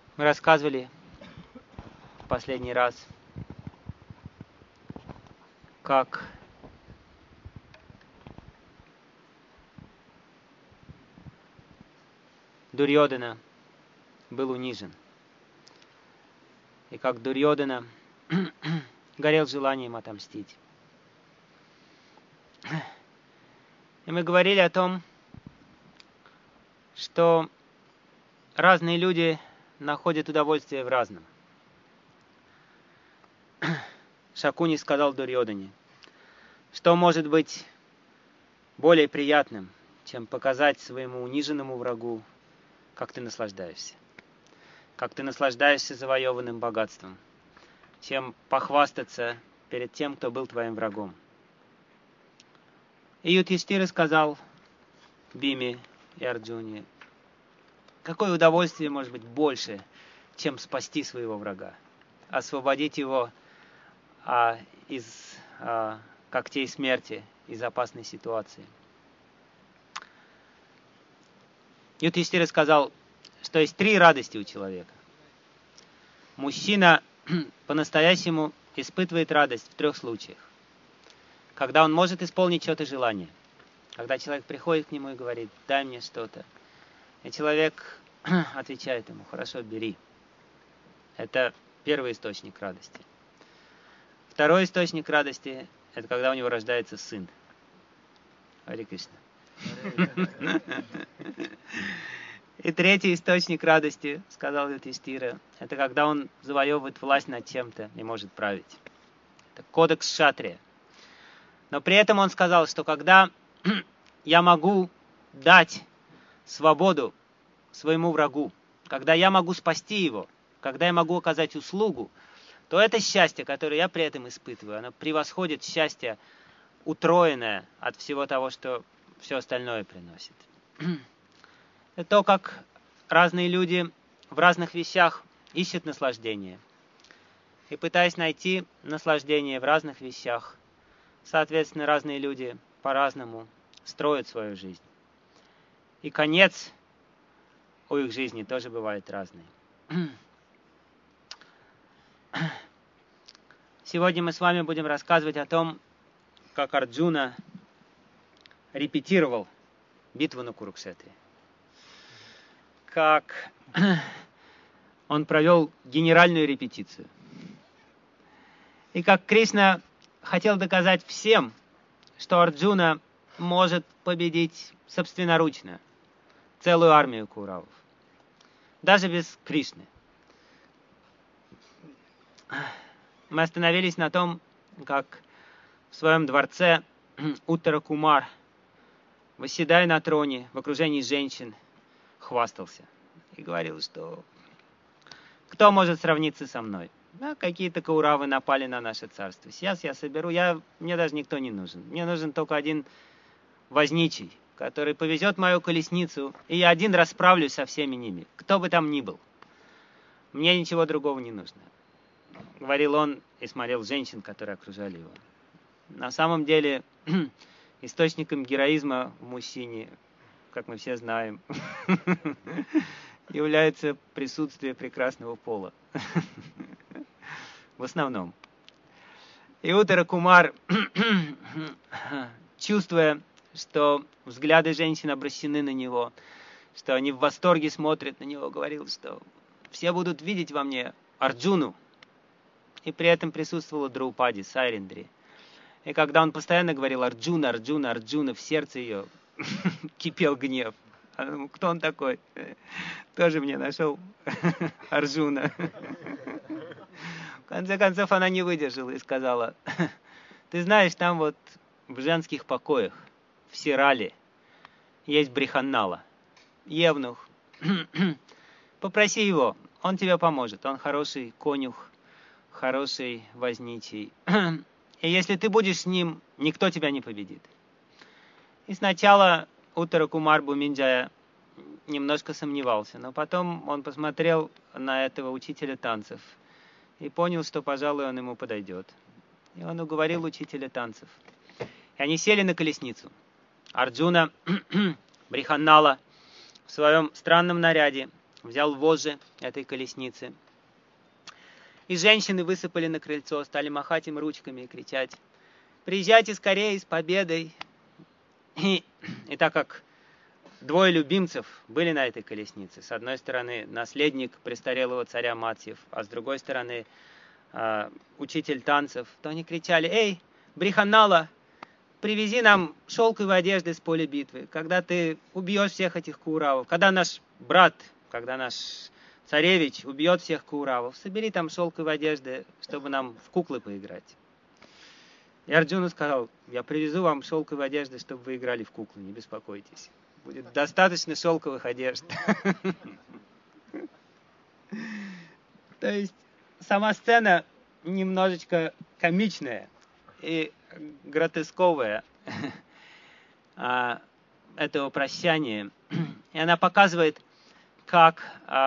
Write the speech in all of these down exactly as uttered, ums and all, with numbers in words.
Мы рассказывали в последний раз, как Дурьодана был унижен, и как Дурьодана горел желанием отомстить. И мы говорили о том, что разные люди находят удовольствие в разном. Шакуни сказал Дурьодане, что может быть более приятным, чем показать своему униженному врагу, как ты наслаждаешься, как ты наслаждаешься завоеванным богатством, чем похвастаться перед тем, кто был твоим врагом. И Юдхиштира сказал Биме и Арджуне, какое удовольствие может быть больше, чем спасти своего врага, освободить его а, из а, когтей смерти, из опасной ситуации. Юдхиштира сказал, что есть три радости у человека. Мужчина по-настоящему испытывает радость в трех случаях. Когда он может исполнить чье-то желание. Когда человек приходит к нему и говорит, дай мне что-то. И человек отвечает ему, хорошо, бери. Это первый источник радости. Второй источник радости, это когда у него рождается сын. Харе Кришна. И третий источник радости, сказал Юдхиштира, это когда он завоевывает власть над чем-то и может править. Это кодекс шатрия. Но при этом он сказал, что когда я могу дать свободу своему врагу, когда я могу спасти его, когда я могу оказать услугу, то это счастье, которое я при этом испытываю, оно превосходит счастье, утроенное от всего того, что все остальное приносит. Это то, как разные люди в разных вещах ищут наслаждение. И пытаясь найти наслаждение в разных вещах, соответственно, разные люди по-разному строят свою жизнь. И конец у их жизни тоже бывает разный. Сегодня мы с вами будем рассказывать о том, как Арджуна репетировал битву на Курукшетре. Как он провел генеральную репетицию. И как Кришна хотел доказать всем, что Арджуна может победить собственноручно целую армию кауравов. Даже без Кришны. Мы остановились на том, как в своем дворце Уттара Кумар, восседая на троне в окружении женщин, хвастался и говорил, что кто может сравниться со мной? Да, какие-то кауравы напали на наше царство. Сейчас я соберу, я, мне даже никто не нужен. Мне нужен только один возничий, который повезет мою колесницу, и я один расправлюсь со всеми ними, кто бы там ни был. Мне ничего другого не нужно. Говорил он и смотрел женщин, которые окружали его. На самом деле, источником героизма в мужчине, как мы все знаем, является присутствие прекрасного пола. В основном. И Уттара Кумар, чувствуя, что взгляды женщин обращены на него, что они в восторге смотрят на него, говорил, что все будут видеть во мне Арджуну. И при этом присутствовала Драупади, Сайриндри. И когда он постоянно говорил Арджуна, Арджуна, Арджуна, в сердце ее кипел гнев. Она думала, кто он такой? Тоже мне нашел Арджуна. В конце концов она не выдержала и сказала, ты знаешь, там вот в женских покоях, в Сирале, есть Бриханнала, евнух. Попроси его, он тебе поможет. Он хороший конюх, хороший возничий. И если ты будешь с ним, никто тебя не победит. И сначала Уттара Кумар Буминджая немножко сомневался, но потом он посмотрел на этого учителя танцев и понял, что, пожалуй, он ему подойдет. И он уговорил учителя танцев. И они сели на колесницу. Арджуна, Бриханнала в своем странном наряде, взял вожжи этой колесницы. И женщины высыпали на крыльцо, стали махать им ручками и кричать: «Приезжайте скорее с победой!» И, и так как двое любимцев были на этой колеснице, с одной стороны наследник престарелого царя Матьев, а с другой стороны э, учитель танцев, то они кричали: «Эй, Бриханнала, привези нам шелковые одежды с поля битвы, когда ты убьешь всех этих кауравов, когда наш брат, когда наш царевич убьет всех кауравов, собери там шелковые одежды, чтобы нам в куклы поиграть». И Арджуна сказал: «Я привезу вам шелковые одежды, чтобы вы играли в куклы, не беспокойтесь. Будет достаточно шелковых одежд». То есть сама сцена немножечко комичная и гротесковая этого прощания. И она показывает, как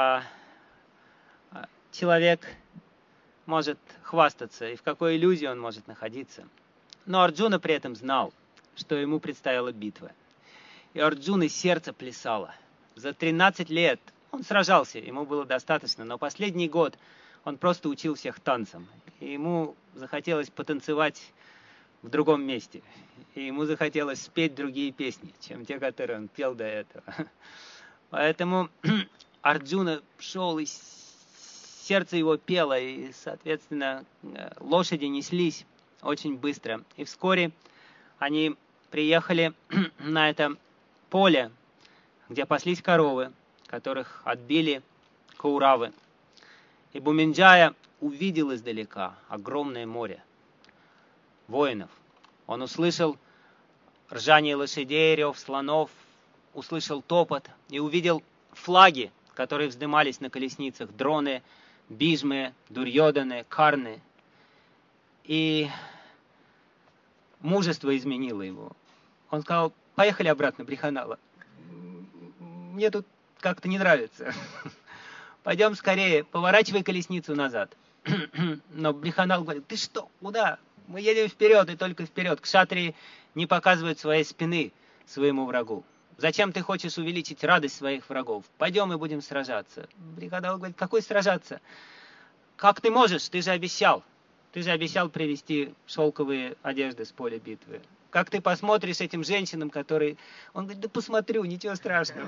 человек может хвастаться и в какой иллюзии он может находиться. Но Арджуна при этом знал, что ему предстояла битва. И Арджуны сердце плясало. За тринадцать лет он сражался, ему было достаточно, но последний год он просто учил всех танцам. И ему захотелось потанцевать в другом месте. И ему захотелось спеть другие песни, чем те, которые он пел до этого. Поэтому Арджуна шел, и сердце его пело, и, соответственно, лошади неслись очень быстро. И вскоре они приехали на это поле, где паслись коровы, которых отбили кауравы. И Буминджая увидел издалека огромное море воинов. Он услышал ржание лошадей, рев слонов, услышал топот и увидел флаги, которые вздымались на колесницах: дроны, бижмы, дурьёданы, карны. И мужество изменило его. Он сказал: «Поехали обратно, Бриханала. Мне тут как-то не нравится. Пойдем скорее, поворачивай колесницу назад». Но Бриханал говорит: «Ты что? Куда? Мы едем вперед и только вперед. Кшатрии не показывают своей спины своему врагу. Зачем ты хочешь увеличить радость своих врагов? Пойдем и будем сражаться». Бриханал говорит: «Какой сражаться? Как ты можешь? Ты же обещал. Ты же обещал привезти шелковые одежды с поля битвы. Как ты посмотришь этим женщинам, которые...» Он говорит: «Да посмотрю, ничего страшного.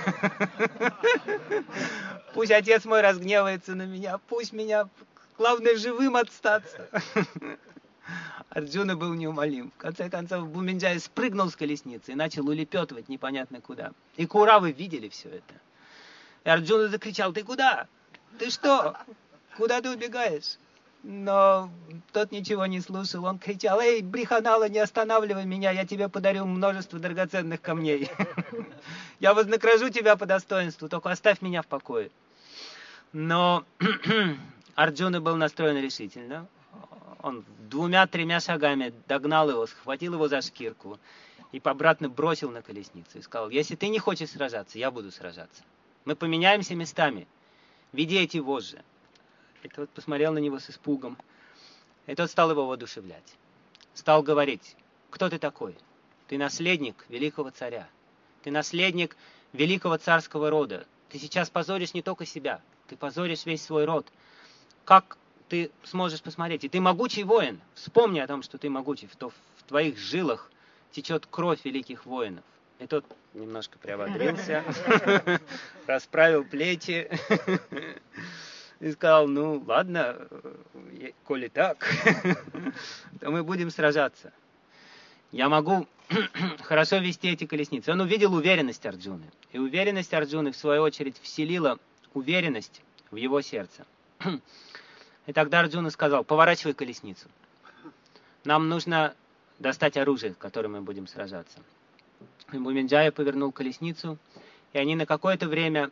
Пусть отец мой разгневается на меня, пусть меня... Главное, живым отстаться». Арджуна был неумолим. В конце концов, Буминджай спрыгнул с колесницы и начал улепетывать непонятно куда. И кауравы видели все это. И Арджуна закричал: «Ты куда? Ты что? Куда ты убегаешь?» Но тот ничего не слушал. Он кричал: «Эй, Бриханала, не останавливай меня, я тебе подарю множество драгоценных камней. Я вознагражу тебя по достоинству, только оставь меня в покое». Но Арджуна был настроен решительно. Он двумя-тремя шагами догнал его, схватил его за шкирку и обратно бросил на колесницу и сказал: «Если ты не хочешь сражаться, я буду сражаться. Мы поменяемся местами. Веди эти вожжи». И тот посмотрел на него с испугом. И тот стал его воодушевлять. Стал говорить: «Кто ты такой? Ты наследник великого царя. Ты наследник великого царского рода. Ты сейчас позоришь не только себя, ты позоришь весь свой род. Как ты сможешь посмотреть? И ты могучий воин. Вспомни о том, что ты могучий, что в твоих жилах течет кровь великих воинов». И тот немножко приободрился, расправил плечи и сказал: «Ну, ладно, коли так, то мы будем сражаться. Я могу хорошо вести эти колесницы». Он увидел уверенность Арджуны. И уверенность Арджуны, в свою очередь, вселила уверенность в его сердце. И тогда Арджуна сказал: «Поворачивай колесницу. Нам нужно достать оружие, которым мы будем сражаться». И Буминджая повернул колесницу, и они на какое-то время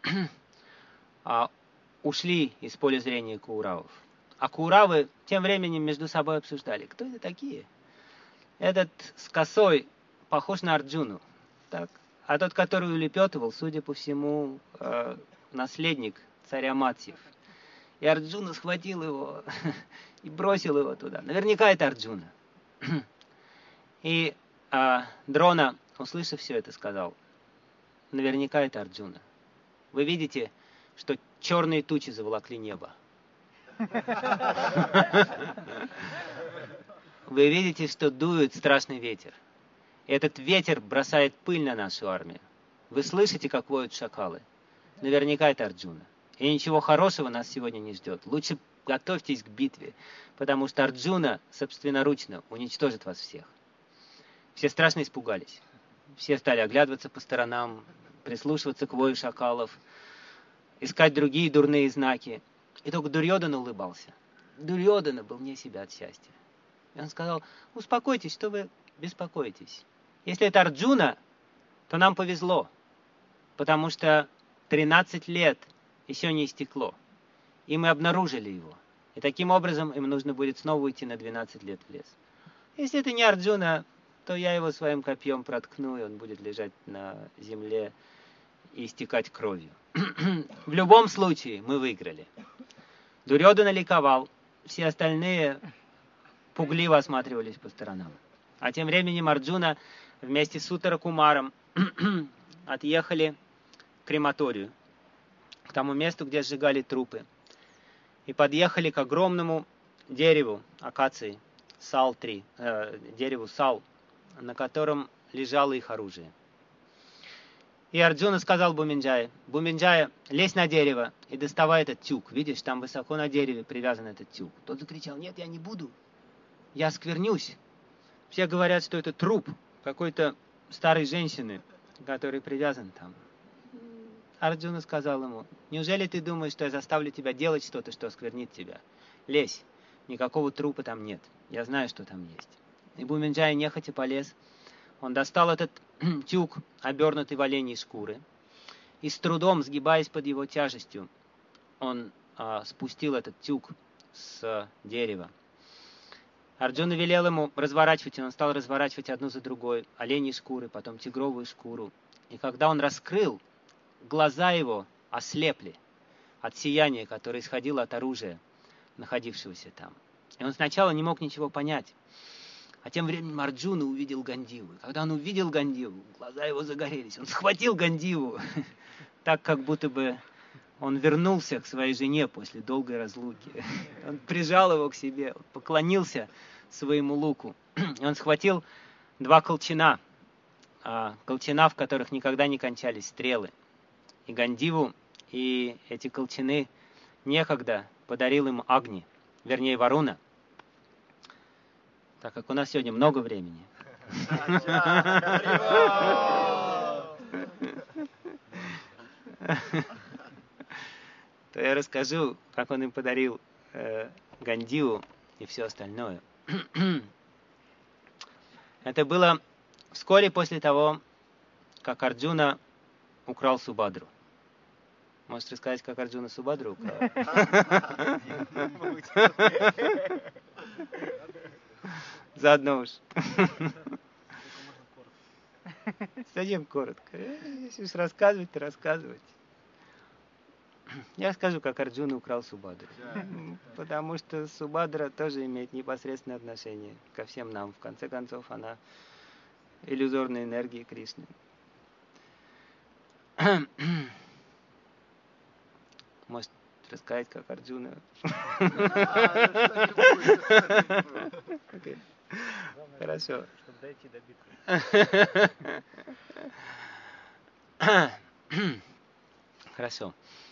ушли из поля зрения кауравов. А кауравы тем временем между собой обсуждали: кто это такие? Этот с косой похож на Арджуну, так? А тот, который улепетывал, судя по всему, э, наследник царя Матьев. И Арджуна схватил его и бросил его туда. Наверняка это Арджуна. И э, Дрона, услышав все это, сказал: «Наверняка это Арджуна. вы видите, что черные тучи заволокли небо. Вы видите, что дует страшный ветер. Этот ветер бросает пыль на нашу армию. Вы слышите, как воют шакалы? Наверняка это Арджуна. И ничего хорошего нас сегодня не ждет. Лучше готовьтесь к битве, потому что Арджуна собственноручно уничтожит вас всех. Все страшно испугались. Все стали оглядываться по сторонам, прислушиваться к вою шакалов, искать другие дурные знаки. И только Дурьодана улыбался. Дурьодана был вне себя от счастья. И он сказал: успокойтесь, что вы беспокоитесь. Если это Арджуна, то нам повезло, потому что тринадцать лет еще не истекло, и мы обнаружили его. И таким образом им нужно будет снова уйти на двенадцать лет в лес. Если это не Арджуна, то я его своим копьем проткну, и он будет лежать на земле и истекать кровью. В любом случае мы выиграли. Дурьодана ликовал, все остальные пугливо осматривались по сторонам. А тем временем Арджуна вместе с Уттара Кумаром отъехали к крематорию, к тому месту, где сжигали трупы, и подъехали к огромному дереву акации, сал-три, э, дереву сал, на котором лежало их оружие. И Арджуна сказал Буминджае: Буминджая, лезь на дерево и доставай этот тюк. Видишь, там высоко на дереве привязан этот тюк. Тот закричал: нет, я не буду. Я осквернюсь. Все говорят, что это труп какой-то старой женщины, который привязан там. Арджуна сказал ему: неужели ты думаешь, что я заставлю тебя делать что-то, что осквернит тебя? Лезь. Никакого трупа там нет. Я знаю, что там есть. И Буминджай нехотя полез. Он достал этот тюк, обернутый в оленьей шкуры, и с трудом, сгибаясь под его тяжестью, он а, спустил этот тюк с дерева. Арджуна велел ему разворачивать, и он стал разворачивать одну за другой оленьи шкуры, потом тигровую шкуру. И когда он раскрыл, глаза его ослепли от сияния, которое исходило от оружия, находившегося там. И он сначала не мог ничего понять. А тем временем Арджуна увидел Гандиву. И когда он увидел Гандиву, глаза его загорелись. Он схватил Гандиву, так как будто бы он вернулся к своей жене после долгой разлуки. Он прижал его к себе, поклонился своему луку. И он схватил два колчана, колчана, в которых никогда не кончались стрелы. И Гандиву, и эти колчаны некогда подарил им Агни, вернее Варуна, так как у нас сегодня много времени. То я расскажу, как он им подарил э, Гандиву и все остальное. Это было вскоре после того, как Арджуна украл Субадру. Можешь рассказать, как Арджуна Субадру украл? Заодно уж. Совсем коротко. Если уж рассказывать, то рассказывать. Я скажу, как Арджуна украл Субадру. Потому что Субадра тоже имеет непосредственное отношение ко всем нам. В конце концов, она иллюзорная энергия Кришны. Может рассказать, как Арджуна. Okay. Хорошо. Чтобы дойти до битвы. Хорошо.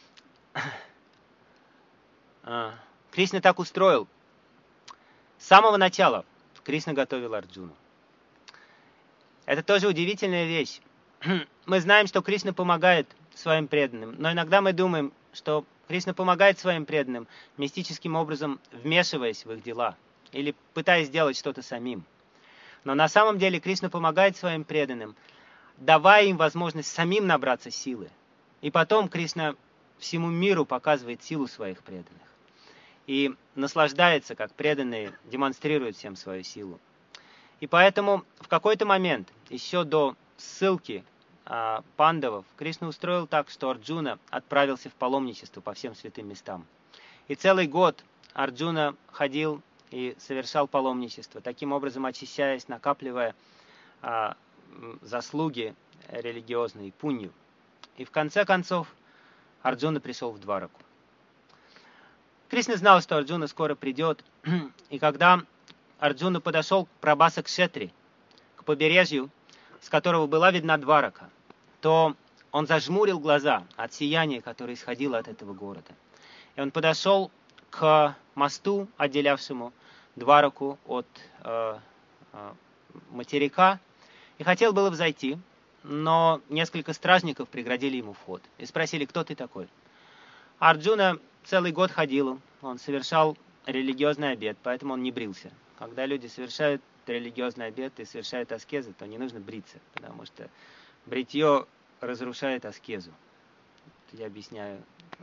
Кришна так устроил. С самого начала Кришна готовил Арджуну. Это тоже удивительная вещь. Мы знаем, что Кришна помогает своим преданным, но иногда мы думаем, что Кришна помогает своим преданным, мистическим образом вмешиваясь в их дела или пытаясь сделать что-то самим. Но на самом деле Кришна помогает своим преданным, давая им возможность самим набраться силы. И потом Кришна всему миру показывает силу своих преданных. И наслаждается, как преданные демонстрируют всем свою силу. И поэтому в какой-то момент, еще до ссылки а, пандавов, Кришна устроил так, что Арджуна отправился в паломничество по всем святым местам. И целый год Арджуна ходил и совершал паломничество, таким образом очищаясь, накапливая а, заслуги религиозные, пунью. И в конце концов Арджуна пришел в Двараку. Кришна знал, что Арджуна скоро придет, и когда Арджуна подошел к Прабхаса-кшетри, к побережью, с которого была видна Дварака, то он зажмурил глаза от сияния, которое исходило от этого города. И он подошел к мосту, отделявшему Двараку от э, э, материка, и хотел было взойти, но несколько стражников преградили ему вход и спросили, кто ты такой. Арджуна целый год ходил, он совершал религиозный обет, поэтому он не брился. Когда люди совершают религиозный обет и совершают аскезы, то не нужно бриться, потому что бритье разрушает аскезу. Это я объясняю.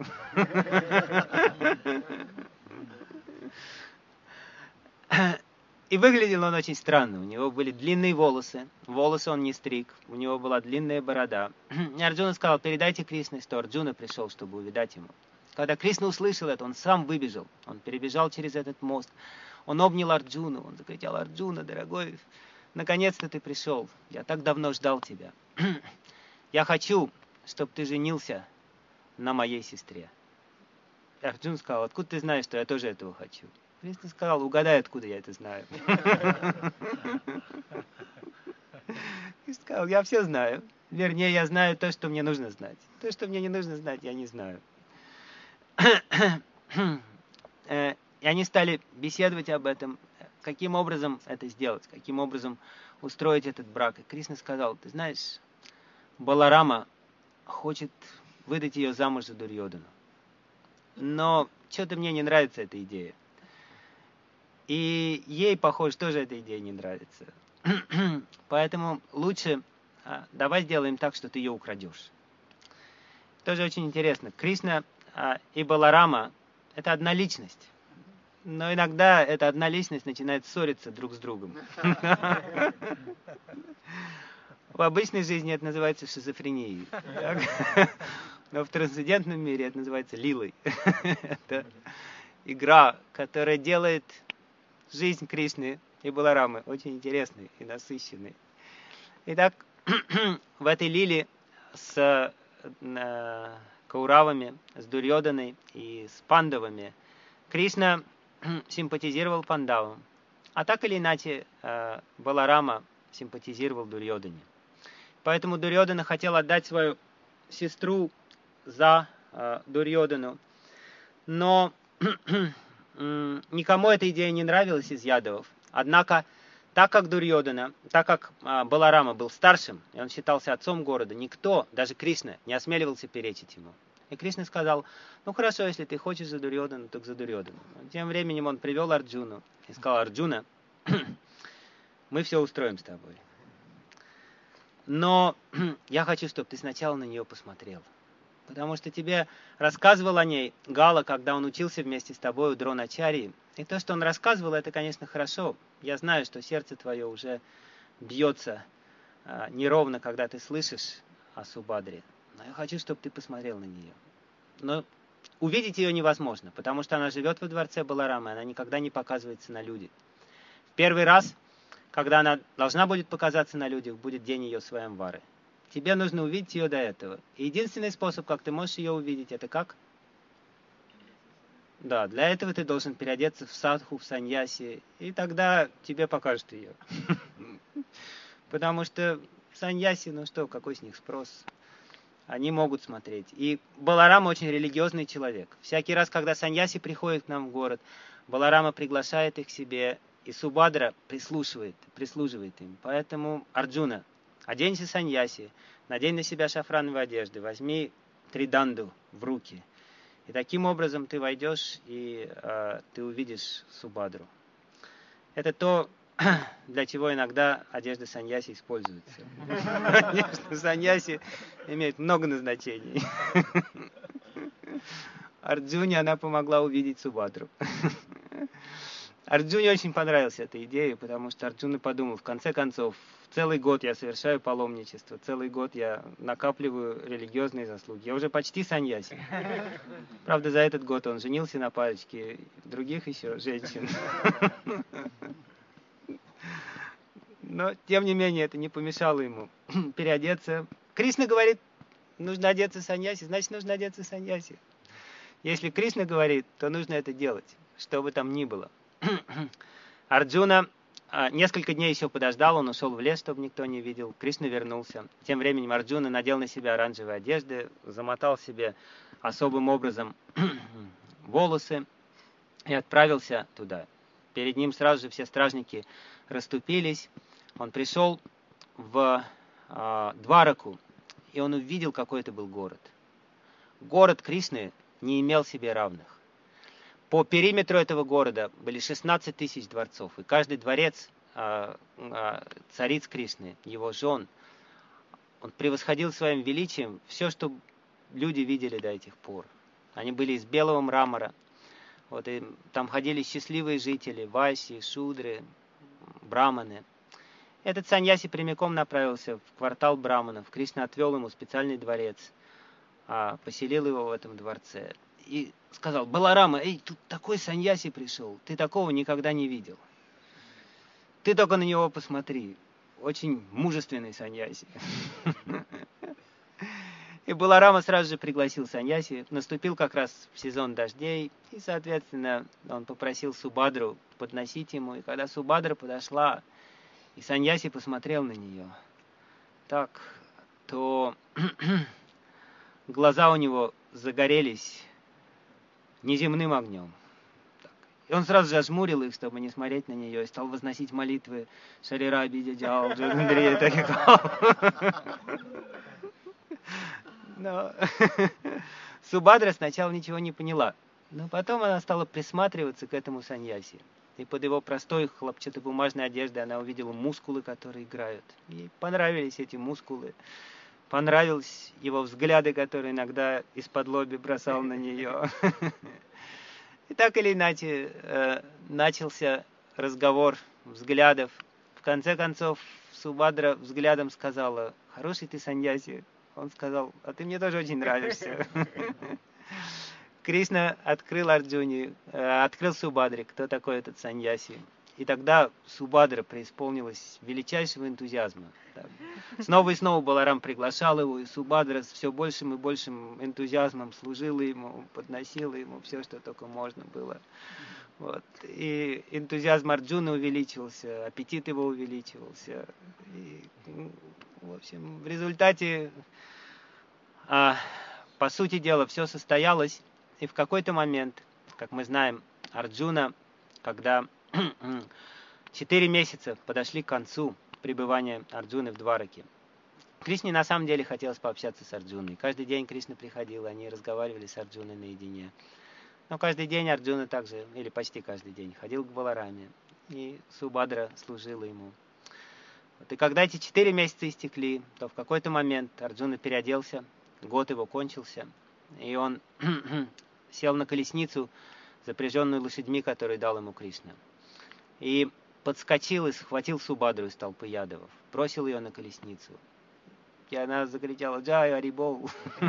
И выглядел он очень странно. У него были длинные волосы. Волосы он не стриг. У него была длинная борода. И Арджуна сказал, передайте Кришне, что Арджуна пришел, чтобы увидать ему. Когда Кришна услышал это, он сам выбежал. Он перебежал через этот мост. Он обнял Арджуну. Он закричал, Арджуна, дорогой, наконец-то ты пришел. Я так давно ждал тебя. Я хочу, чтобы ты женился на моей сестре. И Арджуна сказал, откуда ты знаешь, что я тоже этого хочу? Кришна сказал, угадай, откуда я это знаю. Кришна сказал, я все знаю. Вернее, я знаю то, что мне нужно знать. То, что мне не нужно знать, я не знаю. И они стали беседовать об этом, каким образом это сделать, каким образом устроить этот брак. И Кришна сказал, ты знаешь, Баларама хочет выдать ее замуж за Дурьодхану. Но что-то мне не нравится эта идея. И ей, похоже, тоже эта идея не нравится. Поэтому лучше а, давай сделаем так, что ты ее украдешь. Тоже очень интересно. Кришна а, и Баларама – это одна личность. Но иногда эта одна личность начинает ссориться друг с другом. В обычной жизни это называется шизофренией. Но в трансцендентном мире это называется лилой. Это игра, которая делает жизнь Кришны и Баларамы очень интересной и насыщенной. Итак, в этой лиле с э, Кауравами, с Дурьодханой и с Пандавами Кришна симпатизировал Пандавам. А так или иначе э, Баларама симпатизировал Дурьодхане. Поэтому Дурьодхана хотел отдать свою сестру за э, Дурьодхану. Но никому эта идея не нравилась из ядовов. Однако, так как Дурьодхана, так как а, Баларама был старшим, и он считался отцом города, никто, даже Кришна, не осмеливался перечить ему. И Кришна сказал, ну хорошо, если ты хочешь за Дурьодхану, так за Дурьодхану. Тем временем он привел Арджуну и сказал, Арджуна, мы все устроим с тобой. Но я хочу, чтобы ты сначала на нее посмотрел. Потому что тебе рассказывал о ней Гала, когда он учился вместе с тобой у Дроначарьи. И то, что он рассказывал, это, конечно, хорошо. Я знаю, что сердце твое уже бьется а, неровно, когда ты слышишь о Субадре. Но я хочу, чтобы ты посмотрел на нее. Но увидеть ее невозможно, потому что она живет во дворце Баларамы, она никогда не показывается на людях. В первый раз, когда она должна будет показаться на людях, будет день ее Сваямвары. Тебе нужно увидеть ее до этого. И единственный способ, как ты можешь ее увидеть, это как? Да, для этого ты должен переодеться в садху, в саньяси, и тогда тебе покажут ее. Потому что саньяси, ну что, какой с них спрос? Они могут смотреть. И Баларама очень религиозный человек. Всякий раз, когда саньяси приходит к нам в город, Баларама приглашает их к себе, и Субадра прислушивает, прислуживает им. Поэтому, Арджуна, оденься саньяси, надень на себя шафрановые одежды, возьми триданду в руки. И таким образом ты войдешь и э, ты увидишь Субадру. Это то, для чего иногда одежда саньяси используется. Конечно, саньяси имеет много назначений. Арджуне она помогла увидеть Субадру. Арджуне очень понравилась эта идея, потому что Арджуна подумал, в конце концов, целый год я совершаю паломничество, целый год я накапливаю религиозные заслуги. Я уже почти саньяси. Правда, за этот год он женился на парочке других еще женщин. Но, тем не менее, это не помешало ему переодеться. Кришна говорит, нужно одеться саньяси, значит, нужно одеться саньяси. Если Кришна говорит, то нужно это делать, что бы там ни было. Арджуна несколько дней еще подождал, он ушел в лес, чтобы никто не видел. Кришна вернулся. Тем временем Арджуна надел на себя оранжевые одежды, замотал себе особым образом волосы и отправился туда. Перед ним сразу же все стражники расступились. Он пришел в э, Двараку, и он увидел, какой это был город. Город Кришны не имел себе равных. По периметру этого города были шестнадцать тысяч дворцов, и каждый дворец э, э, цариц Кришны, его жен, он превосходил своим величием все, что люди видели до этих пор. Они были из белого мрамора. Вот, и там ходили счастливые жители, вайси, шудры, браманы. Этот саньяси прямиком направился в квартал браманов. Кришна отвел ему специальный дворец, а, поселил его в этом дворце. И сказал: Баларама, эй, тут такой саньяси пришел, ты такого никогда не видел. Ты только на него посмотри, очень мужественный саньяси. И Баларама сразу же пригласил саньяси. Наступил как раз в сезон дождей, и, соответственно, он попросил Субадру подносить ему. И когда Субадра подошла, и саньяси посмотрел на нее, так, то глаза у него загорелись неземным огнем. Так. И он сразу же ожмурил их, чтобы не смотреть на нее, и стал возносить молитвы Шарира Бидяджал, Джандрия Тахикал. Но Субадра сначала ничего не поняла, но потом она стала присматриваться к этому саньяси. И под его простой хлопчатобумажной одеждой она увидела мускулы, которые играют. Ей понравились эти мускулы. Понравились его взгляды, которые иногда из-под лоби бросал на нее. И так или иначе э, начался разговор взглядов. В конце концов Субадра взглядом сказала: хороший ты саньяси. Он сказал: а ты мне тоже очень нравишься. Кришна открыл Арджуне, э, открыл Субадре, кто такой этот саньяси. И тогда Субадра преисполнилась величайшего энтузиазма. Так. Снова и снова Баларам приглашал его, и Субадра с все большим и большим энтузиазмом служила ему, подносила ему все, что только можно было. Вот. И энтузиазм Арджуны увеличился, аппетит его увеличивался. И, в общем, в результате, а, по сути дела, все состоялось. И в какой-то момент, как мы знаем, Арджуна, когда четыре месяца подошли к концу пребывания Арджуны в Двараке, Кришне на самом деле хотелось пообщаться с Арджуной. Каждый день Кришна приходил, они разговаривали с Арджуной наедине. Но каждый день Арджуна также, или почти каждый день, ходил к Балараме, и Субадра служила ему. Вот. И когда эти четыре месяца истекли, то в какой-то момент Арджуна переоделся, год его кончился, и он сел на колесницу, запряженную лошадьми, которые дал ему Кришна. И подскочил и схватил Субадру из толпы ядовов, бросил ее на колесницу. И она закричала: «Джай, Арибол!»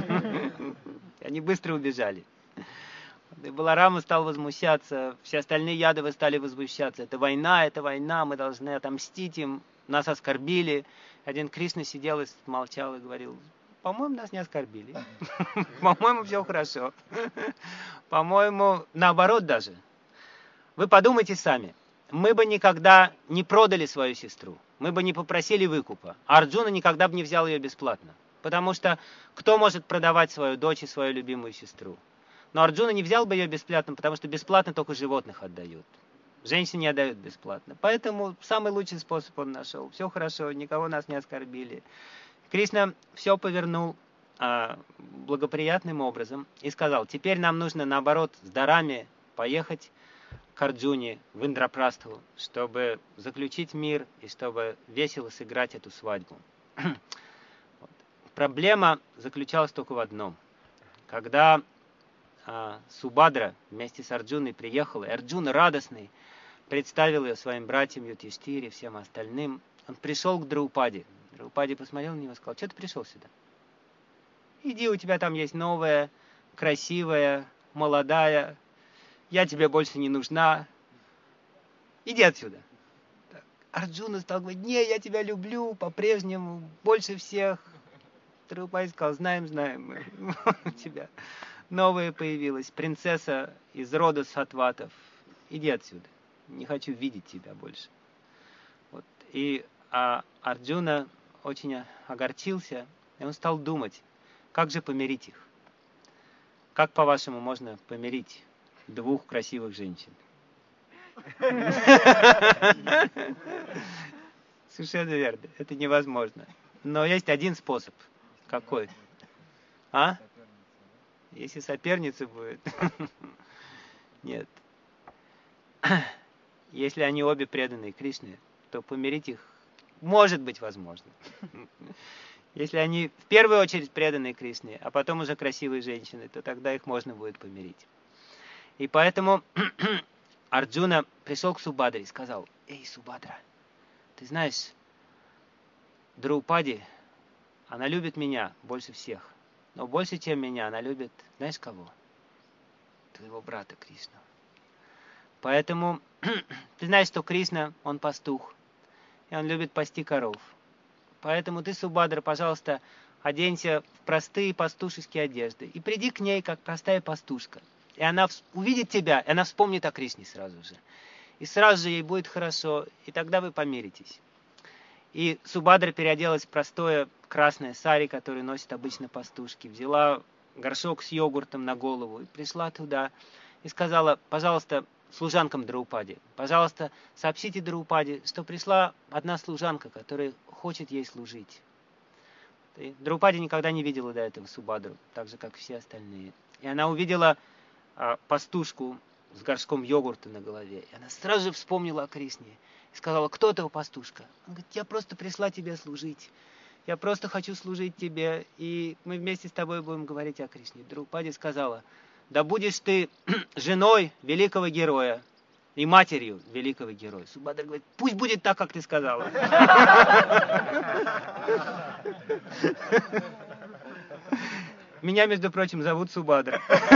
И они быстро убежали. И Баларама стал возмущаться, все остальные ядовы стали возмущаться. Это война, это война, мы должны отомстить им, нас оскорбили. Один Кришна сидел и молчал и говорил: по-моему, нас не оскорбили. По-моему, все хорошо. По-моему, наоборот даже. Вы подумайте сами. Мы бы никогда не продали свою сестру. Мы бы не попросили выкупа. А Арджуна никогда бы не взял ее бесплатно. Потому что кто может продавать свою дочь и свою любимую сестру? Но Арджуна не взял бы ее бесплатно, потому что бесплатно только животных отдают. Женщин не отдают бесплатно. Поэтому самый лучший способ он нашел. Все хорошо, никого нас не оскорбили. Кришна все повернул а, благоприятным образом и сказал: теперь нам нужно, наоборот, с дарами поехать к Арджуне в Индрапрастху, чтобы заключить мир и чтобы весело сыграть эту свадьбу. Вот. Проблема заключалась только в одном. Когда а, Субадра вместе с Арджуной приехала, и Арджуна радостный представил ее своим братьям Юдхиштире и всем остальным, он пришел к Драупаде. Драупаде посмотрел на него и сказал: что ты пришел сюда? Иди, у тебя там есть новая, красивая, молодая, я тебе больше не нужна, иди отсюда. Так. Арджуна стал говорить: не, я тебя люблю по-прежнему, больше всех. Друпади сказал, знаем, знаем мы. У тебя новая появилась, принцесса из рода Сатватов. Иди отсюда. Не хочу видеть тебя больше. Вот. И а Арджуна очень огорчился, и он стал думать, как же помирить их. Как, по-вашему, можно помирить двух красивых женщин? Совершенно верно. Это невозможно. Но есть один способ. Какой? А? Если соперница будет. Нет. Если они обе преданные Кришне, то помирить их может быть возможно. Если они в первую очередь преданные Кришне, а потом уже красивые женщины, то тогда их можно будет помирить. И поэтому Арджуна пришел к Субадре и сказал, эй, Субадра, ты знаешь, Драупади, она любит меня больше всех. Но больше, чем меня, она любит, знаешь кого? Твоего брата Кришну. Поэтому ты знаешь, что Кришна, он пастух, и он любит пасти коров. Поэтому ты, Субадра, пожалуйста, оденься в простые пастушеские одежды и приди к ней, как простая пастушка. И она увидит тебя, и она вспомнит о Кришне сразу же. И сразу же ей будет хорошо, и тогда вы помиритесь. И Субадра переоделась в простое красное сари, которое носят обычно пастушки, взяла горшок с йогуртом на голову и пришла туда и сказала, пожалуйста, служанкам Драупади, пожалуйста, сообщите Драупади, что пришла одна служанка, которая хочет ей служить. И Драупади никогда не видела до этого Субадру, так же, как все остальные. И она увидела а, пастушку с горшком йогурта на голове. И она сразу же вспомнила о Кришне. И сказала, кто это пастушка? Она говорит, я просто пришла тебе служить. Я просто хочу служить тебе, и мы вместе с тобой будем говорить о Кришне. Драупади сказала, да будешь ты женой великого героя и матерью великого героя. Субадра говорит, пусть будет так, как ты сказала. Меня, между прочим, зовут Субадра.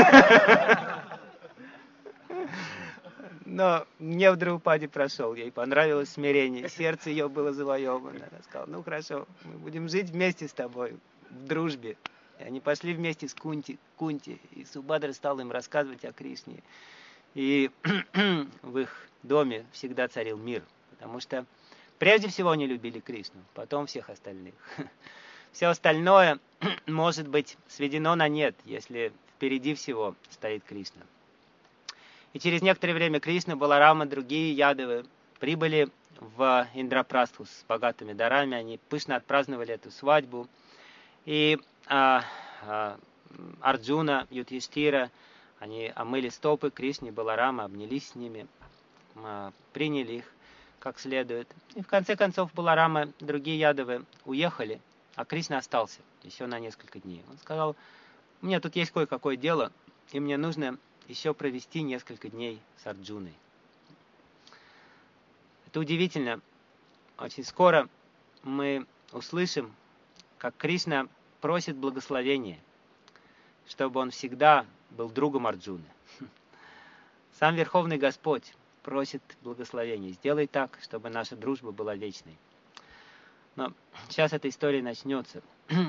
Но мне в Драупади прошел, ей понравилось смирение, сердце ее было завоевано. Она сказала, ну хорошо, мы будем жить вместе с тобой, в дружбе. И они пошли вместе с Кунти, Кунти, и Субадра стал им рассказывать о Кришне. И в их доме всегда царил мир, потому что прежде всего они любили Кришну, потом всех остальных. Все остальное может быть сведено на нет, если впереди всего стоит Кришна. И через некоторое время Кришна, Баларама, другие ядовы прибыли в Индрапрастху с богатыми дарами. Они пышно отпраздновали эту свадьбу. И а, а, Арджуна, Юдхиштхира, они омыли стопы Кришне, Баларама, обнялись с ними, а, приняли их как следует. И в конце концов Баларама, другие ядовы уехали, а Кришна остался еще на несколько дней. Он сказал, у меня тут есть кое-какое дело, и мне нужно еще провести несколько дней с Арджуной. Это удивительно. Очень скоро мы услышим, как Кришна просит благословения, чтобы он всегда был другом Арджуны. Сам Верховный Господь просит благословения. Сделай так, чтобы наша дружба была вечной. Но сейчас эта история начнется.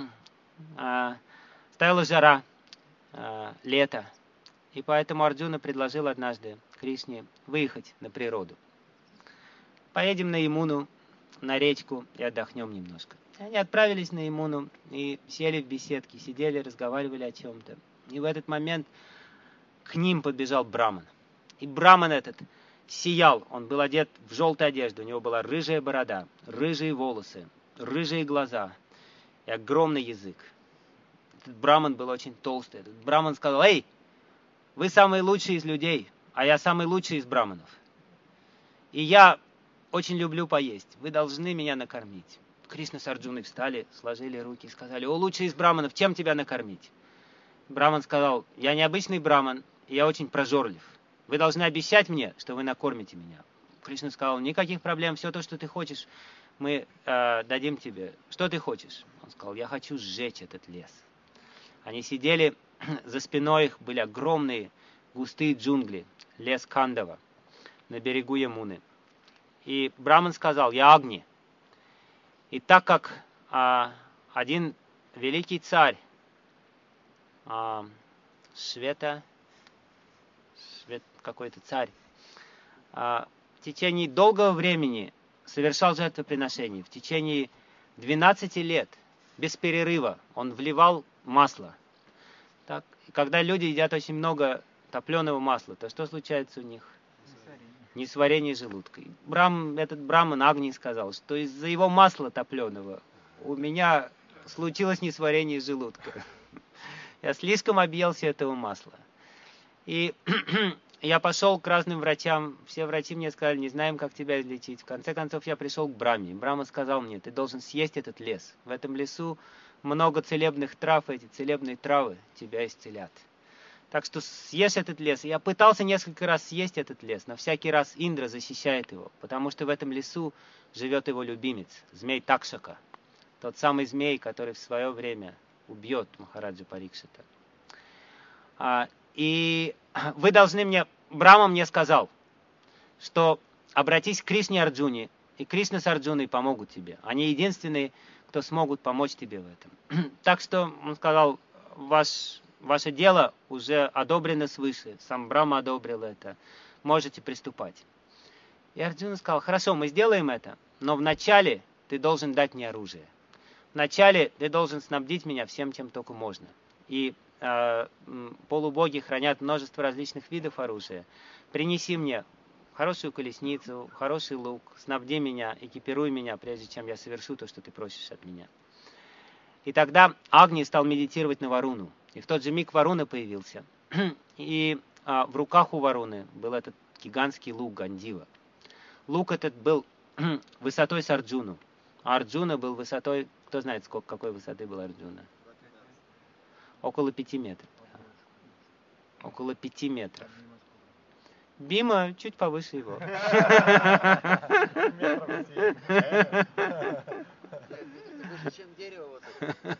Стояла жара, лето. И поэтому Арджуна предложил однажды Кришне выехать на природу. Поедем на Ямуну, на речку и отдохнем немножко. И они отправились на Ямуну и сели в беседке, сидели, разговаривали о чем-то. И в этот момент к ним подбежал Браман. И Браман этот сиял, он был одет в желтую одежду, у него была рыжая борода, рыжие волосы, рыжие глаза и огромный язык. Этот Браман был очень толстый. Этот Браман сказал, эй, вы самые лучшие из людей, а я самый лучший из браманов. И я очень люблю поесть. Вы должны меня накормить. Кришна с Арджуной встали, сложили руки и сказали, о, лучший из браманов, чем тебя накормить? Браман сказал, я необычный браман, и я очень прожорлив. Вы должны обещать мне, что вы накормите меня. Кришна сказал, никаких проблем, все то, что ты хочешь, мы э, дадим тебе. Что ты хочешь? Он сказал, я хочу сжечь этот лес. Они сидели, за спиной их были огромные густые джунгли, лес Кандава, на берегу Ямуны. И Браман сказал, я Агни. И так как а, один великий царь а, Швета, Швет какой-то царь, а, в течение долгого времени совершал жертвоприношение. В течение двенадцати лет, без перерыва, он вливал масло. Так? И когда люди едят очень много топленого масла, то что случается у них? Несварение желудка. И Брам, этот браман Агни сказал, что из-за его масла топленого у меня случилось несварение желудка. Я слишком объелся этого масла. И я пошел к разным врачам. Все врачи мне сказали, не знаем, как тебя излечить. В конце концов, я пришел к Браме. Брама сказал мне, ты должен съесть этот лес. В этом лесу много целебных трав, и эти целебные травы тебя исцелят. Так что съешь этот лес. Я пытался несколько раз съесть этот лес, но всякий раз Индра защищает его, потому что в этом лесу живет его любимец, змей Такшака. Тот самый змей, который в свое время убьет Махараджа Парикшита. А, и вы должны мне... Брама мне сказал, что обратись к Кришне Арджуне, и Кришна с Арджуной помогут тебе. Они единственные, кто смогут помочь тебе в этом. Так что он сказал, ваш... Ваше дело уже одобрено свыше, сам Брама одобрил это, можете приступать. И Арджуна сказал, хорошо, мы сделаем это, но вначале ты должен дать мне оружие. Вначале ты должен снабдить меня всем, чем только можно. И э, полубоги хранят множество различных видов оружия. Принеси мне хорошую колесницу, хороший лук, снабди меня, экипируй меня, прежде чем я совершу то, что ты просишь от меня. И тогда Агни стал медитировать на Варуну. И в тот же миг Варуна появился. И а, в руках у Варуны был этот гигантский лук Гандива. Лук этот был высотой с Арджуну. А Арджуна был высотой... Кто знает, сколько, какой высоты был Арджуна? Около пяти метров. Около пяти метров. Бима чуть повыше его. Чем дерево вот это.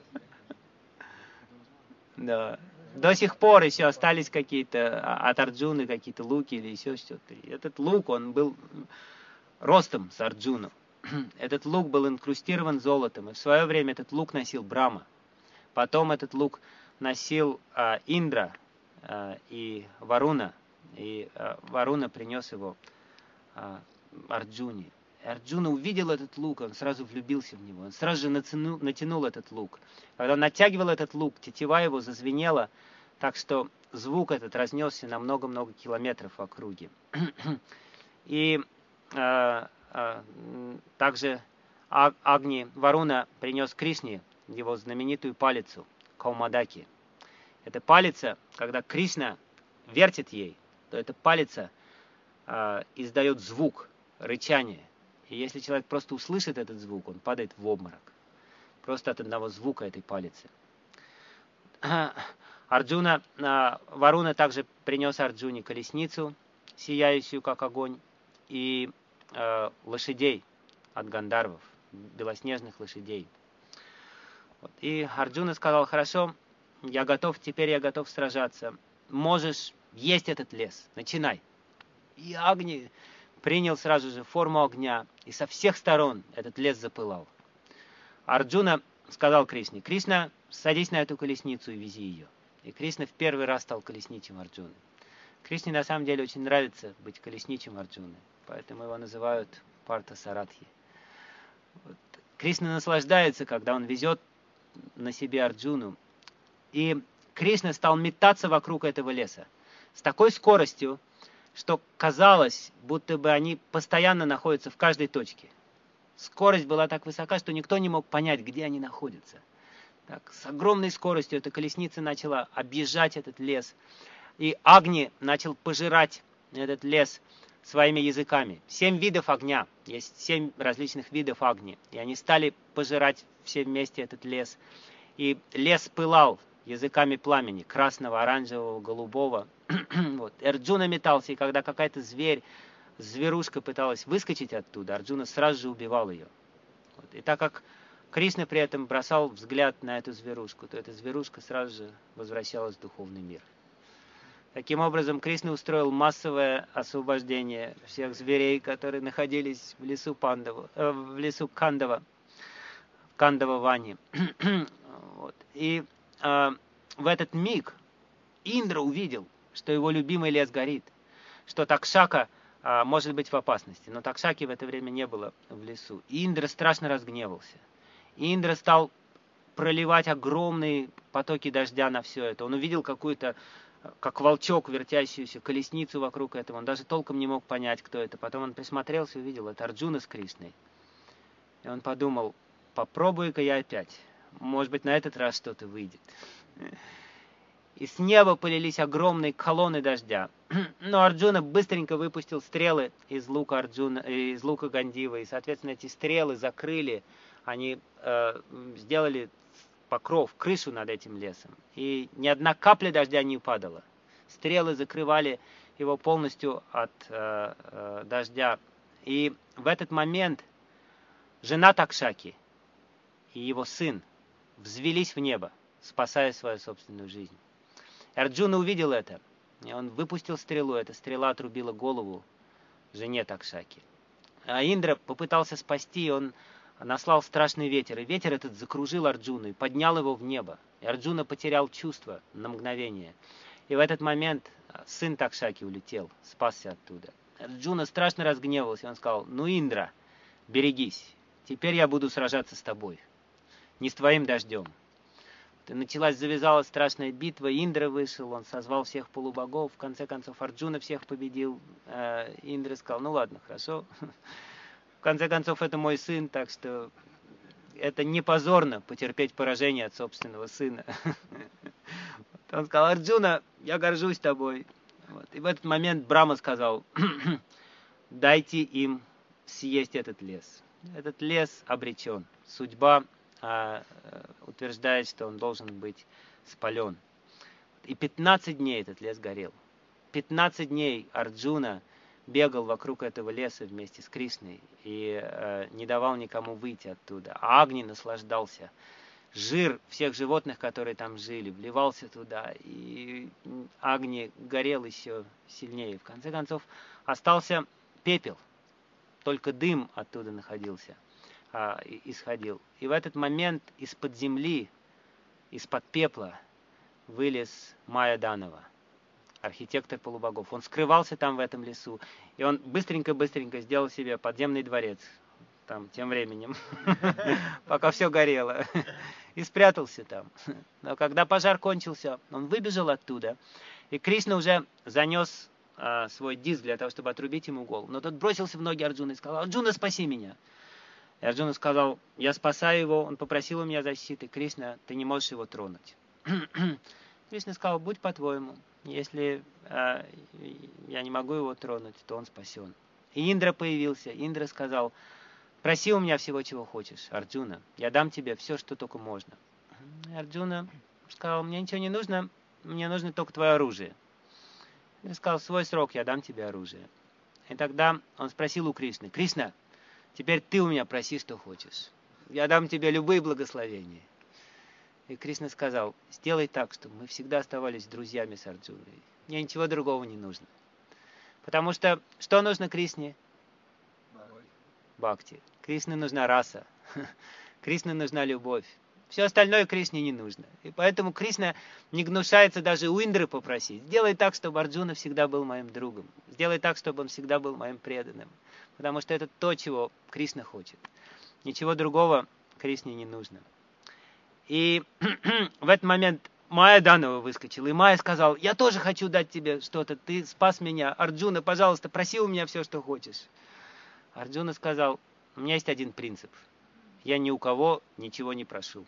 Да. До сих пор еще остались какие-то от Арджуны какие-то луки или еще что-то. Этот лук, он был ростом с Арджуну. Этот лук был инкрустирован золотом. И в свое время этот лук носил Брама. Потом этот лук носил а, Индра а, и Варуна. И а, Варуна принес его а, Арджуне. Арджуна увидел этот лук, он сразу влюбился в него. Он сразу же натянул, натянул этот лук. Когда он натягивал этот лук, тетива его зазвенела, так что звук этот разнесся на много-много километров в округе. И э, э, также Агни Варуна принес Кришне его знаменитую палицу Каумадаки. Эта палица, когда Кришна вертит ей, то эта палица э, издает звук, рычание. И если человек просто услышит этот звук, он падает в обморок. Просто от одного звука этой палицы. Арджуна, Варуна также принес Арджуне колесницу, сияющую как огонь, и э, лошадей от гандарвов, белоснежных лошадей. Вот. И Арджуна сказал, хорошо, я готов, теперь я готов сражаться. Можешь есть этот лес, начинай. И Агни принял сразу же форму огня, и со всех сторон этот лес запылал. Арджуна сказал Кришне, Кришна, садись на эту колесницу и вези ее. И Кришна в первый раз стал колесничим Арджуны. Кришне на самом деле очень нравится быть колесничим Арджуны, поэтому его называют Парта Саратхи. Вот. Кришна наслаждается, когда он везет на себе Арджуну. И Кришна стал метаться вокруг этого леса с такой скоростью, что казалось, будто бы они постоянно находятся в каждой точке. Скорость была так высока, что никто не мог понять, где они находятся. Так, с огромной скоростью эта колесница начала объезжать этот лес. И Агни начал пожирать этот лес своими языками. Семь видов огня. Есть семь различных видов Агни. И они стали пожирать все вместе этот лес. И лес пылал языками пламени, красного, оранжевого, голубого. Вот. Арджуна метался, и когда какая-то зверь, зверушка пыталась выскочить оттуда, Арджуна сразу же убивал ее. Вот. И так как Кришна при этом бросал взгляд на эту зверушку, то эта зверушка сразу же возвращалась в духовный мир. Таким образом, Кришна устроил массовое освобождение всех зверей, которые находились в лесу, Пандава, э, в лесу Кандава, Кандава Вани. Вот. И э, в этот миг Индра увидел, что его любимый лес горит, что Такшака э, может быть в опасности. Но Такшаки в это время не было в лесу. И Индра страшно разгневался. И Индра стал проливать огромные потоки дождя на все это. Он увидел какую-то, как волчок, вертящуюся колесницу вокруг этого. Он даже толком не мог понять, кто это. Потом он присмотрелся и увидел, это Арджуна с Кришной. И он подумал, попробую-ка я опять. Может быть, на этот раз что-то выйдет. И с неба полились огромные колонны дождя. Но Арджуна быстренько выпустил стрелы из лука Арджуна, из лука Гандивы. И, соответственно, эти стрелы закрыли, они э, сделали покров, крышу над этим лесом. И ни одна капля дождя не падала. Стрелы закрывали его полностью от э, э, дождя. И в этот момент жена Такшаки и его сын взвелись в небо, спасая свою собственную жизнь. Арджуна увидел это, и он выпустил стрелу. Эта стрела отрубила голову жене Такшаки. А Индра попытался спасти, и он наслал страшный ветер. И ветер этот закружил Арджуну и поднял его в небо. И Арджуна потерял чувство на мгновение. И в этот момент сын Такшаки улетел, спасся оттуда. Арджуна страшно разгневался. Он сказал, ну, Индра, берегись. Теперь я буду сражаться с тобой. Не с твоим дождем. И началась, завязалась страшная битва. Индра вышел, он созвал всех полубогов. В конце концов, Арджуна всех победил. Индра сказал, ну ладно, хорошо. В конце концов, это мой сын, так что это не позорно потерпеть поражение от собственного сына. Он сказал, Арджуна, я горжусь тобой. Вот. И в этот момент Брахма сказал, дайте им съесть этот лес. Этот лес обречен. Судьба а, утверждает, что он должен быть спален. И пятнадцать дней этот лес горел. пятнадцать дней Арджуна бегал вокруг этого леса вместе с Кришной и э, не давал никому выйти оттуда. А Агни наслаждался. Жир всех животных, которые там жили, вливался туда, и Агни горел еще сильнее. В конце концов, остался пепел. Только дым оттуда находился, а, исходил. И в этот момент из-под земли, из-под пепла вылез Майя Данава, архитектор полубогов. Он скрывался там в этом лесу, и он быстренько-быстренько сделал себе подземный дворец, там, тем временем, пока все горело, и спрятался там. Но когда пожар кончился, он выбежал оттуда, и Кришна уже занес а, свой диск для того, чтобы отрубить ему голову. Но тот бросился в ноги Арджуны и сказал, Арджуна, спаси меня. И Арджуна сказал, я спасаю его, он попросил у меня защиты. Кришна, ты не можешь его тронуть. Кришна сказал, будь по-твоему. Если э, я не могу его тронуть, то он спасен. И Индра появился. Индра сказал, проси у меня всего, чего хочешь, Арджуна. Я дам тебе все, что только можно. И Арджуна сказал, мне ничего не нужно, мне нужно только твое оружие. Индра сказал, в свой срок я дам тебе оружие. И тогда он спросил у Кришны, Кришна, теперь ты у меня проси, что хочешь. Я дам тебе любые благословения. И Кришна сказал, сделай так, чтобы мы всегда оставались друзьями с Арджуной. Мне ничего другого не нужно. Потому что, что нужно Кришне? Бхакти. Кришне нужна раса. Кришне нужна любовь. Все остальное Кришне не нужно. И поэтому Кришна не гнушается даже у Индры попросить. Сделай так, чтобы Арджуна всегда был моим другом. Сделай так, чтобы он всегда был моим преданным. Потому что это то, чего Кришна хочет. Ничего другого Кришне не нужно. И в этот момент Майя Данава выскочила. И Майя сказал, я тоже хочу дать тебе что-то. Ты спас меня. Арджуна, пожалуйста, проси у меня все, что хочешь. Арджуна сказал, у меня есть один принцип. Я ни у кого ничего не прошу.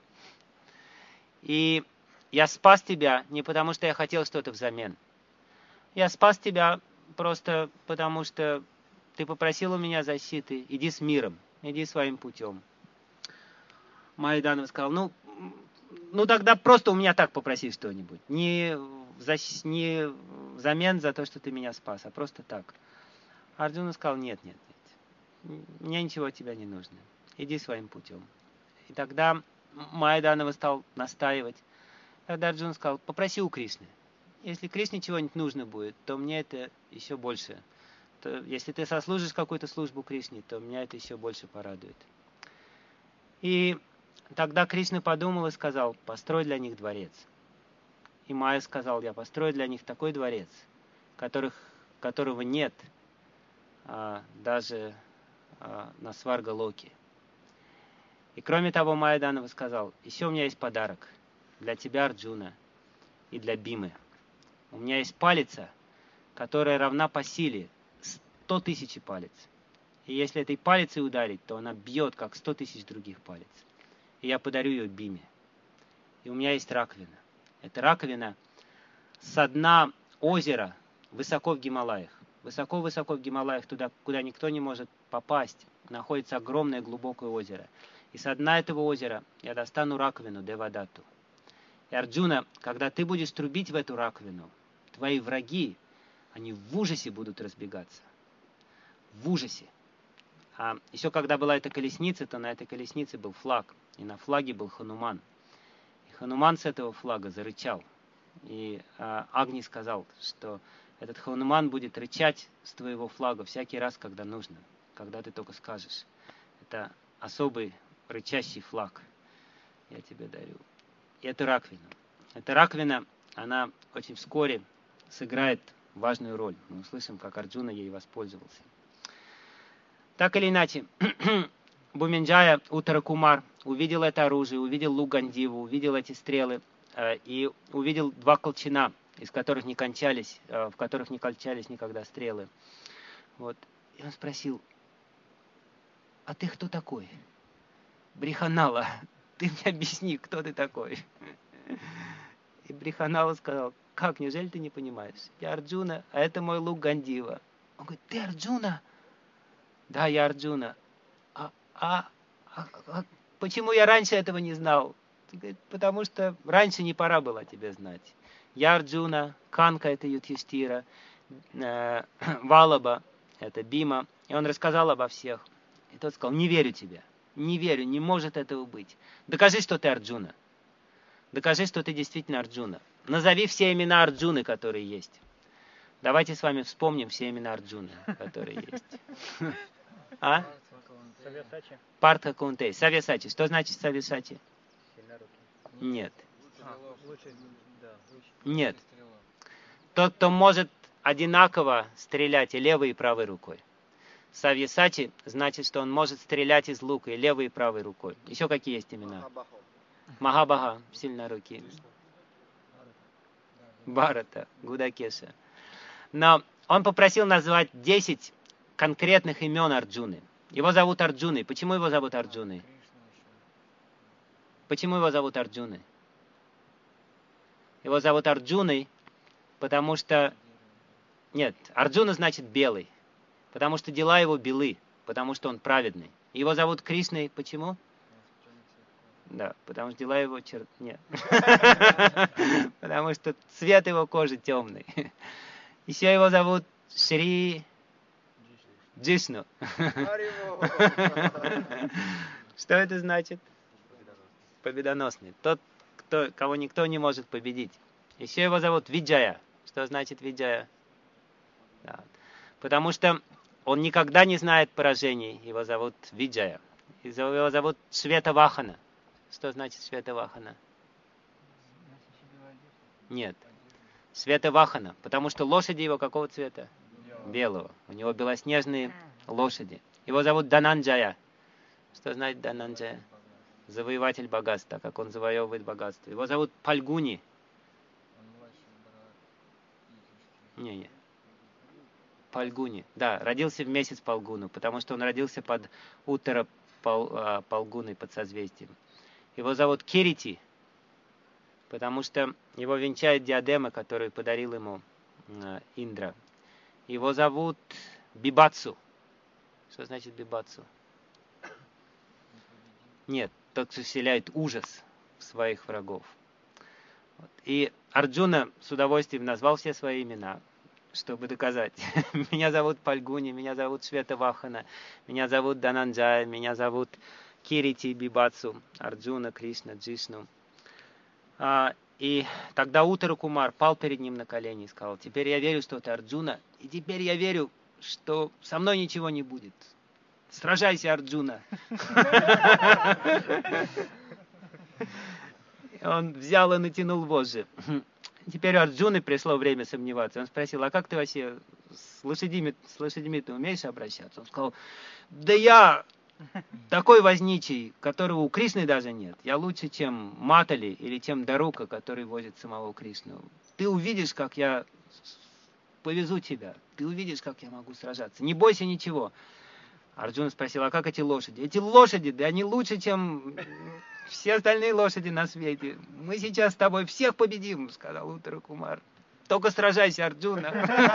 И я спас тебя не потому, что я хотел что-то взамен. Я спас тебя просто потому, что ты попросил у меня защиты. Иди с миром, иди своим путем. Майя Данава сказал, ну, ну тогда просто у меня так попроси что-нибудь. Не, защ... не взамен за то, что ты меня спас, а просто так. Арджуна сказал, нет, нет, нет. Мне ничего от тебя не нужно. Иди своим путем. И тогда Майя Данава стал настаивать. Тогда Арджуна сказал, попроси у Кришны. Если Кришне чего-нибудь нужно будет, то мне это еще больше. То, если ты сослужишь какую-то службу Кришне, то меня это еще больше порадует. И Тогда Кришна подумал и сказал: построй для них дворец. И Майя сказал: я построю для них такой дворец, которых, которого нет а, даже а, на Сваргалоке. И кроме того, Майя Данова сказал: еще у меня есть подарок для тебя, Арджуна, и для Бимы. У меня есть палица, которая равна по силе сто тысяч палец. И если этой палицей ударить, то она бьет, как сто тысяч других палец. И я подарю ее Биме. И у меня есть раковина. Это раковина со дна озера высоко в Гималаях. Высоко-высоко в Гималаях, туда, куда никто не может попасть, находится огромное глубокое озеро. И со дна этого озера я достану раковину Девадатту. И, Арджуна, когда ты будешь трубить в эту раковину, твои враги, они в ужасе будут разбегаться. В ужасе. А еще когда была эта колесница, то на этой колеснице был флаг. И на флаге был Хануман. И Хануман с этого флага зарычал. И а, Агни сказал, что этот Хануман будет рычать с твоего флага всякий раз, когда нужно. Когда ты только скажешь. Это особый рычащий флаг. Я тебе дарю. И эту раковину. Эта раковина, она очень вскоре сыграет важную роль. Мы услышим, как Арджуна ей воспользовался. Так или иначе, Буминджая Уттаракумар увидел это оружие, увидел лук Гандиву, увидел эти стрелы э, и увидел два колчана, из которых не кончались, э, в которых не кончались никогда стрелы. Вот. И он спросил: а ты кто такой? Бриханала, ты мне объясни, кто ты такой? И Бриханала сказал: как, неужели ты не понимаешь? Я Арджуна, а это мой лук Гандива. Он говорит: ты Арджуна? Да, я Арджуна. А, а, а, а почему я раньше этого не знал? Говорит: потому что раньше не пора было тебе знать. Я Арджуна, Канка это Юдхиштира, э, Валаба это Бима. И он рассказал обо всех. И тот сказал: не верю тебе. Не верю, не может этого быть. Докажи, что ты Арджуна. Докажи, что ты действительно Арджуна. Назови все имена Арджуны, которые есть. Давайте с вами вспомним все имена Арджуны, которые есть. А? Савьясачи. Партха Кунтей. Савьясачи. Что значит Савьясачи? Нет. А, лучше, да, лучше. Нет. Тот, кто может одинаково стрелять и левой, и правой рукой. Савьясачи значит, что он может стрелять из лука и левой, и правой рукой. Еще какие есть имена? Махабаха. Сильно руки. Барата. Гудакеша. Но он попросил назвать десять конкретных имен Арджуны. Его зовут Арджуной. Почему его зовут Арджуной? Почему его зовут Арджуной? Его зовут Арджуной, потому что... Нет, Арджуна значит белый. Потому что дела его белы. Потому что он праведный. Его зовут Кришной. Почему? Да, потому что дела его чер... Нет. Потому что цвет его кожи темный. Еще его зовут Шри Джишну. Что это значит? Победоносный. Тот, кто, кого никто не может победить. Еще его зовут Виджая. Что значит Виджая? Да. Потому что он никогда не знает поражений. Его зовут Виджая. Его зовут Шветавахана. Что значит Шветавахана? Нет. Шветавахана. Потому что лошади его какого цвета? Белого. У него белоснежные лошади. Его зовут Дананджая. Что значит Дананджая? Завоеватель богатства, как он завоевывает богатство. Его зовут Пальгуни. Не, не. Пальгуни. Да, родился в месяц Палгуну, потому что он родился под Уттара Пал, Палгуной, под созвездием. Его зовут Кирити, потому что его венчает диадема, которую подарил ему э, Индра. Его зовут Бибацу. Что значит Бибацу? Нет, тот, кто вселяет ужас в своих врагов. Вот. И Арджуна с удовольствием назвал все свои имена, чтобы доказать. Меня зовут Пальгуни, меня зовут Шветавахана, меня зовут Дананджая, меня зовут Кирити, Бибацу, Арджуна, Кришна, Джишну. А, и тогда Уттара Кумар пал перед ним на колени и сказал: теперь я верю, что ты Арджуна, и теперь я верю, что со мной ничего не будет. Сражайся, Арджуна. Он взял и натянул вожжи. Теперь у Арджуны пришло время сомневаться. Он спросил, а как ты вообще с лошадьми, с лошадьми ты умеешь обращаться? Он сказал, да я такой возничий, которого у Кришны даже нет. Я лучше, чем Матали или чем Дарука, который возит самого Кришну. Ты увидишь, как я повезу тебя. Ты увидишь, как я могу сражаться. Не бойся ничего. Арджуна спросил, а как эти лошади? Эти лошади, да они лучше, чем все остальные лошади на свете. Мы сейчас с тобой всех победим, сказал Уттара Кумар. Только сражайся, Арджуна.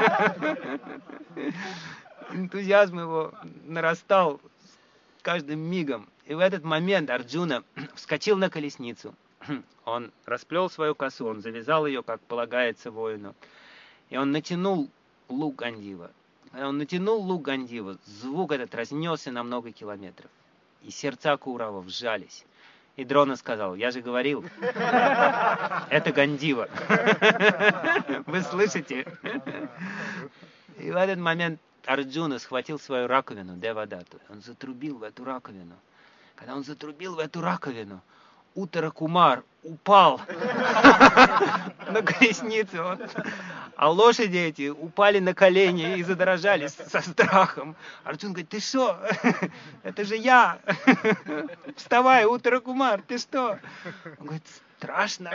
Энтузиазм его нарастал с каждым мигом. И в этот момент Арджуна вскочил на колесницу. Он расплел свою косу, он завязал ее, как полагается воину. И он натянул лук Гандива. Когда он натянул лук Гандива, звук этот разнесся на много километров. И сердца Кауравов сжались. И Дрона сказал, я же говорил, это Гандива. Вы слышите? И в этот момент Арджуна схватил свою раковину, Девадату. Он затрубил в эту раковину. Когда он затрубил в эту раковину, Уттара Кумар упал на колесницу, а лошади эти упали на колени и задрожали со страхом. Арджун говорит, ты что? Это же я! Вставай, Уттара Кумар, ты что? Он говорит, страшно.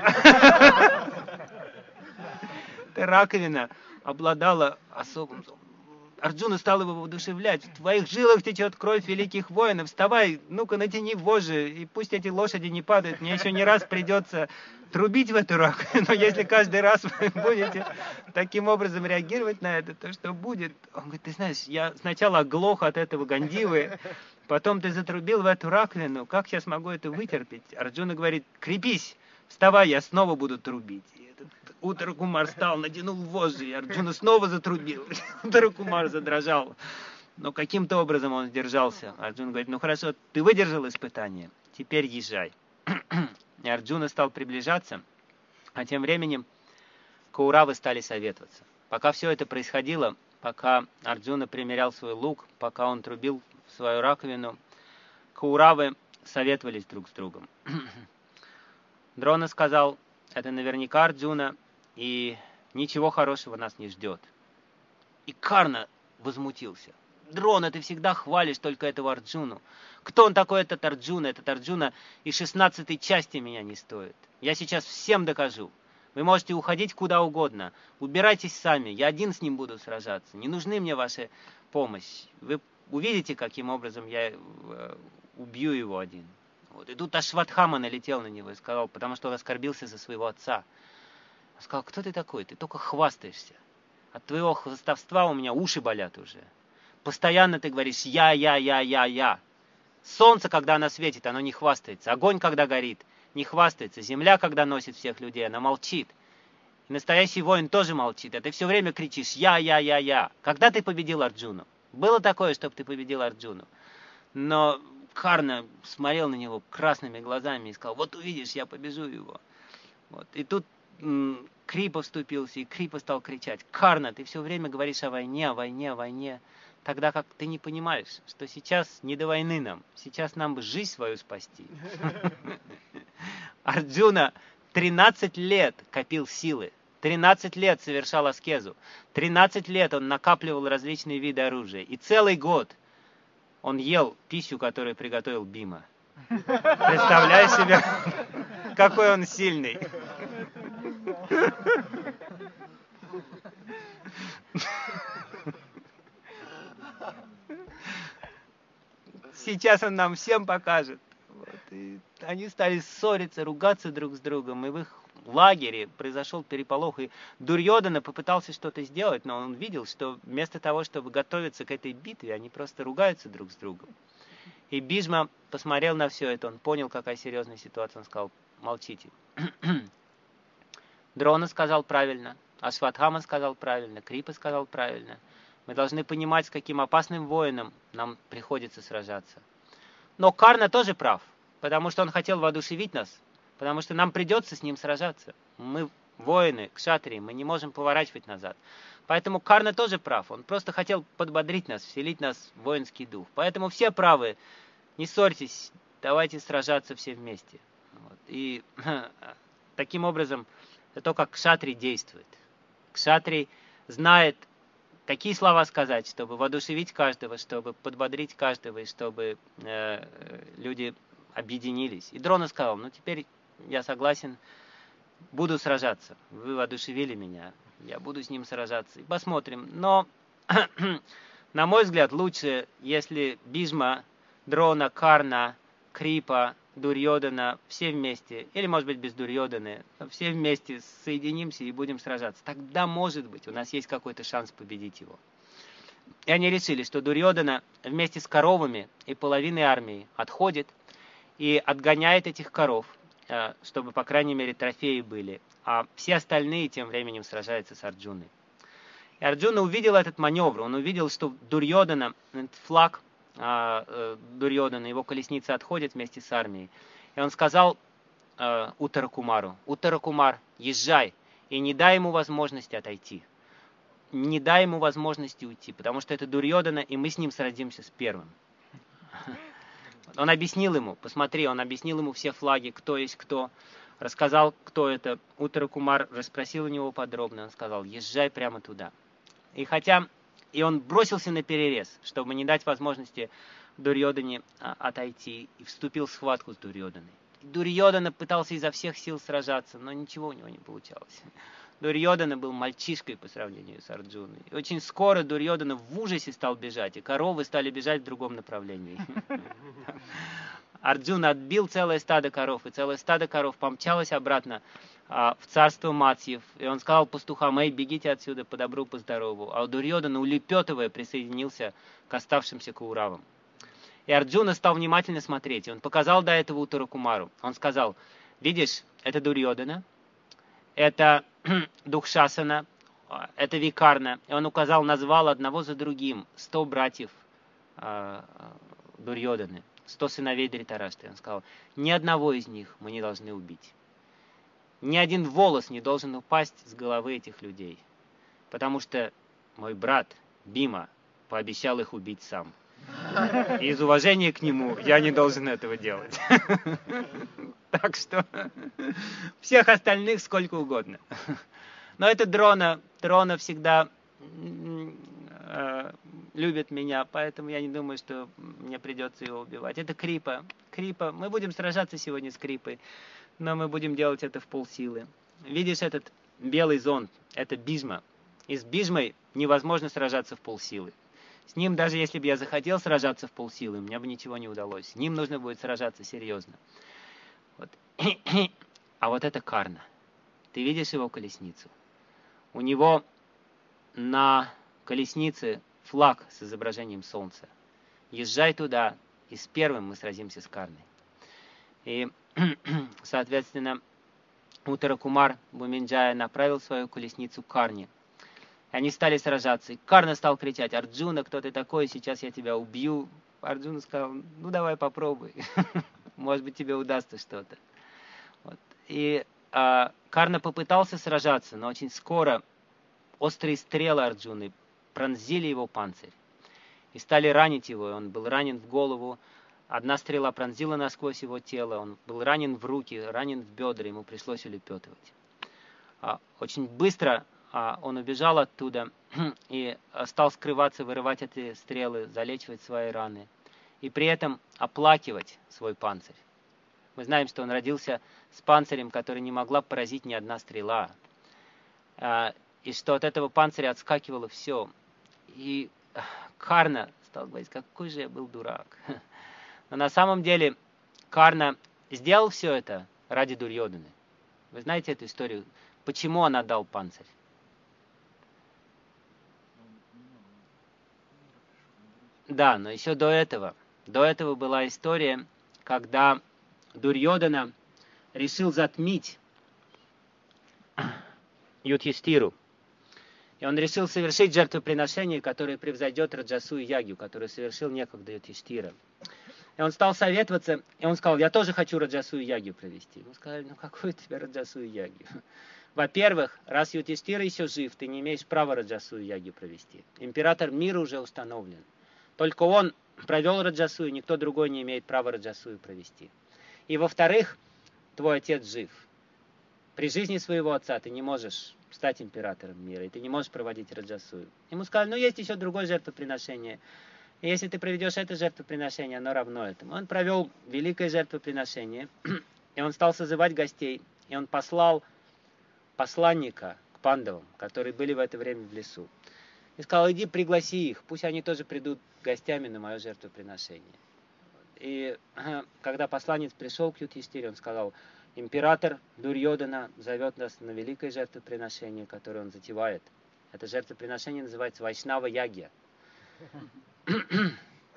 Эта раковина обладала особым... Арджуна стал его воодушевлять. В твоих жилах течет кровь великих воинов. Вставай, ну-ка натяни вожжи, и пусть эти лошади не падают. Мне еще не раз придется трубить в эту раковину. Но если каждый раз вы будете таким образом реагировать на это, то что будет? Он говорит, ты знаешь, я сначала оглох от этого Гандивы, потом ты затрубил в эту раковину. Как я смогу это вытерпеть? Арджуна говорит, крепись, вставай, я снова буду трубить. Уттара Кумар встал, натянул вожжи, и Арджуна снова затрубил. Уттара Кумар задрожал. Но каким-то образом он сдержался. Арджуна говорит, ну хорошо, ты выдержал испытание, теперь езжай. И Арджуна стал приближаться, а тем временем Кауравы стали советоваться. Пока все это происходило, пока Арджуна примерял свой лук, пока он трубил в свою раковину, Кауравы советовались друг с другом. Дрона сказал, это наверняка Арджуна, и ничего хорошего нас не ждет. И Карна возмутился. Дрона, ты всегда хвалишь только этого Арджуну. Кто он такой, этот Арджуна? Этот Арджуна и шестнадцатой части меня не стоит. Я сейчас всем докажу. Вы можете уходить куда угодно. Убирайтесь сами, я один с ним буду сражаться. Не нужны мне ваша помощь. Вы увидите, каким образом я убью его один. Вот. И тут Ашватхама налетел на него и сказал, потому что он оскорбился за своего отца. Он сказал, кто ты такой? Ты только хвастаешься. От твоего хвастовства у меня уши болят уже. Постоянно ты говоришь «я, я, я, я, я». Солнце, когда оно светит, оно не хвастается. Огонь, когда горит, не хвастается. Земля, когда носит всех людей, она молчит. И настоящий воин тоже молчит. А ты все время кричишь «я, я, я, я». Когда ты победил Арджуну? Было такое, чтобы ты победил Арджуну? Но Карна смотрел на него красными глазами и сказал, вот увидишь, я побежу его. Вот. И тут м- Крипа вступился, и Крипа стал кричать, Карна, ты все время говоришь о войне, о войне, о войне, тогда как ты не понимаешь, что сейчас не до войны нам, сейчас нам бы жизнь свою спасти. Арджуна тринадцать лет копил силы, тринадцать лет совершал аскезу, тринадцать лет он накапливал различные виды оружия, и целый год он ел пищу, которую приготовил Бима. Представляешь себе, какой он сильный. Сейчас он нам всем покажет. Вот. И они стали ссориться, ругаться друг с другом, и в их лагере произошел переполох, и Дурьодана попытался что-то сделать, но он видел, что вместо того, чтобы готовиться к этой битве, они просто ругаются друг с другом. И Бижма посмотрел на все это, он понял, какая серьезная ситуация, он сказал, молчите. Дрона сказал правильно, Ашватхама сказал правильно, Крипа сказал правильно. Мы должны понимать, с каким опасным воином нам приходится сражаться. Но Карна тоже прав, потому что он хотел воодушевить нас, потому что нам придется с ним сражаться. Мы воины, кшатрии, мы не можем поворачивать назад. Поэтому Карна тоже прав, он просто хотел подбодрить нас, вселить нас в воинский дух. Поэтому все правы, не ссорьтесь, давайте сражаться все вместе. Вот. И таким образом, это то, как кшатри действует. Кшатри знает, какие слова сказать, чтобы воодушевить каждого, чтобы подбодрить каждого, и чтобы э, люди объединились. И Дрона сказал, ну теперь я согласен, буду сражаться. Вы воодушевили меня, я буду с ним сражаться. И посмотрим. Но, на мой взгляд, лучше, если Бижма, Дрона, Карна, Крипа, Дурьодана, все вместе, или, может быть, без Дурьоданы, все вместе соединимся и будем сражаться. Тогда, может быть, у нас есть какой-то шанс победить его. И они решили, что Дурьодана вместе с коровами и половиной армии отходит и отгоняет этих коров, чтобы, по крайней мере, трофеи были. А все остальные тем временем сражаются с Арджуной. И Арджуна увидел этот маневр. Он увидел, что Дурьодана, этот флаг Дурьодана, его колесница отходит вместе с армией. И он сказал э, Уттара-Кумару: Уттара-Кумар, езжай, и не дай ему возможности отойти. Не дай ему возможности уйти, потому что это Дурьодана, и мы с ним сразимся с первым. Он объяснил ему, посмотри, он объяснил ему все флаги, кто есть кто, рассказал, кто это. Уттара-Кумар расспросил у него подробно, он сказал: езжай прямо туда. И хотя И он бросился на перерез, чтобы не дать возможности Дурьодане отойти, и вступил в схватку с Дурьоданой. Дурьодана пытался изо всех сил сражаться, но ничего у него не получалось. Дурьодана был мальчишкой по сравнению с Арджуной. И очень скоро Дурьодана в ужасе стал бежать, и коровы стали бежать в другом направлении. Арджуна отбил целое стадо коров, и целое стадо коров помчалось обратно а, в царство Матсьев. И он сказал пастухам: эй, бегите отсюда по добру, по здорову. А Дурьодана, улепетывая, присоединился к оставшимся Кауравам. И Арджуна стал внимательно смотреть. И он показал до этого Уттара-Кумару. Он сказал: видишь, это Дурьодана, это Духшасана, это Викарна. И он указал, назвал одного за другим сто братьев а, Дурьоданы. Сто сыновей Дритараштры. Он сказал: ни одного из них мы не должны убить. Ни один волос не должен упасть с головы этих людей. Потому что мой брат Бима пообещал их убить сам. И из уважения к нему я не должен этого делать. Так что всех остальных сколько угодно. Но это Дрона. Дрона всегда любит меня, поэтому я не думаю, что мне придется его убивать. Это Крипа. Крипа. Мы будем сражаться сегодня с Крипой, но мы будем делать это в полсилы. Видишь этот белый зонт? Это Бижма. И с Бижмой невозможно сражаться в полсилы. С ним, даже если бы я захотел сражаться в полсилы, мне бы ничего не удалось. С ним нужно будет сражаться серьезно. Вот. А вот это Карна. Ты видишь его колесницу? У него на колеснице флаг с изображением солнца. Езжай туда, и с первым мы сразимся с Карной. И, соответственно, Уттара-Кумар Буминджая направил свою колесницу к Карне. И они стали сражаться. И Карна стал кричать: Арджуна, кто ты такой? Сейчас я тебя убью. Арджуна сказал: ну давай попробуй. Может быть, тебе удастся что-то. Вот. И а, Карна попытался сражаться, но очень скоро острые стрелы Арджуны пронзили его панцирь и стали ранить его. Он был ранен в голову. Одна стрела пронзила насквозь его тело. Он был ранен в руки, ранен в бедра. Ему пришлось улепетывать. Очень быстро он убежал оттуда и стал скрываться, вырывать эти стрелы, залечивать свои раны. И при этом оплакивать свой панцирь. Мы знаем, что он родился с панцирем, который не могла поразить ни одна стрела. И что от этого панциря отскакивало все. И Карна стал говорить: какой же я был дурак. Но на самом деле Карна сделал все это ради Дурьоданы. Вы знаете эту историю? Почему он отдал панцирь? Да, но еще до этого. До этого была история, когда Дурьодана решил затмить Юдхиштхиру. И он решил совершить жертвоприношение, которое превзойдет Раджасую Ягью, которое совершил некогда Юдхиштхира. И он стал советоваться, и он сказал: я тоже хочу Раджасую Ягью провести. Ему сказали: ну какую тебе Раджасую Ягью? Во-первых, раз Юдхиштхира еще жив, ты не имеешь права Раджасую Ягью провести. Император мира уже установлен. Только он провел Раджасую, никто другой не имеет права Раджасую провести. И во-вторых, твой отец жив. При жизни своего отца ты не можешь стать императором мира, и ты не можешь проводить раджасую. Ему сказали, ну есть еще другое жертвоприношение. И если ты проведешь это жертвоприношение, оно равно этому. Он провел великое жертвоприношение, и он стал созывать гостей, и он послал посланника к пандавам, которые были в это время в лесу. И сказал, иди пригласи их, пусть они тоже придут гостями на мое жертвоприношение. И когда посланец пришел к Юдхиштире, он сказал, император Дурьодана зовет нас на великое жертвоприношение, которое он затевает. Это жертвоприношение называется Вайшнава Ягья. В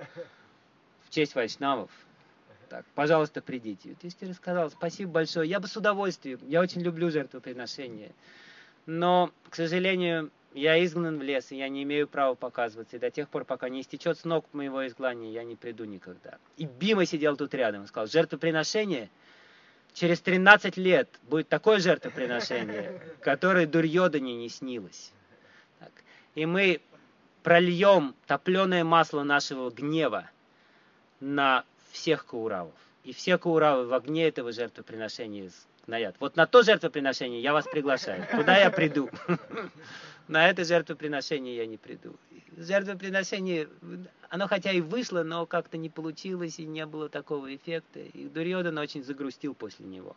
честь вайшнавов. Так, пожалуйста, придите. Юдхиштира сказал, спасибо большое, я бы с удовольствием, я очень люблю жертвоприношения. Но, к сожалению, я изгнан в лес, и я не имею права показываться. И до тех пор, пока не истечет срок моего изгнания, я не приду никогда. И Бима сидел тут рядом. Он сказал, жертвоприношение, через тринадцать лет будет такое жертвоприношение, которое Дурьодане не снилось. Так. И мы прольем топленое масло нашего гнева на всех кауравов. И все кауравы в огне этого жертвоприношения сгноят. Вот на то жертвоприношение я вас приглашаю. Куда я приду? На это жертвоприношение я не приду. Жертвоприношение, оно хотя и вышло, но как-то не получилось, и не было такого эффекта. И Дурьодана очень загрустил после него.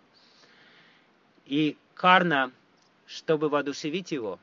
И Карна, чтобы воодушевить его,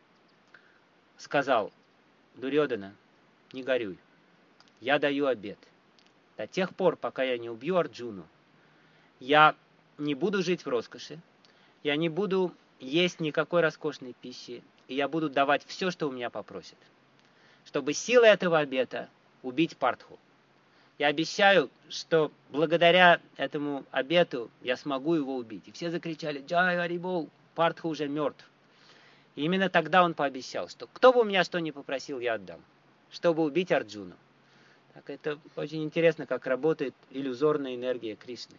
сказал, Дурьодана, не горюй, я даю обет. До тех пор, пока я не убью Арджуну, я не буду жить в роскоши, я не буду есть никакой роскошной пищи, и я буду давать все, что у меня попросят, чтобы силой этого обета убить Партху. Я обещаю, что благодаря этому обету я смогу его убить. И все закричали, Джай Харибол, Партха уже мертв. И именно тогда он пообещал, что кто бы у меня что ни попросил, я отдам, чтобы убить Арджуну. Так это очень интересно, как работает иллюзорная энергия Кришны.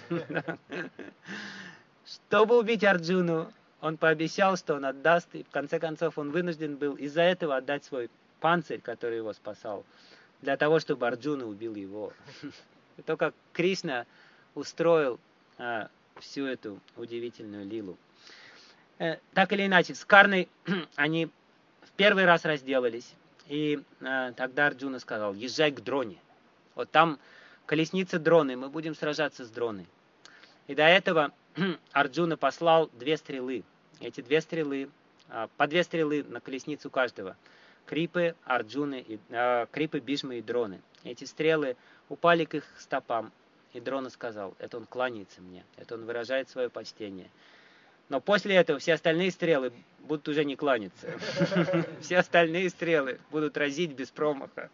Чтобы убить Арджуну, он пообещал, что он отдаст, и в конце концов он вынужден был из-за этого отдать свой панцирь, который его спасал, для того, чтобы Арджуна убил его. И то, как Кришна устроил а, всю эту удивительную лилу. Э, так или иначе, с Карной они в первый раз разделались, и а, тогда Арджуна сказал, езжай к Дроне. Вот там колесница Дроны, мы будем сражаться с Дроной. И до этого Арджуна послал две стрелы. Эти две стрелы, по две стрелы на колесницу каждого. Крипы, Арджуны, и, э, Крипы, Бижмы и Дроны. Эти стрелы упали к их стопам. И Дрона сказал, это он кланяется мне, это он выражает свое почтение. Но после этого все остальные стрелы будут уже не кланяться. Все остальные стрелы будут разить без промаха.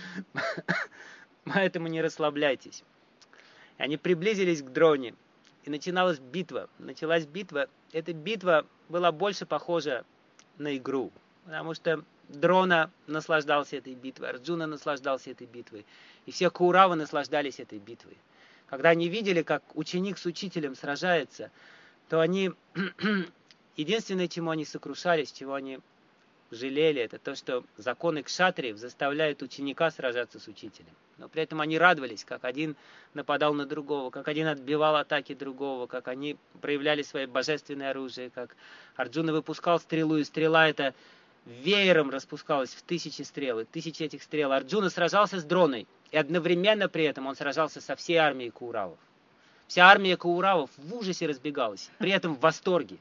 Поэтому не расслабляйтесь. Они приблизились к Дроне. И начиналась битва. Началась битва. Эта битва была больше похожа на игру. Потому что Дрона наслаждался этой битвой, Арджуна наслаждался этой битвой. И все Кауравы наслаждались этой битвой. Когда они видели, как ученик с учителем сражается, то они... Единственное, чему они сокрушались, чего они жалели, это то, что законы кшатриев заставляют ученика сражаться с учителем. Но при этом они радовались, как один нападал на другого, как один отбивал атаки другого, как они проявляли свое божественное оружие, как Арджуна выпускал стрелу, и стрела эта веером распускалась в тысячи стрел, и тысячи этих стрел. Арджуна сражался с Дроной, и одновременно при этом он сражался со всей армией Кауравов. Вся армия Кауравов в ужасе разбегалась, при этом в восторге.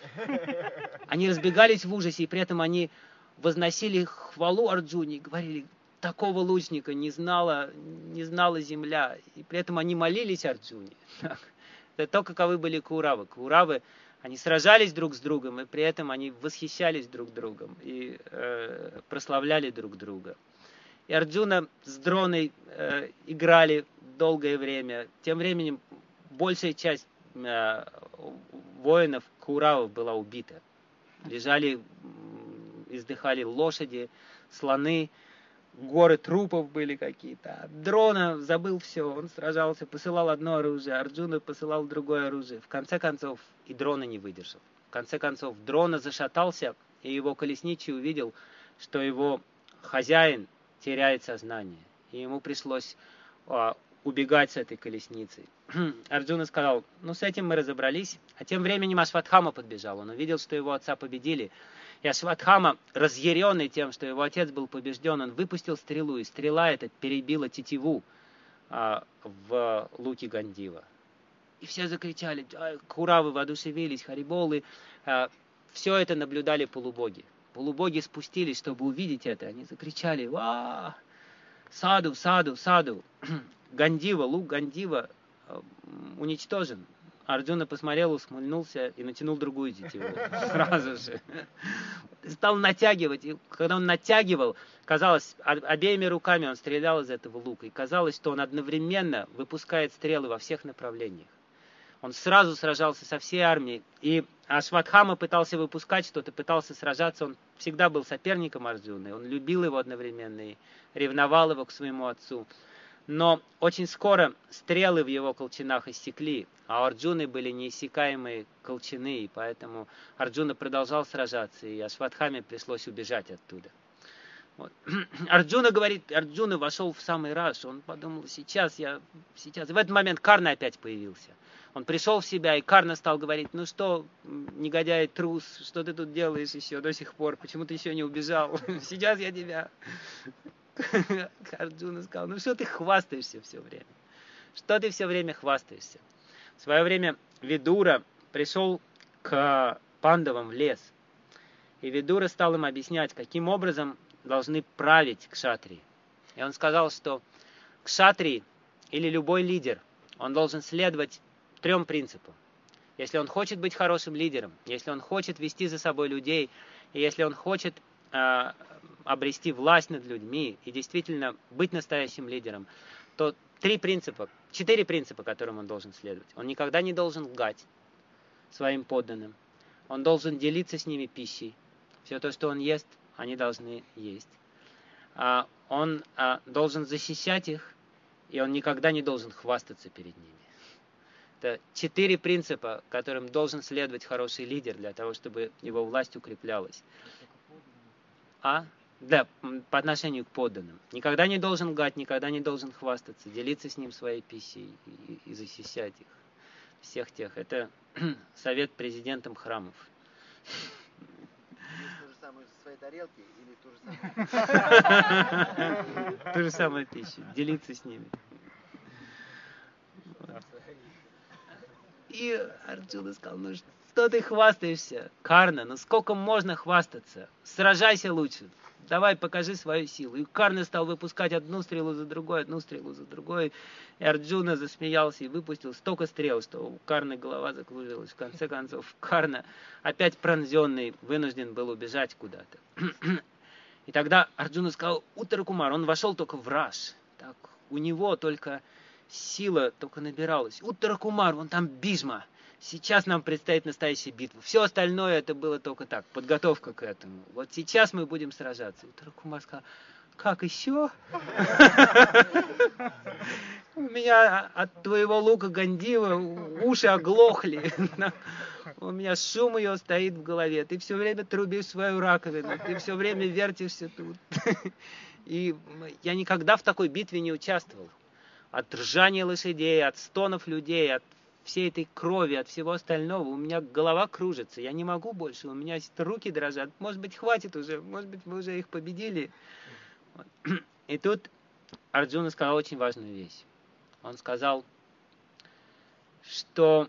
Они разбегались в ужасе, и при этом они возносили хвалу Арджуне и говорили, такого лучника не знала, не знала земля. И при этом они молились Арджуне. Это то, каковы были Кауравы. Кауравы, они сражались друг с другом, и при этом они восхищались друг другом и э, прославляли друг друга. И Арджуна с Дроной э, играли долгое время. Тем временем большая часть э, воинов Кауравов была убита. Лежали, издыхали лошади, слоны, горы трупов были какие-то. Дрона забыл все, он сражался, посылал одно оружие, Арджуна посылал другое оружие. В конце концов и Дрона не выдержал. В конце концов Дрона зашатался, и его колесничий увидел, что его хозяин теряет сознание. И ему пришлось а, убегать с этой колесницей. Арджуна сказал, ну с этим мы разобрались. А тем временем Ашватхама подбежал. Он увидел, что его отца победили. И Ашватхама, разъяренный тем, что его отец был побежден, он выпустил стрелу, и стрела эта перебила тетиву а, в луке Гандива. И все закричали, куравы воодушевились, хариболы. А, все это наблюдали полубоги. Полубоги спустились, чтобы увидеть это. Они закричали, ва, саду, саду, саду. Гандива, лук Гандива а, уничтожен. Арджуна посмотрел, усмехнулся и натянул другую тетиву. Сразу же. Стал натягивать. И когда он натягивал, казалось, обеими руками он стрелял из этого лука. И казалось, что он одновременно выпускает стрелы во всех направлениях. Он сразу сражался со всей армией. И Ашватхама пытался выпускать что-то, пытался сражаться. Он всегда был соперником Арджуны. Он любил его одновременно и ревновал его к своему отцу. Но очень скоро стрелы в его колчанах иссякли, а у Арджуны были неиссякаемые колчаны, и поэтому Арджуна продолжал сражаться, и Ашватхаме пришлось убежать оттуда. Вот. Арджуна говорит, Арджуна вошел в самый раж, он подумал, сейчас я, сейчас. И в этот момент Карна опять появился. Он пришел в себя, и Карна стал говорить, ну что, негодяй, трус, что ты тут делаешь еще до сих пор, почему ты еще не убежал? Сейчас я тебя... Арджуна сказал, ну что ты хвастаешься все время? Что ты все время хвастаешься? В свое время Видура пришел к пандавам в лес. И Видура стал им объяснять, каким образом должны править кшатрии. И он сказал, что кшатрий или любой лидер, он должен следовать трем принципам. Если он хочет быть хорошим лидером, если он хочет вести за собой людей, и если он хочет э, обрести власть над людьми и действительно быть настоящим лидером, то три принципа, четыре принципа, которым он должен следовать. Он никогда не должен лгать своим подданным. Он должен делиться с ними пищей. Все то, что он ест, они должны есть. А он а, должен защищать их, и он никогда не должен хвастаться перед ними. Это четыре принципа, которым должен следовать хороший лидер для того, чтобы его власть укреплялась. А? Да, по отношению к подданным. Никогда не должен лгать, никогда не должен хвастаться, делиться с ним своей пищей и, и защищать их. Всех тех. Это совет президентам храмов. То же самое в своей тарелке или то же самое? То же самое пищу. Делиться с ними. И Арджуна сказал, ну что ты хвастаешься? Карна, ну сколько можно хвастаться? Сражайся лучше. Давай, покажи свою силу. И Карна стал выпускать одну стрелу за другой, одну стрелу за другой. И Арджуна засмеялся и выпустил столько стрел, что у Карны голова закружилась. В конце концов, Карна, опять пронзенный, вынужден был убежать куда-то. И тогда Арджуна сказал, Уттаракумар, он вошел только в раж. Так, у него только сила только набиралась. Уттаракумар, вон там Бижма. Сейчас нам предстоит настоящая битва. Все остальное это было только так, подготовка к этому. Вот сейчас мы будем сражаться. Уттаракумар сказал, как еще? У меня от твоего лука Гандива уши оглохли. У меня шум ее стоит в голове. Ты все время трубишь свою раковину. Ты все время вертишься тут. И я никогда в такой битве не участвовал. От ржания лошадей, от стонов людей, от всей этой крови, от всего остального, у меня голова кружится, я не могу больше, у меня руки дрожат, может быть, хватит уже, может быть, мы уже их победили. И тут Арджуна сказал очень важную вещь. Он сказал, что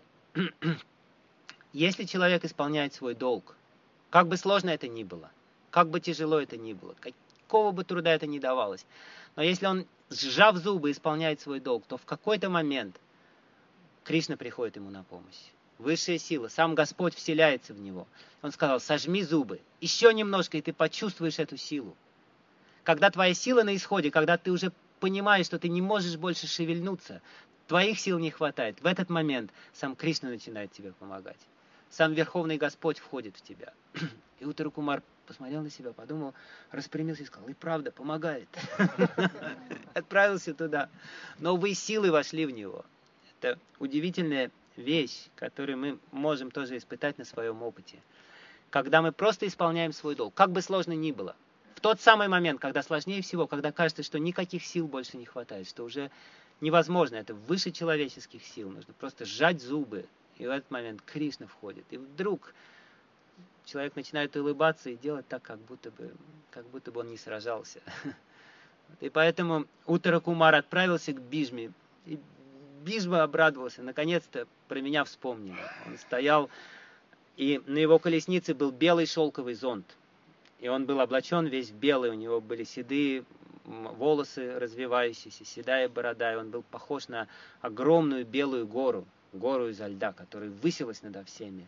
если человек исполняет свой долг, как бы сложно это ни было, как бы тяжело это ни было, какого бы труда это ни давалось, но если он, сжав зубы, исполняет свой долг, то в какой-то момент Кришна приходит ему на помощь. Высшая сила, сам Господь вселяется в него. Он сказал, сожми зубы, еще немножко, и ты почувствуешь эту силу. Когда твоя сила на исходе, когда ты уже понимаешь, что ты не можешь больше шевельнуться, твоих сил не хватает, в этот момент сам Кришна начинает тебе помогать. Сам Верховный Господь входит в тебя. И Уттаракумар посмотрел на себя, подумал, распрямился и сказал, и правда, помогает. Отправился туда. Новые силы вошли в него. Это удивительная вещь, которую мы можем тоже испытать на своем опыте. Когда мы просто исполняем свой долг, как бы сложно ни было. В тот самый момент, когда сложнее всего, когда кажется, что никаких сил больше не хватает, что уже невозможно, это выше человеческих сил, нужно просто сжать зубы. И в этот момент Кришна входит. И вдруг человек начинает улыбаться и делать так, как будто бы, как будто бы он не сражался. И поэтому Уттара Кумар отправился к Бижме. И Бижма обрадовался, наконец-то про меня вспомнили. Он стоял, и на его колеснице был белый шелковый зонт. И он был облачен весь в белый, у него были седые волосы развивающиеся, седая борода, и он был похож на огромную белую гору, гору изо льда, которая высилась надо всеми.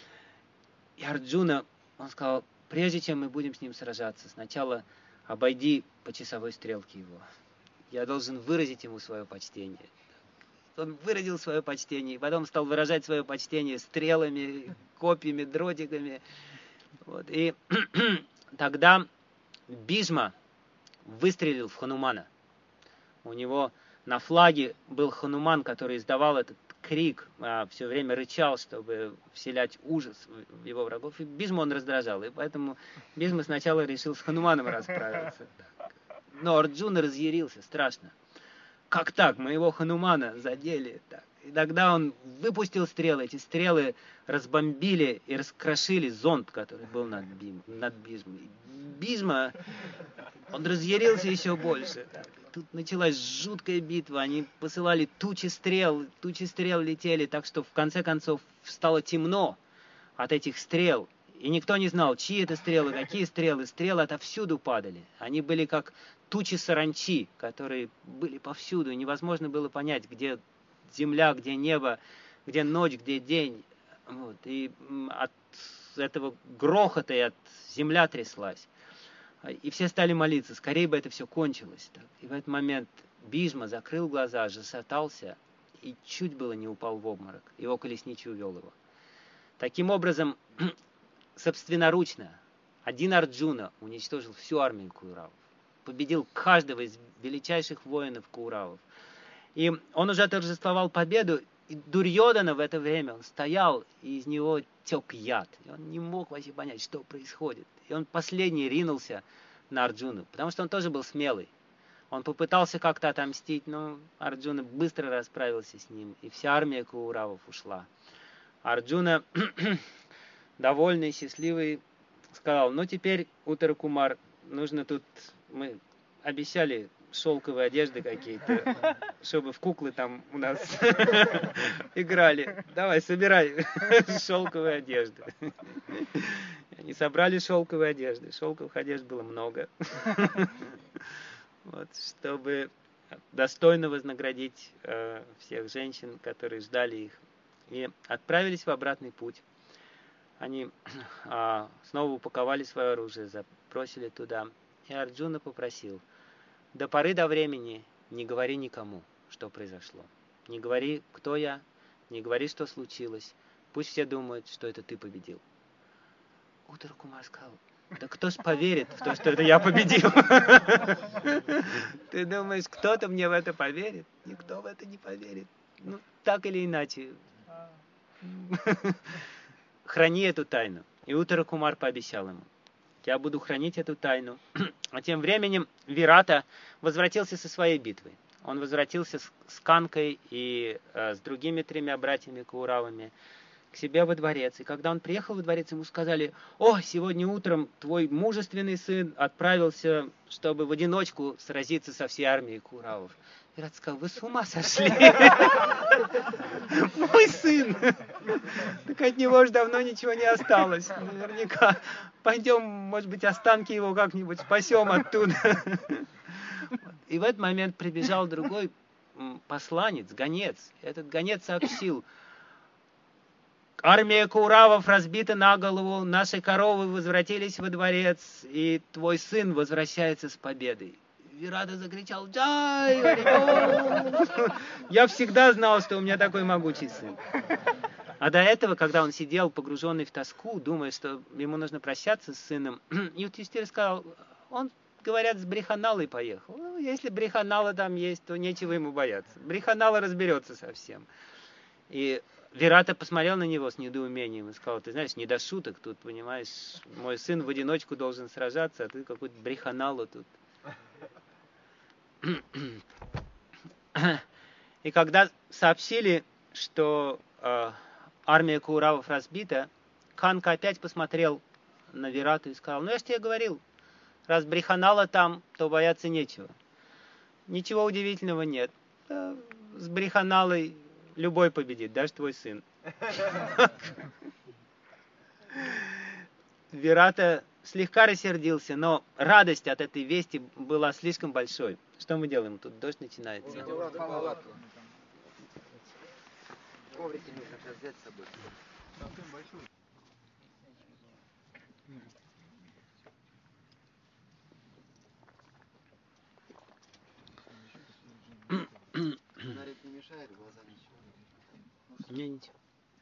И Арджуна, он сказал, прежде чем мы будем с ним сражаться, сначала обойди по часовой стрелке его. Я должен выразить ему свое почтение. Он выразил свое почтение, и потом стал выражать свое почтение стрелами, копьями, дротиками. Вот. И тогда Бижма выстрелил в Ханумана. У него на флаге был Хануман, который издавал этот крик, а, все время рычал, чтобы вселять ужас в его врагов. И Бижма он раздражал. И поэтому Бижма сначала решил с Хануманом расправиться. Но Арджуна разъярился страшно. Как так? Моего Ханумана задели. Так. И тогда он выпустил стрелы. Эти стрелы разбомбили и раскрошили зонт, который был над, Бим, над Бижмой. Бижма, он разъярился еще больше. Так. Тут началась жуткая битва. Они посылали тучи стрел. Тучи стрел летели, так что в конце концов стало темно от этих стрел. И никто не знал, чьи это стрелы, какие стрелы. Стрелы отовсюду падали. Они были как тучи саранчи, которые были повсюду. И невозможно было понять, где земля, где небо, где ночь, где день. Вот. И от этого грохота и от земля тряслась. И все стали молиться, скорее бы это все кончилось. И в этот момент Бижма закрыл глаза, зашатался и чуть было не упал в обморок. Его колесничий увел его. Таким образом, собственноручно один Арджуна уничтожил всю армию Кауравов. Победил каждого из величайших воинов Кауравов. И он уже торжествовал победу. И Дурьодана в это время, он стоял, и из него тек яд. И он не мог вообще понять, что происходит. И он последний ринулся на Арджуну, потому что он тоже был смелый. Он попытался как-то отомстить, но Арджуна быстро расправился с ним, и вся армия Кауравов ушла. Арджуна, довольный, счастливый, сказал, ну теперь, Уттара Кумар, нужно тут, мы обещали шелковые одежды какие-то, чтобы в куклы там у нас играли. Давай, собирай шелковые одежды. Они собрали шелковые одежды. Шелковых одежд было много. Вот, чтобы достойно вознаградить э, всех женщин, которые ждали их. И отправились в обратный путь. Они э, снова упаковали свое оружие, забросили туда. И Арджуна попросил, до поры до времени не говори никому, что произошло. Не говори, кто я, не говори, что случилось. Пусть все думают, что это ты победил. Уттара Кумар сказал, да кто ж поверит в то, что это я победил? Ты думаешь, кто-то мне в это поверит? Никто в это не поверит. Ну, так или иначе. Храни эту тайну. И Уттара Кумар пообещал ему. Я буду хранить эту тайну. А тем временем Вирата возвратился со своей битвы. Он возвратился с, с Канкой и э, с другими тремя братьями Кауравами к себе во дворец. И когда он приехал во дворец, ему сказали, о, сегодня утром твой мужественный сын отправился, чтобы в одиночку сразиться со всей армией Кауравов. Вират сказал, вы с ума сошли? Мой сын! Так от него же давно ничего не осталось. Наверняка. Пойдем, может быть, останки его как-нибудь спасем оттуда. И в этот момент прибежал другой посланец, гонец. Этот гонец сообщил, армия Кауравов разбита на голову, наши коровы возвратились во дворец, и твой сын возвращается с победой. Вирата закричал, «Джай, Харибол!» Я всегда знал, что у меня такой могучий сын. А до этого, когда он сидел погруженный в тоску, думая, что ему нужно прощаться с сыном, Юдхиштхира сказал, он, говорят, с Бриханалой поехал. Ну, если Бриханала там есть, то нечего ему бояться. Бриханала разберется со всем. И Вирата посмотрел на него с недоумением и сказал, ты знаешь, не до шуток тут, понимаешь, мой сын в одиночку должен сражаться, а ты какую-то Бриханалу тут. И когда сообщили, что э, армия Кауравов разбита, Канка опять посмотрел на Вирату и сказал: ну я же тебе говорил, раз Бриханала там, то бояться нечего. Ничего удивительного нет. Да, с Бриханалой любой победит, даже твой сын. Вирата слегка рассердился, но радость от этой вести была слишком большой. Что мы делаем? Тут дождь начинается. Коврики нужно сейчас взять с собой. Фонарик не мешает, глаза ничего. Не, ничего.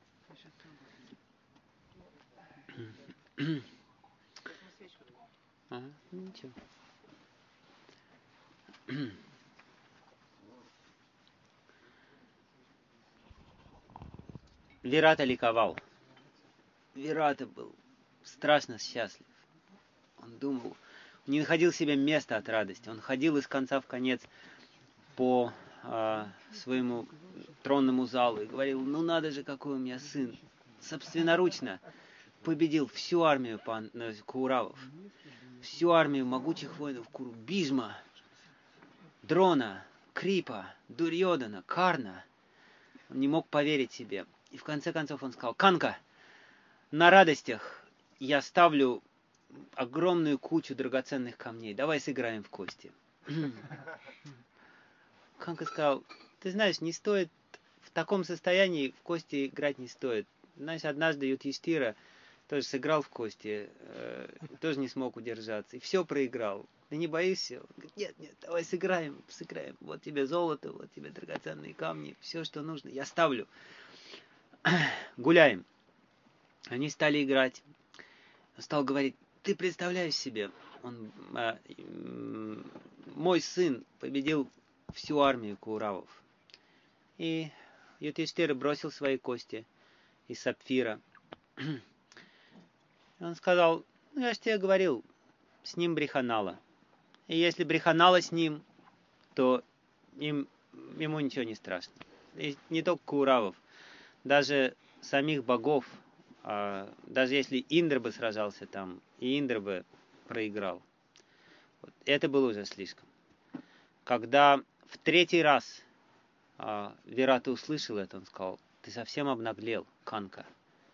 Ага, ничего. Вирата ликовал. Вирата был страшно счастлив. Он думал, он не находил себе места от радости. Он ходил из конца в конец по а, своему тронному залу и говорил: ну надо же, какой у меня сын. Собственноручно победил всю армию пан, Кауравов, всю армию могучих воинов Куру, Бижма, Дрона, Крипа, Дурьодана, Карна. Он не мог поверить себе. И в конце концов он сказал: Канка, на радостях я ставлю огромную кучу драгоценных камней. Давай сыграем в кости. Канка сказал: ты знаешь, не стоит в таком состоянии в кости играть не стоит. Знаешь, однажды Юдхиштира тоже сыграл в кости, э, тоже не смог удержаться. И все проиграл. Ты не боишься? Он говорит: нет, нет, давай сыграем, сыграем. Вот тебе золото, вот тебе драгоценные камни, все, что нужно, я ставлю. Гуляем. Они стали играть. Он стал говорить: ты представляешь себе, он, э, э, мой сын победил всю армию Кауравов. И Юдхиштира бросил свои кости из сапфира. Он сказал: ну я же тебе говорил, с ним Бриханала. И если Бриханала с ним, то им, ему ничего не страшно. И не только Кауравов, даже самих богов, а, даже если Индра бы сражался там, и Индра бы проиграл. Вот, это было уже слишком. Когда в третий раз а, Вирата услышал это, он сказал: ты совсем обнаглел, Канка.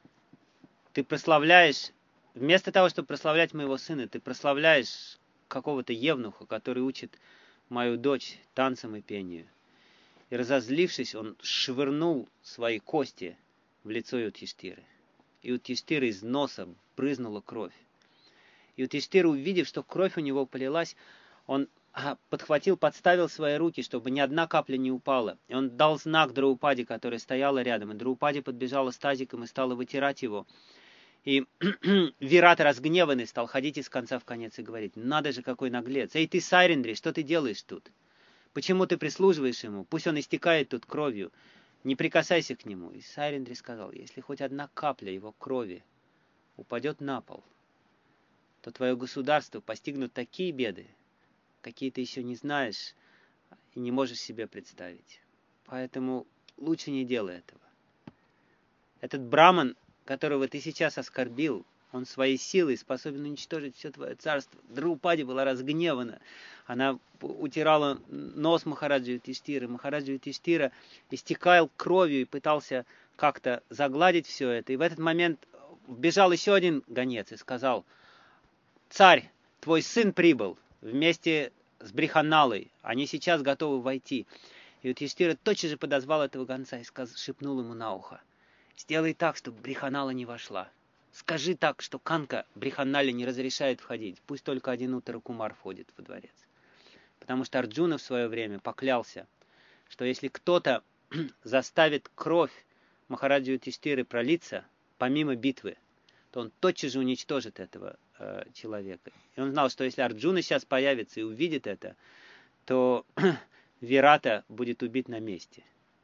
Ты прославляешь, вместо того, чтобы прославлять моего сына, ты прославляешь какого-то евнуха, который учит мою дочь танцам и пению. И разозлившись, он швырнул свои кости в лицо Юдхиштиры. И Юдхиштиры из носа брызнула кровь. И Юдхиштира, увидев, что кровь у него полилась, он подхватил, подставил свои руки, чтобы ни одна капля не упала. И он дал знак Драупаде, которая стояла рядом. И Драупаде подбежала с тазиком и стала вытирать его. И Вирата, разгневанный, стал ходить из конца в конец и говорить: надо же, какой наглец. Эй ты, Сайриндри, что ты делаешь тут? Почему ты прислуживаешь ему? Пусть он истекает тут кровью. Не прикасайся к нему. И Сайриндри сказал: если хоть одна капля его крови упадет на пол, то твое государство постигнут такие беды, какие ты еще не знаешь и не можешь себе представить. Поэтому лучше не делай этого. Этот браман, которого ты сейчас оскорбил, он своей силой способен уничтожить все твое царство. Драупади была разгневана. Она утирала нос Махараджи Юдхиштиры. Махараджа Юдхиштира истекал кровью и пытался как-то загладить все это. И в этот момент вбежал еще один гонец и сказал: царь, твой сын прибыл вместе с Бриханалой. Они сейчас готовы войти. И Юдхиштира тотчас же подозвал этого гонца и сказ... шепнул ему на ухо: сделай так, чтобы Бриханала не вошла. Скажи так, что Канка Бриханале не разрешает входить. Пусть только один Уттара-Кумар входит во дворец. Потому что Арджуна в свое время поклялся, что если кто-то заставит кровь Махараджи Юдхиштиры пролиться, помимо битвы, то он тотчас же уничтожит этого э, человека. И он знал, что если Арджуна сейчас появится и увидит это, то Вирата будет убит на месте.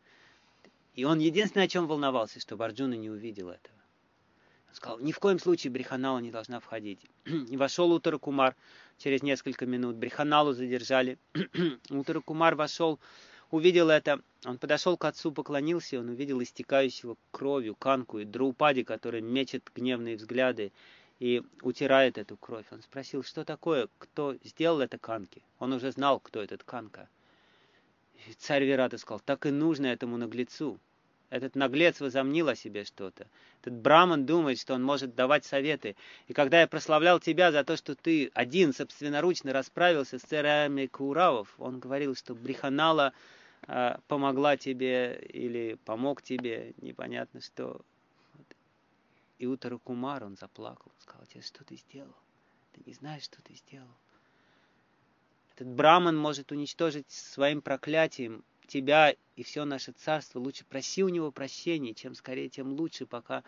И он единственное, о чем волновался, чтобы Арджуна не увидел этого. Он сказал: ни в коем случае Бриханала не должна входить. И вошел Уттара-Кумар через несколько минут. Бриханалу задержали. Уттара-Кумар вошел. увидел это, он подошел к отцу, поклонился, он увидел истекающего кровью Канку и Драупади, который мечет гневные взгляды и утирает эту кровь. Он спросил, что такое, кто сделал это Канке? Он уже знал, кто этот Канка. И царь Вирата сказал, так и нужно этому наглецу. Этот наглец возомнил о себе что-то. Этот браман думает, что он может давать советы. И когда я прославлял тебя за то, что ты один собственноручно расправился с царями Кауравов, он говорил, что Бриханала э, помогла тебе или помог тебе, непонятно что. И Уттара Кумар, он заплакал, сказал, тебе что ты сделал? Ты не знаешь, что ты сделал. Этот браман может уничтожить своим проклятием тебя и все наше царство. Лучше проси у него прощения, чем скорее, тем лучше, пока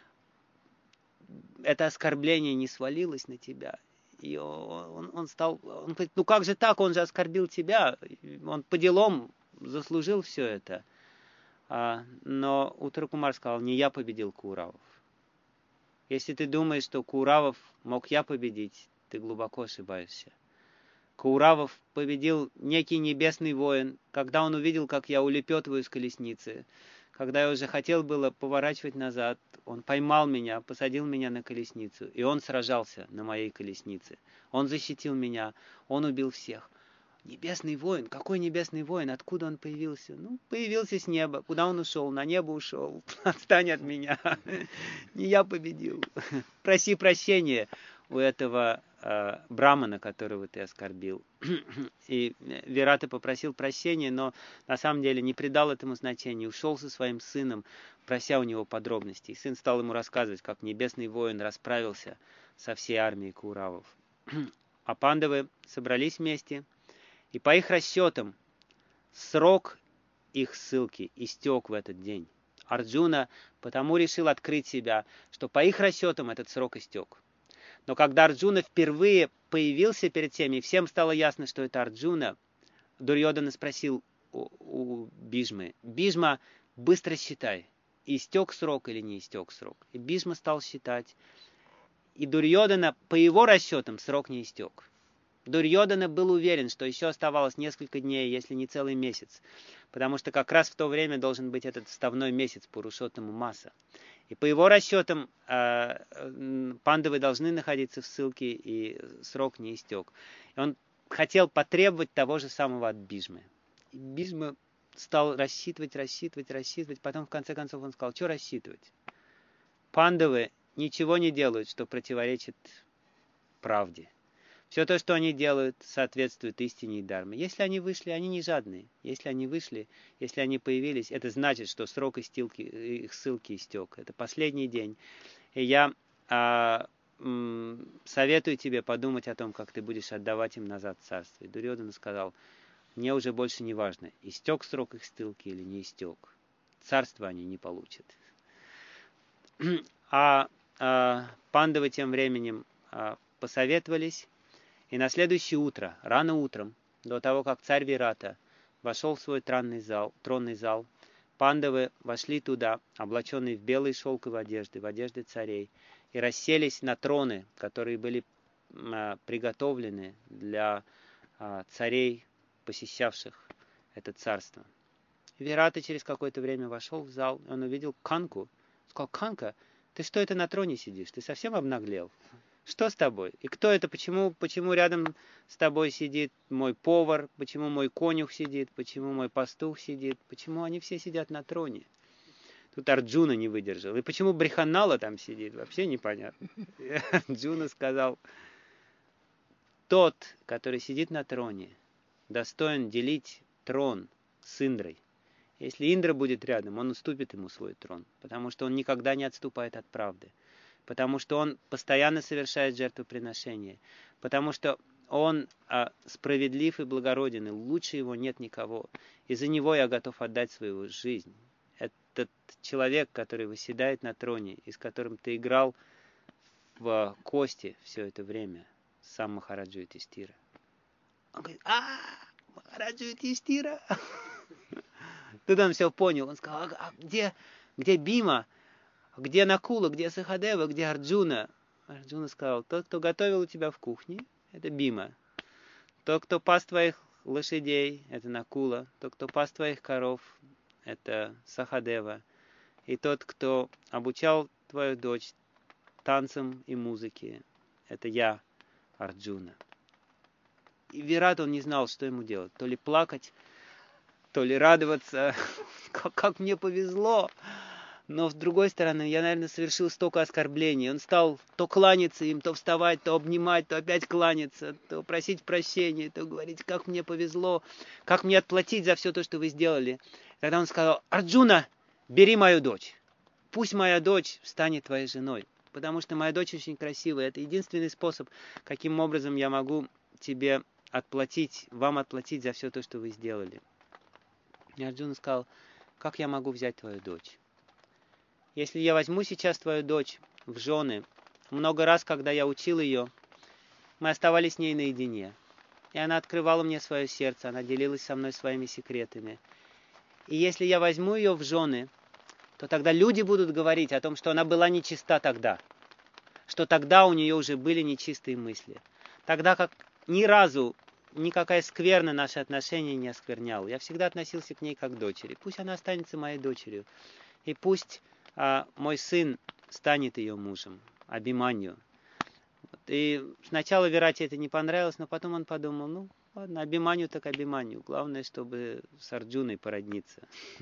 это оскорбление не свалилось на тебя. И он, он стал, он говорит, ну как же так, он же оскорбил тебя, он по делам заслужил все это. А, но Уттара Кумар сказал, не я победил Кауравов. Если ты думаешь, что Кауравов мог я победить, ты глубоко ошибаешься. Кауравов победил некий небесный воин, когда он увидел, как я улепетываю с колесницы. Когда я уже хотел было поворачивать назад, он поймал меня, посадил меня на колесницу, и он сражался на моей колеснице. Он защитил меня, он убил всех. Небесный воин? Какой небесный воин? Откуда он появился? Ну, появился с неба. Куда он ушел? На небо ушел. Отстань от меня. Не я победил. Проси прощения у этого э, брамана, которого ты оскорбил. И Вирата попросил прощения, но на самом деле не придал этому значения. Ушел со своим сыном, прося у него подробностей. Сын стал ему рассказывать, как небесный воин расправился со всей армией Кауравов. А пандавы собрались вместе, и по их расчетам срок их ссылки истек в этот день. Арджуна потому решил открыть себя, что по их расчетам этот срок истек. Но когда Арджуна впервые появился перед всеми, всем стало ясно, что это Арджуна, Дурьодана спросил у, у Бижмы, «Бижма, быстро считай, истек срок или не истек срок?» И Бижма стал считать. И Дурьодана, по его расчетам, срок не истек. Дурьодана был уверен, что еще оставалось несколько дней, если не целый месяц, потому что как раз в то время должен быть этот вставной месяц Пурушоттама Маса. И по его расчетам пандавы должны находиться в ссылке, и срок не истек. И он хотел потребовать того же самого от Бижмы. И Бижма стал рассчитывать, рассчитывать, рассчитывать. Потом, в конце концов, он сказал, что рассчитывать? Пандавы ничего не делают, что противоречит правде. Все то, что они делают, соответствует истине и дharме. Если они вышли, они не жадные. Если они вышли, если они появились, это значит, что срок их ссылки, их ссылки истек. Это последний день. И я а, м, советую тебе подумать о том, как ты будешь отдавать им назад царство. И Дурьодана сказал, мне уже больше не важно, истек срок их ссылки или не истек. Царство они не получат. А, а пандавы тем временем а, посоветовались. И на следующее утро, рано утром, до того, как царь Вирата вошел в свой тронный зал, тронный зал, пандавы вошли туда, облаченные в белые шелковые одежды, в одежды царей, и расселись на троны, которые были а, приготовлены для а, царей, посещавших это царство. Вирата через какое-то время вошел в зал, он увидел Канку, сказал, «Канка, ты что это на троне сидишь? Ты совсем обнаглел? Что с тобой? И кто это? Почему, почему рядом с тобой сидит мой повар? Почему мой конюх сидит? Почему мой пастух сидит? Почему они все сидят на троне?» Тут Арджуна не выдержал. И почему Бриханала там сидит? Вообще непонятно. И Арджуна сказал, тот, который сидит на троне, достоин делить трон с Индрой. Если Индра будет рядом, он уступит ему свой трон, потому что он никогда не отступает от правды. Потому что он постоянно совершает жертвоприношения, потому что он а, справедлив и благороден, и лучше его нет никого. И за него я готов отдать свою жизнь. Этот человек, который восседает на троне, и с которым ты играл в кости все это время, сам Махараджа Юдхиштира. Он говорит, а, Махараджа Юдхиштира? Тут он все понял. Он сказал, а где, где Бима? Где Накула, где Сахадева, где Арджуна? Арджуна сказал, тот, кто готовил у тебя в кухне, это Бима. Тот, кто пас твоих лошадей – это Накула, тот, кто пас твоих коров – это Сахадева, и тот, кто обучал твою дочь танцам и музыке – это я, Арджуна. И Вират, он не знал, что ему делать, то ли плакать, то ли радоваться, как, как мне повезло. Но, с другой стороны, я, наверное, совершил столько оскорблений. Он стал то кланяться им, то вставать, то обнимать, то опять кланяться, то просить прощения, то говорить, как мне повезло, как мне отплатить за все то, что вы сделали. Тогда он сказал: Арджуна, бери мою дочь. Пусть моя дочь станет твоей женой, потому что моя дочь очень красивая. Это единственный способ, каким образом я могу тебе отплатить, вам отплатить за все то, что вы сделали. И Арджуна сказал: как я могу взять твою дочь? Если я возьму сейчас твою дочь в жены, много раз, когда я учил ее, мы оставались с ней наедине. И она открывала мне свое сердце, она делилась со мной своими секретами. И если я возьму ее в жены, то тогда люди будут говорить о том, что она была нечиста тогда, что тогда у нее уже были нечистые мысли. Тогда как ни разу никакая скверна наши отношения не оскверняла. Я всегда относился к ней как к дочери. Пусть она останется моей дочерью. И пусть а, мой сын станет ее мужем, Абиманью. И сначала Вирате это не понравилось, но потом он подумал: ну ладно, Абиманью так Абиманью. Главное, чтобы с Арджуной породниться.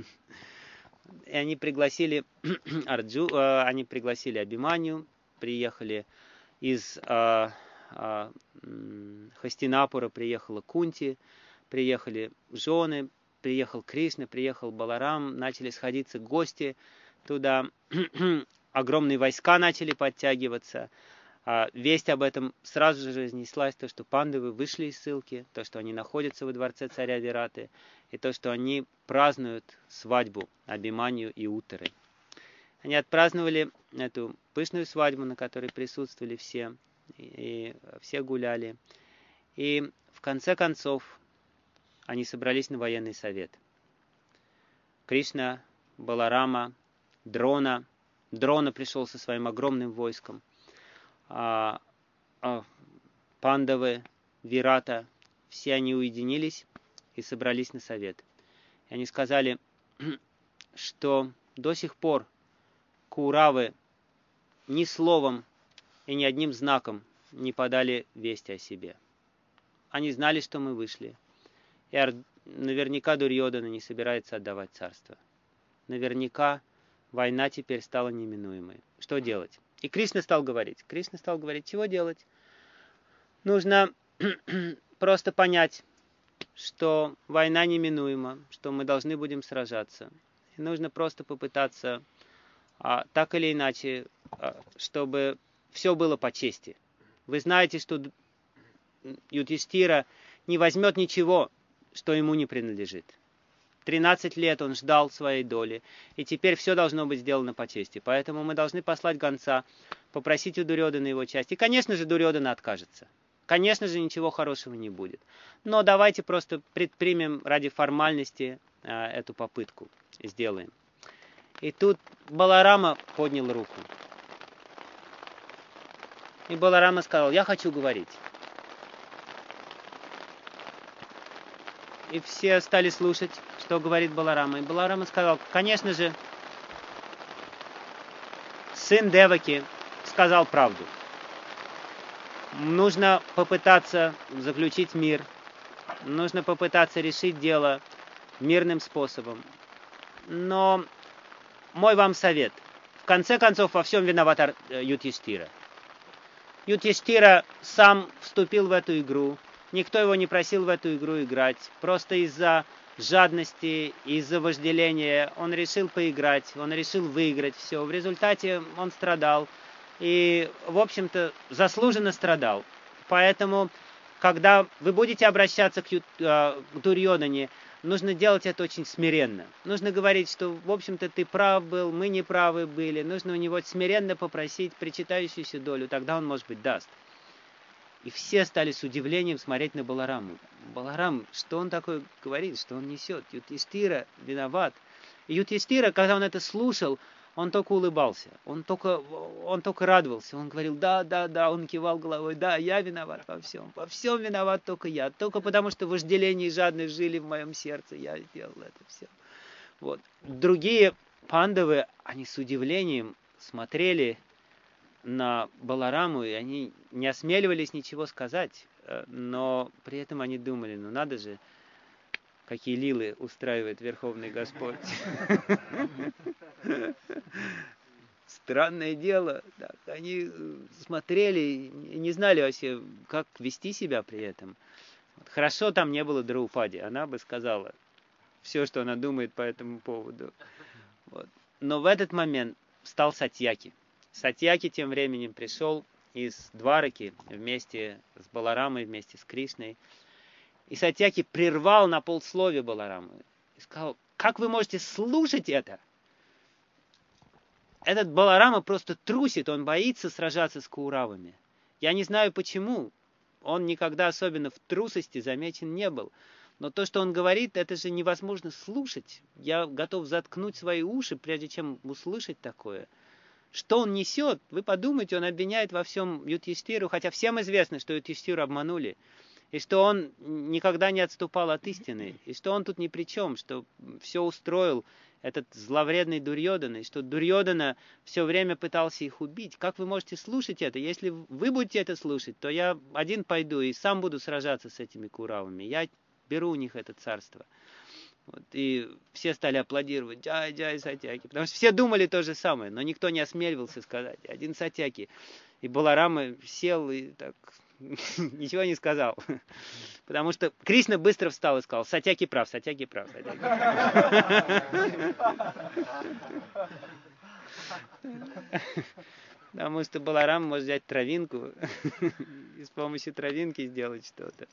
И они пригласили Арджу, а, они пригласили Абиманью, приехали из а, а, Хастинапура, приехала Кунти, приехали жены, приехал Кришна, приехал Баларам, начали сходиться гости туда, огромные войска начали подтягиваться. А весть об этом сразу же разнеслась, то, что пандавы вышли из ссылки, то, что они находятся во дворце царя Вираты, и то, что они празднуют свадьбу Абиманью и Уттары. Они отпраздновали эту пышную свадьбу, на которой присутствовали все, и все гуляли. И в конце концов они собрались на военный совет. Кришна, Баларама, Дрона. Дрона пришел со своим огромным войском. А, а, Пандавы, Вирата, все они уединились и собрались на совет. И они сказали, что до сих пор Кауравы ни словом и ни одним знаком не подали вести о себе. Они знали, что мы вышли. И наверняка Дурьодана не собирается отдавать царство. Наверняка война теперь стала неминуемой. Что делать? И Кришна стал говорить. Кришна стал говорить, чего делать? Нужно просто понять, что война неминуема, что мы должны будем сражаться. И нужно просто попытаться а, так или иначе, а, чтобы все было по чести. Вы знаете, что Юдхиштхира не возьмет ничего, что ему не принадлежит. тринадцать лет он ждал своей доли, и теперь все должно быть сделано по чести. Поэтому мы должны послать гонца, попросить у Дурьодана его часть. И, конечно же, Дурьодана откажется. Конечно же, ничего хорошего не будет. Но давайте просто предпримем ради формальности а, эту попытку. Сделаем. И тут Баларама поднял руку. И Баларама сказал, я хочу говорить. И все стали слушать, что говорит Баларама. И Баларама сказал, конечно же, сын Деваки сказал правду. Нужно попытаться заключить мир. Нужно попытаться решить дело мирным способом. Но мой вам совет. В конце концов, во всем виноват Юдхиштхира. Юдхиштхира сам вступил в эту игру. Никто его не просил в эту игру играть. Просто из-за жадности, из-за вожделения он решил поиграть, он решил выиграть все. В результате он страдал. И, в общем-то, заслуженно страдал. Поэтому, когда вы будете обращаться к, к Дурьодане, нужно делать это очень смиренно. Нужно говорить, что, в общем-то, ты прав был, мы не правы были. Нужно у него смиренно попросить причитающуюся долю, тогда он, может быть, даст. И все стали с удивлением смотреть на Балараму. Баларам, что он такое говорит, что он несет? Юдхиштхира виноват. И Юдхиштхира, когда он это слушал, Он только улыбался, он только, он только радовался, он говорил, да, да, да, он кивал головой, да, я виноват во всем, во всем виноват только я, только потому что вожделение и жадность жили в моем сердце, я сделал это все. Вот. Другие пандавы, они с удивлением смотрели на Балараму, и они не осмеливались ничего сказать, но при этом они думали, ну надо же, какие лилы устраивает Верховный Господь. Странное дело. Так, они смотрели и не знали вообще, как вести себя при этом. Вот. Хорошо там не было Драупади, она бы сказала все, что она думает по этому поводу. Вот. Но в этот момент встал Сатьяки. Сатьяки тем временем пришел из Двараки вместе с Баларамой, вместе с Кришной. И Сатьяки прервал на полсловия Балараму и сказал, как вы можете слушать это? Этот Баларама просто трусит, он боится сражаться с Кауравами. Я не знаю почему, он никогда особенно в трусости замечен не был. Но то, что он говорит, это же невозможно слушать. Я готов заткнуть свои уши, прежде чем услышать такое. Что он несет? Вы подумайте, он обвиняет во всем Юдхиштхиру, хотя всем известно, что Юдхиштхиру обманули. И что он никогда не отступал от истины. И что он тут ни при чем, что все устроил этот зловредный Дурьодана. И что Дурьодана все время пытался их убить. Как вы можете слушать это? Если вы будете это слушать, то я один пойду и сам буду сражаться с этими Кауравами. Я беру у них это царство. Вот, и все стали аплодировать, джай, джай, Сатьяки. Потому что все думали то же самое, но никто не осмеливался сказать. Один Сатьяки. И Баларама сел и так ничего не сказал. Потому что Кришна быстро встал и сказал, Сатьяки прав, Сатьяки прав. Сатьяки прав. Потому что Баларам может взять травинку и с помощью травинки сделать что-то.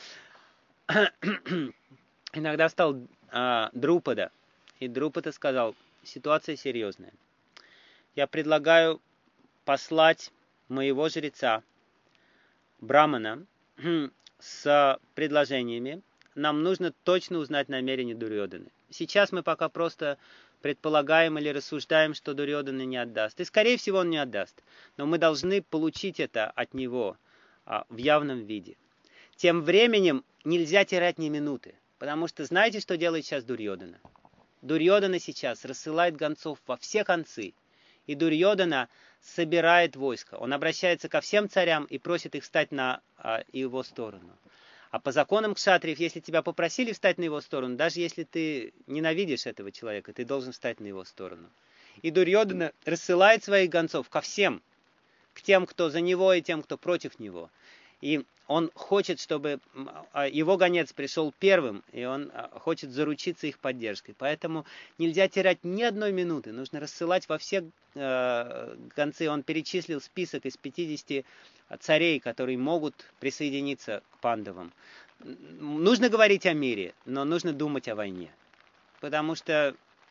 Иногда встал а, Друпада, и Друпада сказал, ситуация серьезная. Я предлагаю послать моего жреца, Брамана, с предложениями. Нам нужно точно узнать намерения Дурьоданы. Сейчас мы пока просто предполагаем или рассуждаем, что Дурьодана не отдаст. И, скорее всего, он не отдаст. Но мы должны получить это от него а, в явном виде. Тем временем нельзя терять ни минуты. Потому что знаете, что делает сейчас Дурьодана? Дурьодана сейчас рассылает гонцов во все концы. И Дурьодана собирает войско. Он обращается ко всем царям и просит их встать на а, его сторону. А по законам кшатриев, если тебя попросили встать на его сторону, даже если ты ненавидишь этого человека, ты должен встать на его сторону. И Дурьодана рассылает своих гонцов ко всем. К тем, кто за него, и тем, кто против него. И он хочет, чтобы его гонец пришел первым, и он хочет заручиться их поддержкой. Поэтому нельзя терять ни одной минуты. Нужно рассылать во все э, гонцы. Он перечислил список из пятидесяти царей, которые могут присоединиться к пандавам. Нужно говорить о мире, но нужно думать о войне. Потому что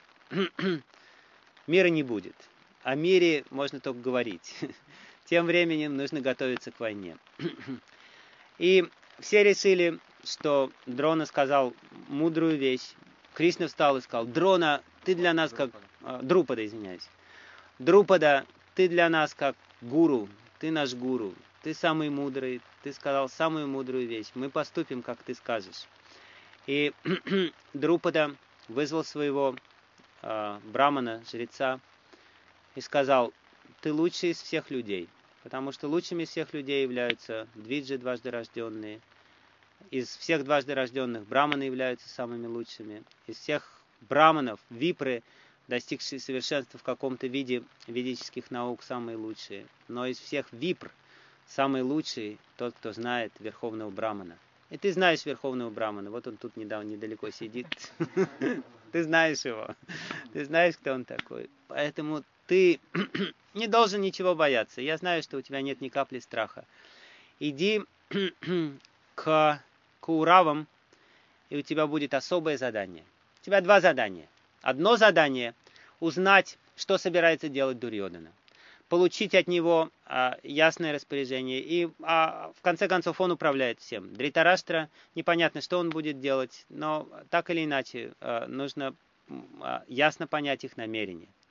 мира не будет. О мире можно только говорить. Тем временем нужно готовиться к войне. И все решили, что Дрона сказал мудрую вещь. Кришна встал и сказал, Дрона, ты для нас как... Друпада, извиняюсь. Друпада, ты для нас как гуру, ты наш гуру, ты самый мудрый, ты сказал самую мудрую вещь, мы поступим, как ты скажешь. И Друпада вызвал своего э, брамана, жреца, и сказал, ты лучший из всех людей, потому что лучшими из всех людей являются двиджи, дважды рожденные. Из всех дважды рожденных браманы являются самыми лучшими. Из всех браманов, випры, достигшие совершенства в каком-то виде ведических наук, самые лучшие. Но из всех випр самый лучший тот, кто знает верховного брамана. И ты знаешь верховного брамана, вот он тут недавно, недалеко сидит. Ты знаешь его, ты знаешь, кто он такой. Поэтому ты не должен ничего бояться. Я знаю, что у тебя нет ни капли страха. Иди к Кауравам, и у тебя будет особое задание. У тебя два задания. Одно задание – узнать, что собирается делать Дурьодана. Получить от него а, ясное распоряжение. И а, в конце концов он управляет всем. Дритараштра, непонятно, что он будет делать, но так или иначе а, нужно а, ясно понять их намерения.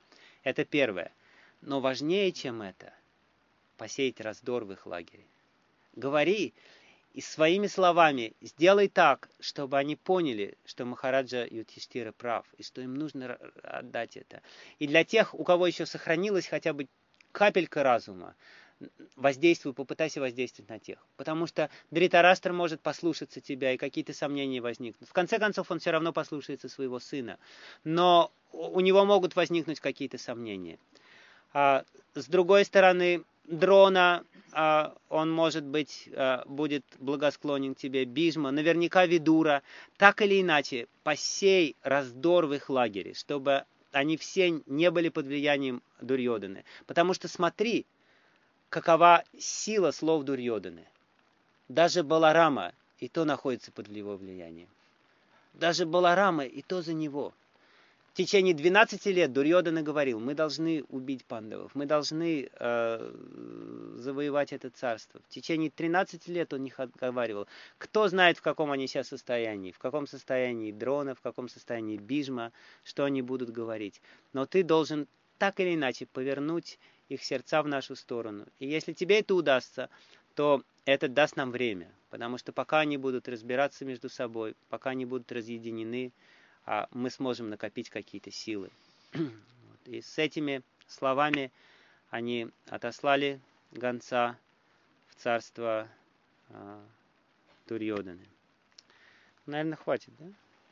Это первое. Но важнее, чем это, посеять раздор в их лагере. Говори и своими словами сделай так, чтобы они поняли, что Махараджа Юдхиштира прав, и что им нужно отдать это. И для тех, у кого еще сохранилась хотя бы капелька разума, воздействуй, попытайся воздействовать на тех. Потому что Дритараштра может послушаться тебя, и какие-то сомнения возникнут. В конце концов, он все равно послушается своего сына. Но у него могут возникнуть какие-то сомнения. А, с другой стороны, Дрона, а, он, может быть, а, будет благосклонен к тебе. Бижма, наверняка Видура. Так или иначе, посей раздор в их лагере, чтобы они все не были под влиянием Дурьоданы. Потому что смотри, какова сила слов Дурьоданы. Даже Баларама и то находится под его влиянием. Даже Баларама и то за него. В течение двенадцати лет Дурьодана говорил, мы должны убить пандавов, мы должны э, завоевать это царство. В течение тринадцати лет он их отговаривал. Кто знает, в каком они сейчас состоянии, в каком состоянии Дрона, в каком состоянии Бижма, что они будут говорить. Но ты должен так или иначе повернуть их сердца в нашу сторону. И если тебе это удастся, то это даст нам время. Потому что пока они будут разбираться между собой, пока они будут разъединены, а мы сможем накопить какие-то силы. И с этими словами они отослали гонца в царство а, Дурьоданы. Наверное, хватит, да?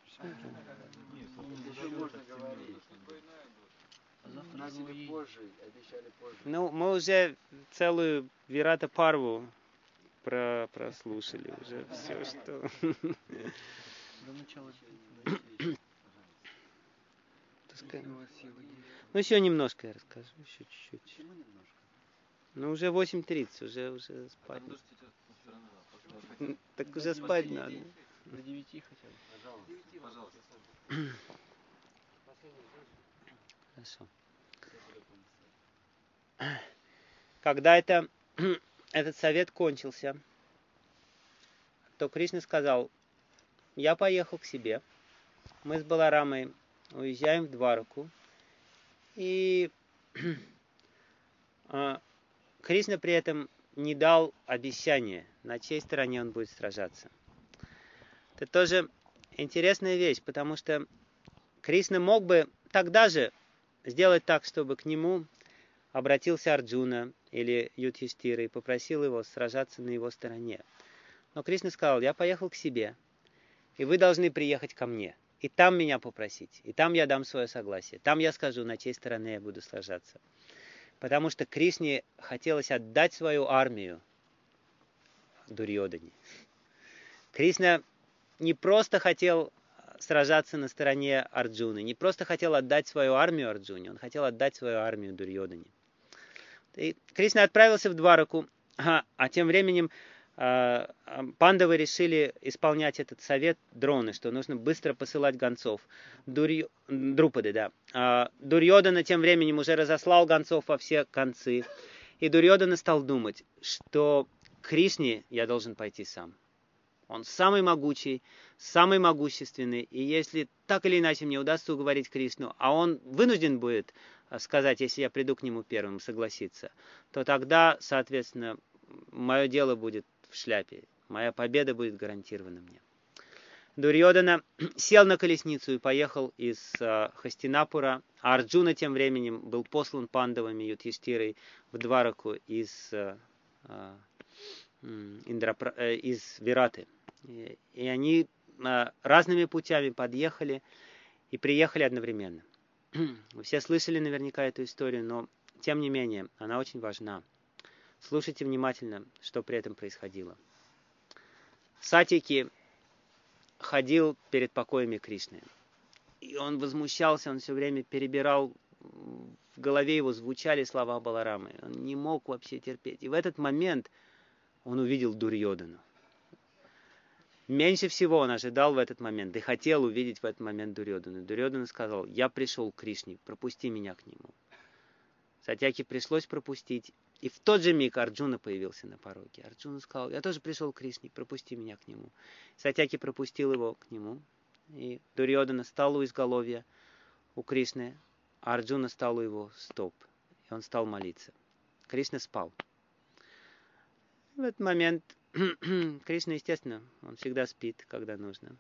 Еще можно говорить. Начали позже, обещали позже. Ну, мы уже целую Вирата Парву про прослушали. Уже все, что... До начала. Ну, еще немножко я расскажу, еще чуть-чуть. Ну, уже восемь тридцать, уже, уже спать. Так уже спать надо. До девяти хотя бы. Пожалуйста. Хорошо. Когда это, этот совет кончился, то Кришна сказал, я поехал к себе, мы с Баларамой уезжаем в Двараку, и Кришна при этом не дал обещания, на чьей стороне он будет сражаться. Это тоже интересная вещь, потому что Кришна мог бы тогда же сделать так, чтобы к нему обратился Арджуна или Юдхиштира и попросил его сражаться на его стороне. Но Кришна сказал, я поехал к себе, и вы должны приехать ко мне, и там меня попросить, и там я дам свое согласие, там я скажу, на чьей стороне я буду сражаться. Потому что Кришне хотелось отдать свою армию Дурьодане. Кришна не просто хотел сражаться на стороне Арджуны, не просто хотел отдать свою армию Арджуне, он хотел отдать свою армию Дурьодане. И Кришна отправился в Двараку, а, а тем временем а, пандавы решили исполнять этот совет Дроны, что нужно быстро посылать гонцов. Дурь... Друпады, да. А, Дурьодана тем временем уже разослал гонцов во все концы. И Дурьодана стал думать, что к Кришне я должен пойти сам. Он самый могучий, самый могущественный. И если так или иначе мне удастся уговорить Кришну, а он вынужден будет сказать, если я приду к нему первым, согласиться, то тогда, соответственно, мое дело будет в шляпе. Моя победа будет гарантирована мне. Дурьодана сел на колесницу и поехал из э, Хастинапура, а Арджуна тем временем был послан пандавами Юдхиштирой в Двараку из, э, э, Индрапра, э, из Вираты. И, и они э, разными путями подъехали и приехали одновременно. Вы все слышали наверняка эту историю, но тем не менее она очень важна. Слушайте внимательно, что при этом происходило. Сатьяки ходил перед покоями Кришны. И он возмущался, он все время перебирал, в голове его звучали слова Баларамы. Он не мог вообще терпеть. И в этот момент он увидел Дурьодану. Меньше всего он ожидал в этот момент и хотел увидеть в этот момент Дурьодану. Дурьодана сказал, я пришел к Кришне, пропусти меня к нему. Сатьяки пришлось пропустить. И в тот же миг Арджуна появился на пороге. Арджуна сказал, я тоже пришел к Кришне, пропусти меня к нему. Сатьяки пропустил его к нему. И Дурьодана стал у изголовья у Кришны. а Арджуна стал у его стоп, и он стал молиться. Кришна спал. В этот момент Кришна, естественно, он всегда спит, когда нужно.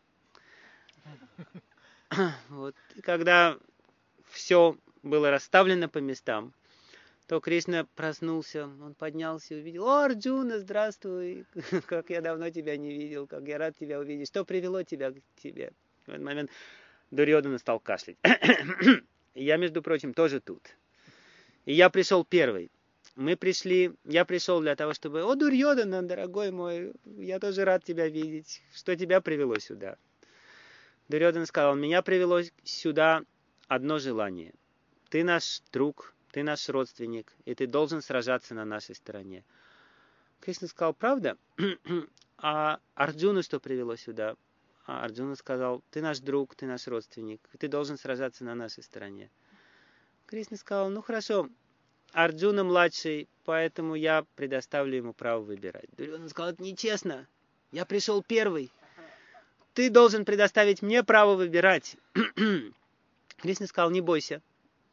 Вот. И когда все было расставлено по местам, то Кришна проснулся, он поднялся и увидел: «О, Арджуна, здравствуй! Как я давно тебя не видел, как я рад тебя увидеть! Что привело тебя к тебе?» В этот момент Дурьодана стал кашлять. И я, между прочим, тоже тут. И я пришел первый. Мы пришли, я пришел для того, чтобы: «О, Дурьодана, дорогой мой, я тоже рад тебя видеть. Что тебя привело сюда?» Дурьодана сказал: «Меня привело сюда одно желание. Ты наш друг, ты наш родственник, и ты должен сражаться на нашей стороне». Кришна сказал: «Правда? А Арджуну что привело сюда?» А Арджуна сказал: «Ты наш друг, ты наш родственник, и ты должен сражаться на нашей стороне». Кришна сказал: «Ну хорошо, Арджуна младший, поэтому я предоставлю ему право выбирать». Дурьодана сказал: «Это нечестно. Я пришел первый. Ты должен предоставить мне право выбирать». Кришна сказал: «Не бойся.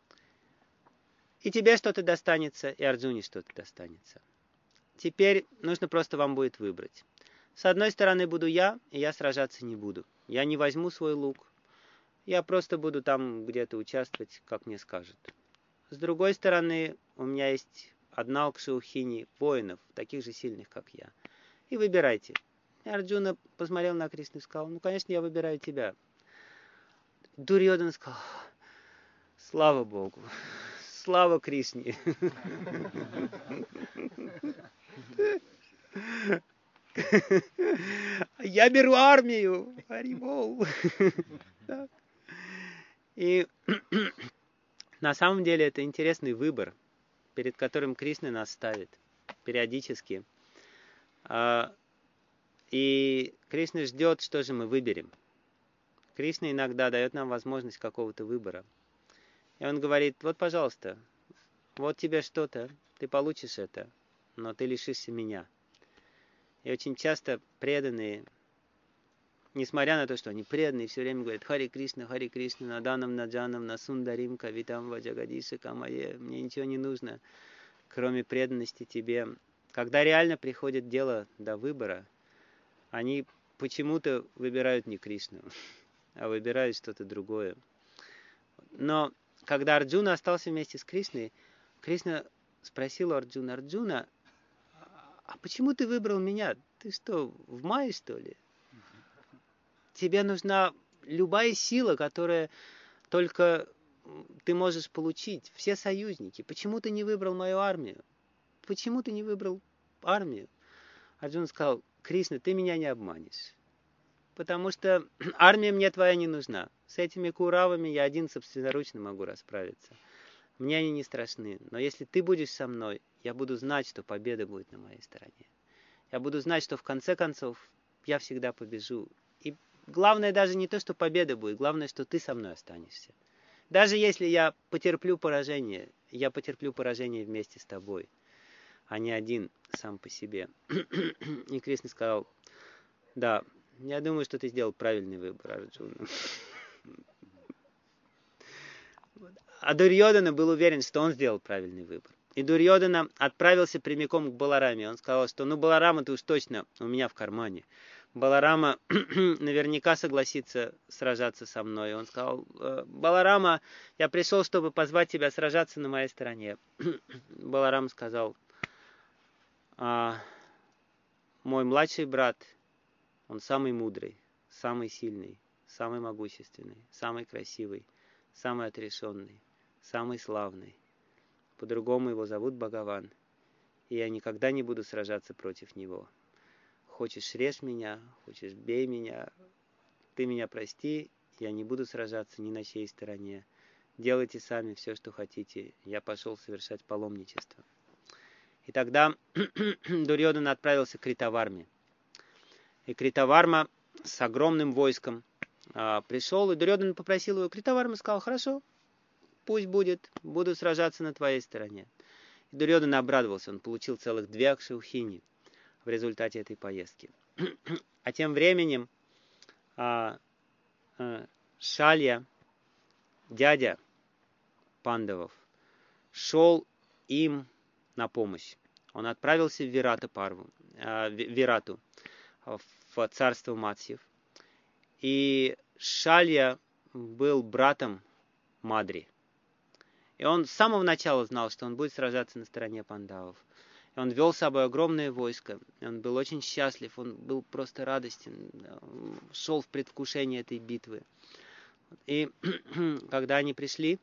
И тебе что-то достанется, и Арджуне что-то достанется. Теперь нужно просто вам будет выбрать. С одной стороны буду я, и я сражаться не буду. Я не возьму свой лук. Я просто буду там где-то участвовать, как мне скажут. С другой стороны, у меня есть одна Алкшаухини воинов, таких же сильных, как я. И выбирайте». И Арджуна посмотрел на Кришну и сказал: «Ну, конечно, я выбираю тебя». Дурьодана сказал: «Слава Богу! Слава Кришне!» «Я беру армию! Харибол!» И на самом деле это интересный выбор, перед которым Кришна нас ставит периодически. И Кришна ждет, что же мы выберем. Кришна иногда дает нам возможность какого-то выбора. И он говорит: «Вот, пожалуйста, вот тебе что-то, ты получишь это, но ты лишишься меня». И очень часто преданные, несмотря на то, что они преданные, все время говорят: «Хари Кришна, Хари Кришна, наданам наджанам, насундарим кавитам ваджагадиша камае». Мне ничего не нужно, кроме преданности тебе. Когда реально приходит дело до выбора, они почему-то выбирают не Кришну, а выбирают что-то другое. Но когда Арджуна остался вместе с Кришной, Кришна спросил Арджуна: «Арджуна, а почему ты выбрал меня? Ты что, в мае, что ли? Тебе нужна любая сила, которая только ты можешь получить. Все союзники. Почему ты не выбрал мою армию? Почему ты не выбрал армию?» Арджуна сказал: «Кришна, ты меня не обманешь. Потому что армия мне твоя не нужна. С этими куравами я один собственноручно могу расправиться. Мне они не страшны. Но если ты будешь со мной, я буду знать, что победа будет на моей стороне. Я буду знать, что в конце концов я всегда побежу. И главное даже не то, что победа будет. Главное, что ты со мной останешься. Даже если я потерплю поражение, я потерплю поражение вместе с тобой, а не один сам по себе». И Кришна сказал: «Да, я думаю, что ты сделал правильный выбор, Арджуна». А Дурьодана был уверен, что он сделал правильный выбор. И Дурьодана отправился прямиком к Балараме. Он сказал, что ну Баларама-то уж точно у меня в кармане. Баларама наверняка согласится сражаться со мной. Он сказал: «Баларама, я пришел, чтобы позвать тебя сражаться на моей стороне». Баларам сказал: а, «Мой младший брат, он самый мудрый, самый сильный, самый могущественный, самый красивый, самый отрешенный, самый славный. По-другому его зовут Бхагаван, и я никогда не буду сражаться против него. Хочешь, режь меня, хочешь, бей меня, ты меня прости, я не буду сражаться ни на чьей стороне. Делайте сами все, что хотите. Я пошел совершать паломничество». И тогда Дурьодана отправился к Критаварме. И Критаварма с огромным войском а, пришел, и Дурьодана попросил его. Критаварма сказал: «Хорошо, пусть будет, буду сражаться на твоей стороне». И Дурьодана обрадовался, он получил целых две Акшаухини в результате этой поездки. А тем временем а, а, Шалья, дядя пандавов, шел им на помощь. Он отправился в Вирата Парву, э, Вирату, в царство Матсьев. И Шалья был братом Мадри. И он с самого начала знал, что он будет сражаться на стороне пандавов. И он вел с собой огромное войско. И он был очень счастлив, он был просто радостен, шел в предвкушение этой битвы. И когда они пришли,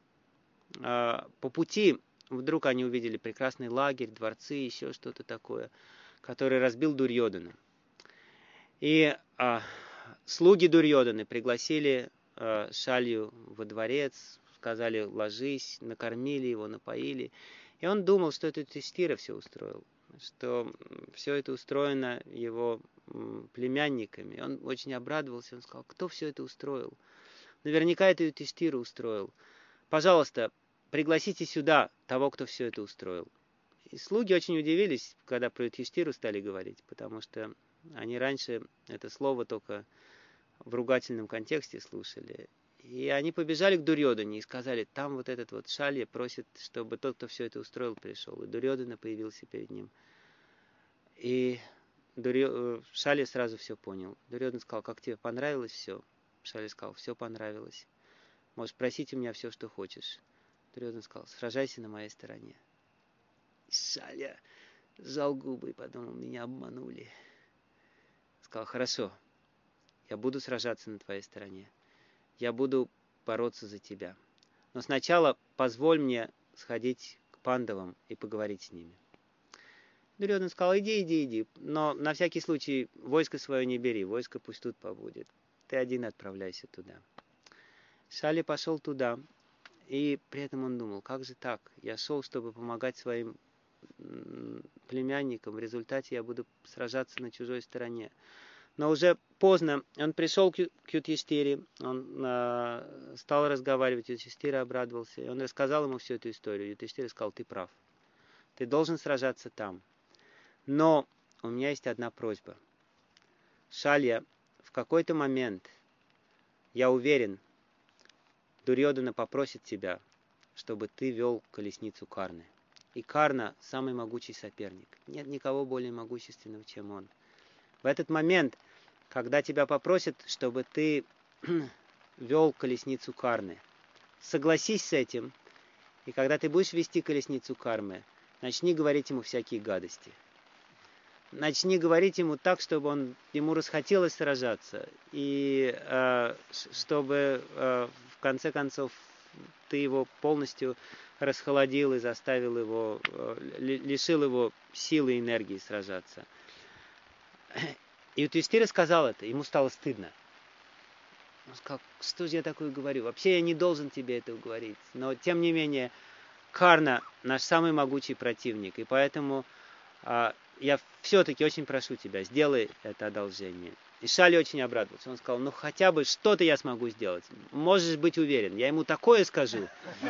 по пути вдруг они увидели прекрасный лагерь, дворцы, еще что-то такое, который разбил Дурьодана. И а, слуги Дурьоданы пригласили а, Шалью во дворец, сказали: ложись, накормили его, напоили. И он думал, что это Юдхиштира все устроил, что все это устроено его племянниками. Он очень обрадовался, он сказал: кто все это устроил? Наверняка это Юдхиштира устроил. Пожалуйста, пригласите сюда того, кто все это устроил. И слуги очень удивились, когда про Юдхиштиру стали говорить, потому что они раньше это слово только в ругательном контексте слушали. И они побежали к Дурьодане и сказали: там вот этот вот Шалья просит, чтобы тот, кто все это устроил, пришел. И Дурьодана появился перед ним. И Дурьо... Шалья сразу все понял. Дурьодан сказал: как тебе понравилось все? Шалья сказал: все понравилось. Можешь просить у меня все, что хочешь. Дурьодан сказал: сражайся на моей стороне. И Шалья сжал губы и подумал: меня обманули. Сказал: хорошо, я буду сражаться на твоей стороне. Я буду бороться за тебя. Но сначала позволь мне сходить к пандавам и поговорить с ними. Дурьодан сказал: иди, иди, иди. Но на всякий случай войско свое не бери. Войско пусть тут побудет. Ты один отправляйся туда. Шалья пошел туда. И при этом он думал: как же так? Я шел, чтобы помогать своим племянникам. В результате я буду сражаться на чужой стороне. Но уже поздно он пришел к Юдхиштире, он э, стал разговаривать, Юдхиштира обрадовался, и он рассказал ему всю эту историю. Юдхиштира сказал: ты прав, ты должен сражаться там. Но у меня есть одна просьба. Шалья, в какой-то момент, я уверен, Дурьодана попросит тебя, чтобы ты вел колесницу Карны. И Карна самый могучий соперник. Нет никого более могущественного, чем он. В этот момент, когда тебя попросят, чтобы ты вел колесницу Карны, согласись с этим, и когда ты будешь вести колесницу Кармы, начни говорить ему всякие гадости. Начни говорить ему так, чтобы он, ему расхотелось сражаться, и э, чтобы э, в конце концов ты его полностью расхолодил и заставил его, э, лишил его силы и энергии сражаться. И Юдхиштира сказал это, ему стало стыдно. Он сказал: что же я такое говорю? Вообще я не должен тебе это говорить. Но тем не менее, Карна наш самый могучий противник, и поэтому а, я все-таки очень прошу тебя, сделай это одолжение. И Шалья очень обрадовался. Он сказал: ну хотя бы что-то я смогу сделать. Можешь быть уверен, я ему такое скажу,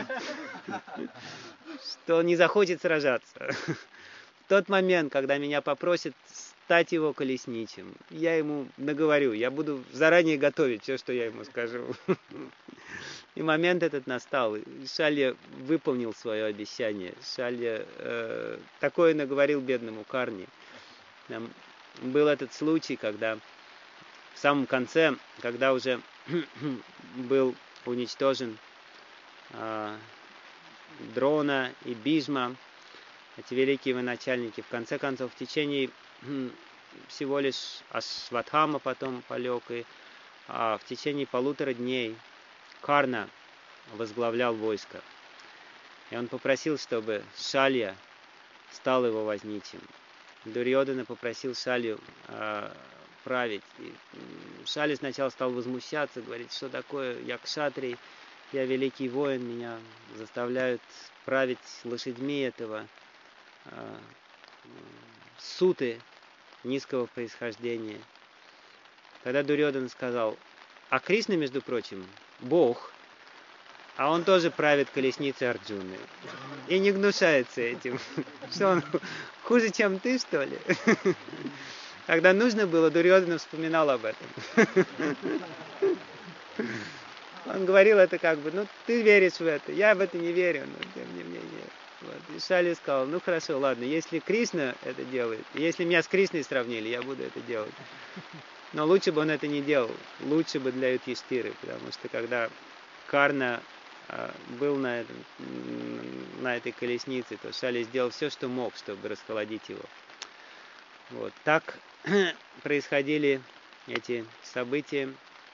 что он не захочет сражаться. В тот момент, когда меня попросят стать его колесничим, я ему наговорю, я буду заранее готовить все, что я ему скажу. И момент этот настал. Шалья выполнил свое обещание. Шалья э, такое наговорил бедному Карне. Там был этот случай, когда в самом конце, когда уже был уничтожен э, Дрона и Бижма, эти великие военачальники, в конце концов, в течение всего лишь Ашватхама потом полег, и а, в течение полутора дней Карна возглавлял войско. И он попросил, чтобы Шалья стал его возничим. Дурьодана попросил Шалью а, править. И Шалья сначала стал возмущаться, говорить: что такое, я кшатрий, я великий воин, меня заставляют править лошадьми этого а, суты низкого происхождения. Тогда Дурьодана сказал: а Кришна, между прочим, Бог, а он тоже правит колесницей Арджуны. И не гнушается этим. Что он хуже, чем ты, что ли? Когда нужно было, Дурьодана вспоминал об этом. Он говорил это как бы, ну, ты веришь в это, я в это не верю, но тем не менее. Вот. И Шали сказал, ну, хорошо, ладно, если Кришна это делает, если меня с Кришной сравнили, я буду это делать. Но лучше бы он это не делал, лучше бы для Юдхиштиры, потому что когда Карна а, был на, этом, на этой колеснице, то Шали сделал все, что мог, чтобы расхолодить его. Вот. Так происходили эти события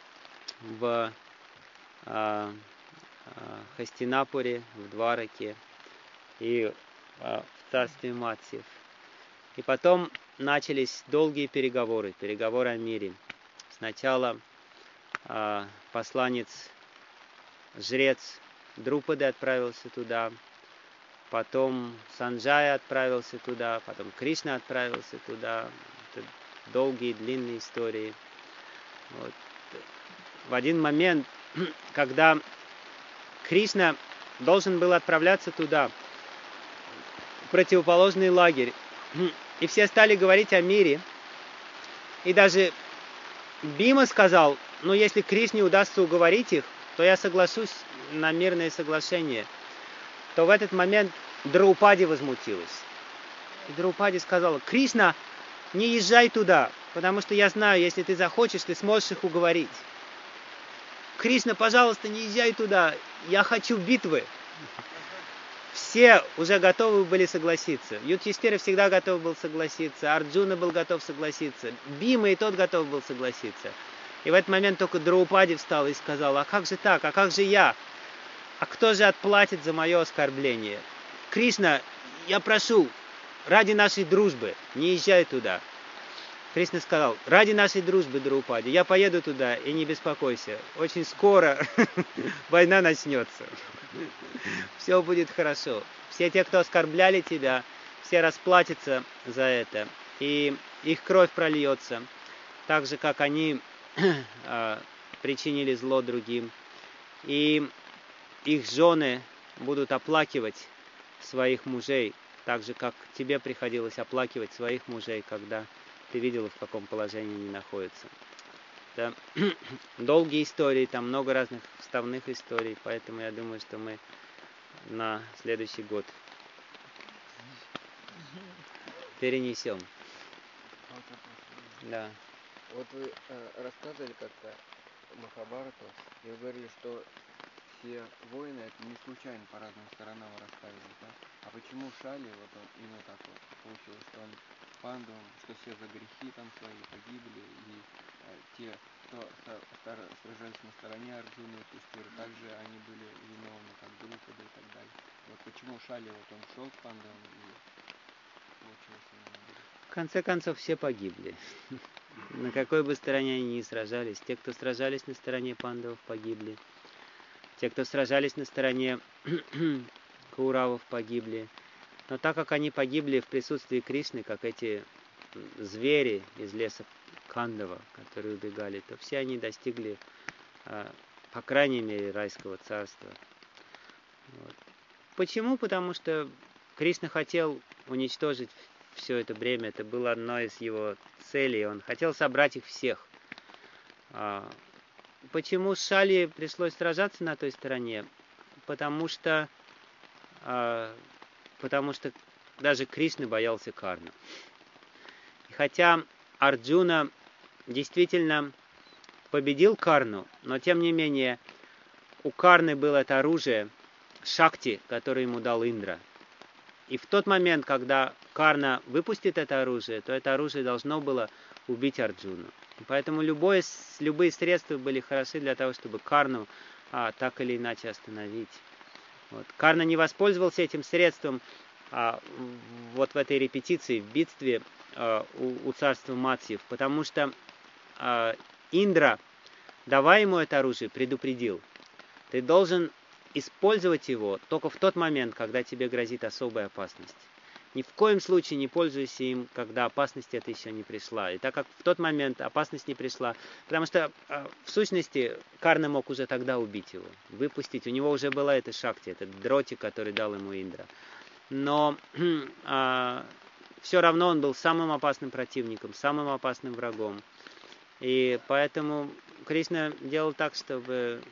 в а, а, Хастинапуре, в Двараке и а, в царстве Матсьев. И потом начались долгие переговоры, переговоры о мире. Сначала а, посланец, жрец Друпады отправился туда, потом Санджая отправился туда, потом Кришна отправился туда. Это долгие, длинные истории. Вот. В один момент, когда Кришна должен был отправляться туда, в противоположный лагерь, и все стали говорить о мире, и даже Бима сказал, ну если Кришне удастся уговорить их, то я соглашусь на мирное соглашение, то в этот момент Драупади возмутилась. И Драупади сказала, Кришна, не езжай туда, потому что я знаю, если ты захочешь, ты сможешь их уговорить. Кришна, пожалуйста, не езжай туда, я хочу битвы. Все уже готовы были согласиться. Юдхиштира всегда готов был согласиться, Арджуна был готов согласиться, Бима и тот готов был согласиться. И в этот момент только Драупади встал и сказал, а как же так, а как же я? А кто же отплатит за мое оскорбление? Кришна, я прошу, ради нашей дружбы, не езжай туда. Кришна сказал, ради нашей дружбы, Драупади, я поеду туда, и не беспокойся. Очень скоро война начнется. Все будет хорошо. Все те, кто оскорбляли тебя, все расплатятся за это. И их кровь прольется, так же, как они причинили зло другим. И их жены будут оплакивать своих мужей, так же, как тебе приходилось оплакивать своих мужей, когда ты видела, в каком положении они находятся. Да. Долгие истории, там много разных вставных историй, поэтому я думаю, что мы на следующий год перенесем. Да. Вот вы э, рассказывали как-то Махабхарату, и вы говорили, что все воины это не случайно по разным сторонам расставили, да? А почему Шали, вот он именно так вот получилось, что он пандавам, что все за грехи там свои погибли, и э, те, кто сражались на стороне Арджуны и Юдхиштиры, также они были виновны, как Друпада и так далее. Вот почему Шали, вот он шел к пандавам и получилось именно. В конце концов, все погибли. На какой бы стороне они ни сражались, те, кто сражались на стороне пандавов, погибли. Те, кто сражались на стороне Кауравов, погибли. Но так как они погибли в присутствии Кришны, как эти звери из леса Кандава, которые убегали, то все они достигли, по крайней мере, райского царства. Вот. Почему? Потому что Кришна хотел уничтожить все это бремя. Это было одной из его целей. Он хотел собрать их всех. Почему Шали пришлось сражаться на той стороне? Потому что, э, потому что даже Кришна боялся Карна. И хотя Арджуна действительно победил Карну, но тем не менее у Карны было это оружие Шакти, которое ему дал Индра. И в тот момент, когда Карна выпустит это оружие, то это оружие должно было убить Арджуну. Поэтому любое, любые средства были хороши для того, чтобы Карну а, так или иначе остановить. Вот. Карна не воспользовался этим средством а, вот в этой репетиции, в битве а, у, у царства Матсьев, потому что а, Индра, давая ему это оружие, предупредил. Ты должен использовать его только в тот момент, когда тебе грозит особая опасность. Ни в коем случае не пользуйся им, когда опасность эта еще не пришла. И так как в тот момент опасность не пришла, потому что в сущности Карна мог уже тогда убить его, выпустить. У него уже была эта шакти, этот дротик, который дал ему Индра. Но а, все равно он был самым опасным противником, самым опасным врагом. И поэтому Кришна делал так, чтобы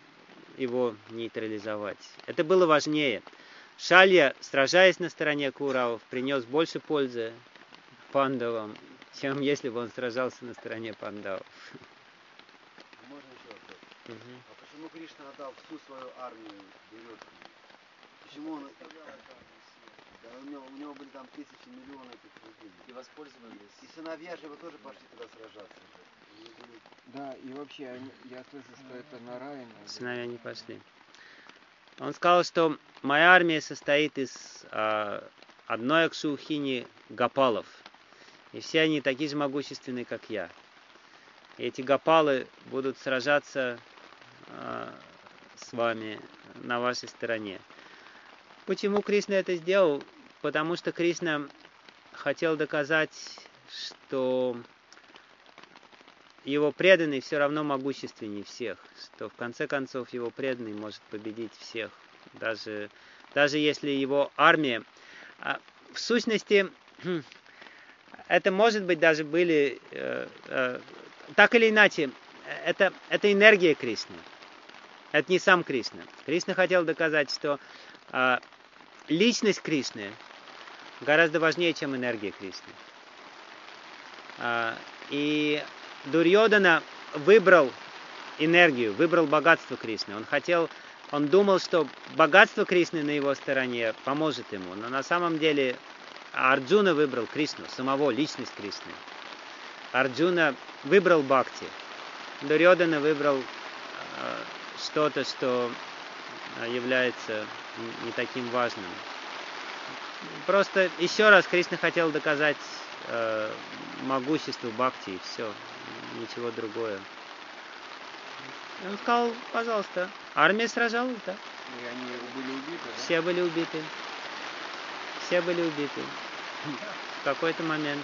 его нейтрализовать. Это было важнее. Шалья, сражаясь на стороне Кауравов, принес больше пользы Пандавам, чем если бы он сражался на стороне Пандавов. Можно еще вопрос? Угу. А почему Кришна отдал всю свою армию Дурьодхану? Почему он... Да, у него, у него были там тысячи, миллионы этих людей. И воспользовались. И сыновья же его тоже пошли туда сражаться. Они были... Да, и вообще, они, я слышу, что это Нараяна. Сыновья не пошли. Он сказал, что моя армия состоит из а, одной Акшаухини Гопалов. И все они такие же могущественные, как я. И эти Гопалы будут сражаться а, с вами на вашей стороне. Почему Кришна это сделал? Потому что Кришна хотел доказать, что его преданный все равно могущественнее всех, что в конце концов его преданный может победить всех, даже, даже если его армия... В сущности, это может быть даже были... Э, э, так или иначе, это, это энергия Кришны, это не сам Кришна. Кришна хотел доказать, что э, личность Кришны гораздо важнее, чем энергия Кришны. Э, и Дурьодана выбрал энергию, выбрал богатство Кришны. Он хотел, он думал, что богатство Кришны на его стороне поможет ему. Но на самом деле Арджуна выбрал Кришну, самого, личность Кришны. Арджуна выбрал бхакти. Дурьодана выбрал э, что-то, что является не таким важным. Просто еще раз Кришна хотел доказать э, могущество бхакти, и все. Ничего другое. И он сказал, пожалуйста, армия сражалась, да? И они были убиты, да? Все были убиты. Все были убиты. В какой-то момент.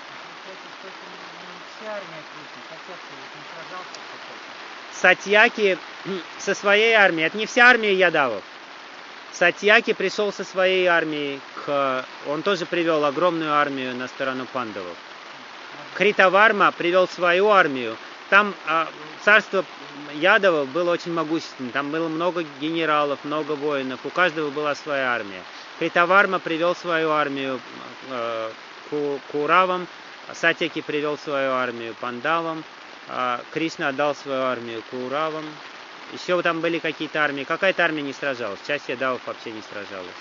Сатьяки со своей армией, это не вся армия ядавов. Сатьяки пришел со своей армией, к... он тоже привел огромную армию на сторону пандавов. Критаварма привел свою армию. Там а, царство ядовов было очень могущественным. Там было много генералов, много воинов. У каждого была своя армия. Критаварма привел свою армию э, к Куравам. Сатьяки привел свою армию Пандавам. Э, Кришна отдал свою армию Куравам. Еще там были какие-то армии. Какая-то армия не сражалась. Часть ядавов вообще не сражалась.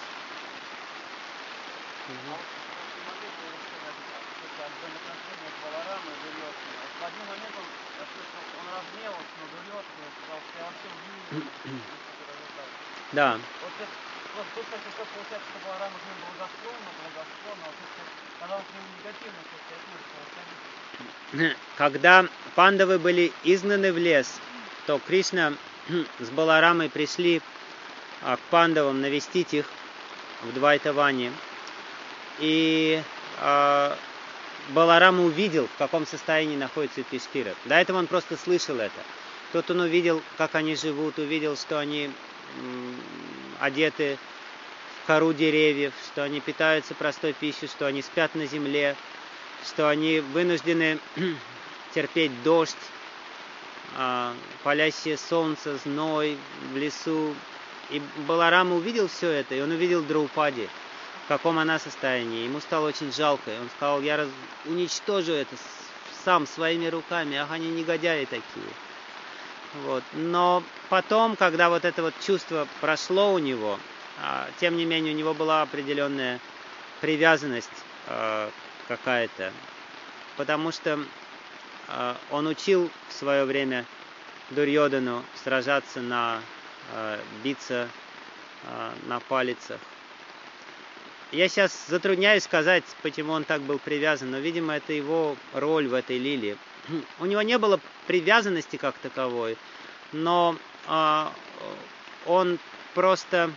Да. Вот тут, кстати, получается, что Баларам к нему благосклонно, благосклонно, а тут, когда он к нему негативно все-таки относится. Когда пандавы были изгнаны в лес, то Кришна с Баларамой пришли к пандавам навестить их в Двайтаване. И э, Баларама увидел, в каком состоянии находится Юдхиштхира. До этого он просто слышал это. Тут он увидел, как они живут, увидел, что они м, одеты в кору деревьев, что они питаются простой пищей, что они спят на земле, что они вынуждены терпеть дождь, э, палящее солнце, зной в лесу. И Баларама увидел все это, и он увидел Драупади, в каком она состоянии. Ему стало очень жалко, и он сказал, я раз... уничтожу это сам своими руками, ах, они негодяи такие. Вот. Но потом, когда вот это вот чувство прошло у него, а, тем не менее у него была определенная привязанность а, какая-то, потому что а, он учил в свое время Дурьодану сражаться на, а, биться а, на палицах. Я сейчас затрудняюсь сказать, почему он так был привязан, но, видимо, это его роль в этой лиле. У него не было привязанности как таковой, но э, он просто...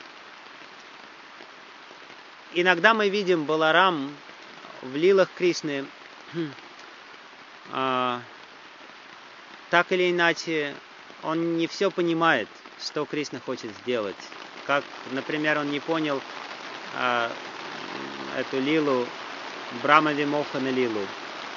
Иногда мы видим Баларам в лилах Кришны, э, так или иначе, он не все понимает, что Кришна хочет сделать. Как, например, он не понял э, эту лилу, Брахма-вимохана лилу.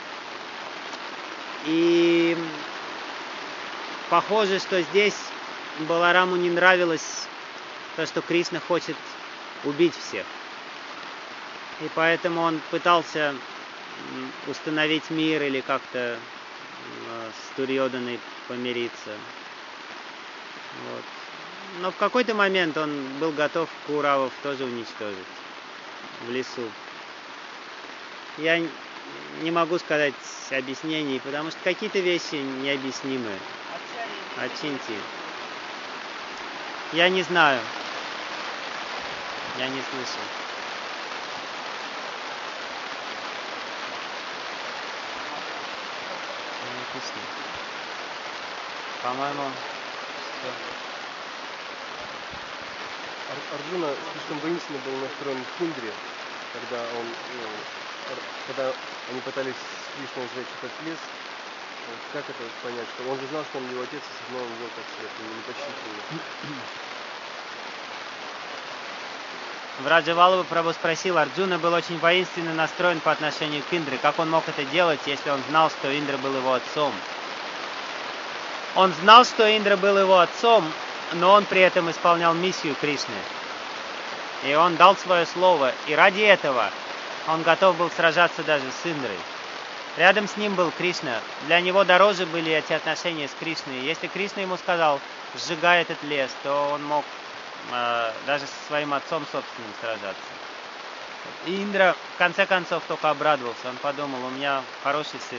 И похоже, что здесь Балараму не нравилось то, что Кришна хочет убить всех. И поэтому он пытался установить мир или как-то с Дурьёдhaной помириться. Вот. Но в какой-то момент он был готов Кауравов тоже уничтожить в лесу. Я не могу сказать объяснений, потому что какие-то вещи необъяснимые. Ачинти. Я не знаю. Я не слышал. По-моему, Арджуна слишком воинственно был настроен в Кундре, когда он, ну, когда они пытались с Кришной сжечь этот лес. Как это понять? Что он же знал, что он его отец, и все равно он вел как свет, непочтительно. Враджаваллаба Прабху спросил, Арджуна был очень воинственно настроен по отношению к Индре. Как он мог это делать, если он знал, что Индра был его отцом? Он знал, что Индра был его отцом, но он при этом исполнял миссию Кришны. И он дал свое слово, и ради этого он готов был сражаться даже с Индрой. Рядом с ним был Кришна. Для него дороже были эти отношения с Кришной. Если Кришна ему сказал, сжигай этот лес, то он мог э, даже со своим отцом собственным сражаться. И Индра в конце концов только обрадовался. Он подумал, у меня хороший сын.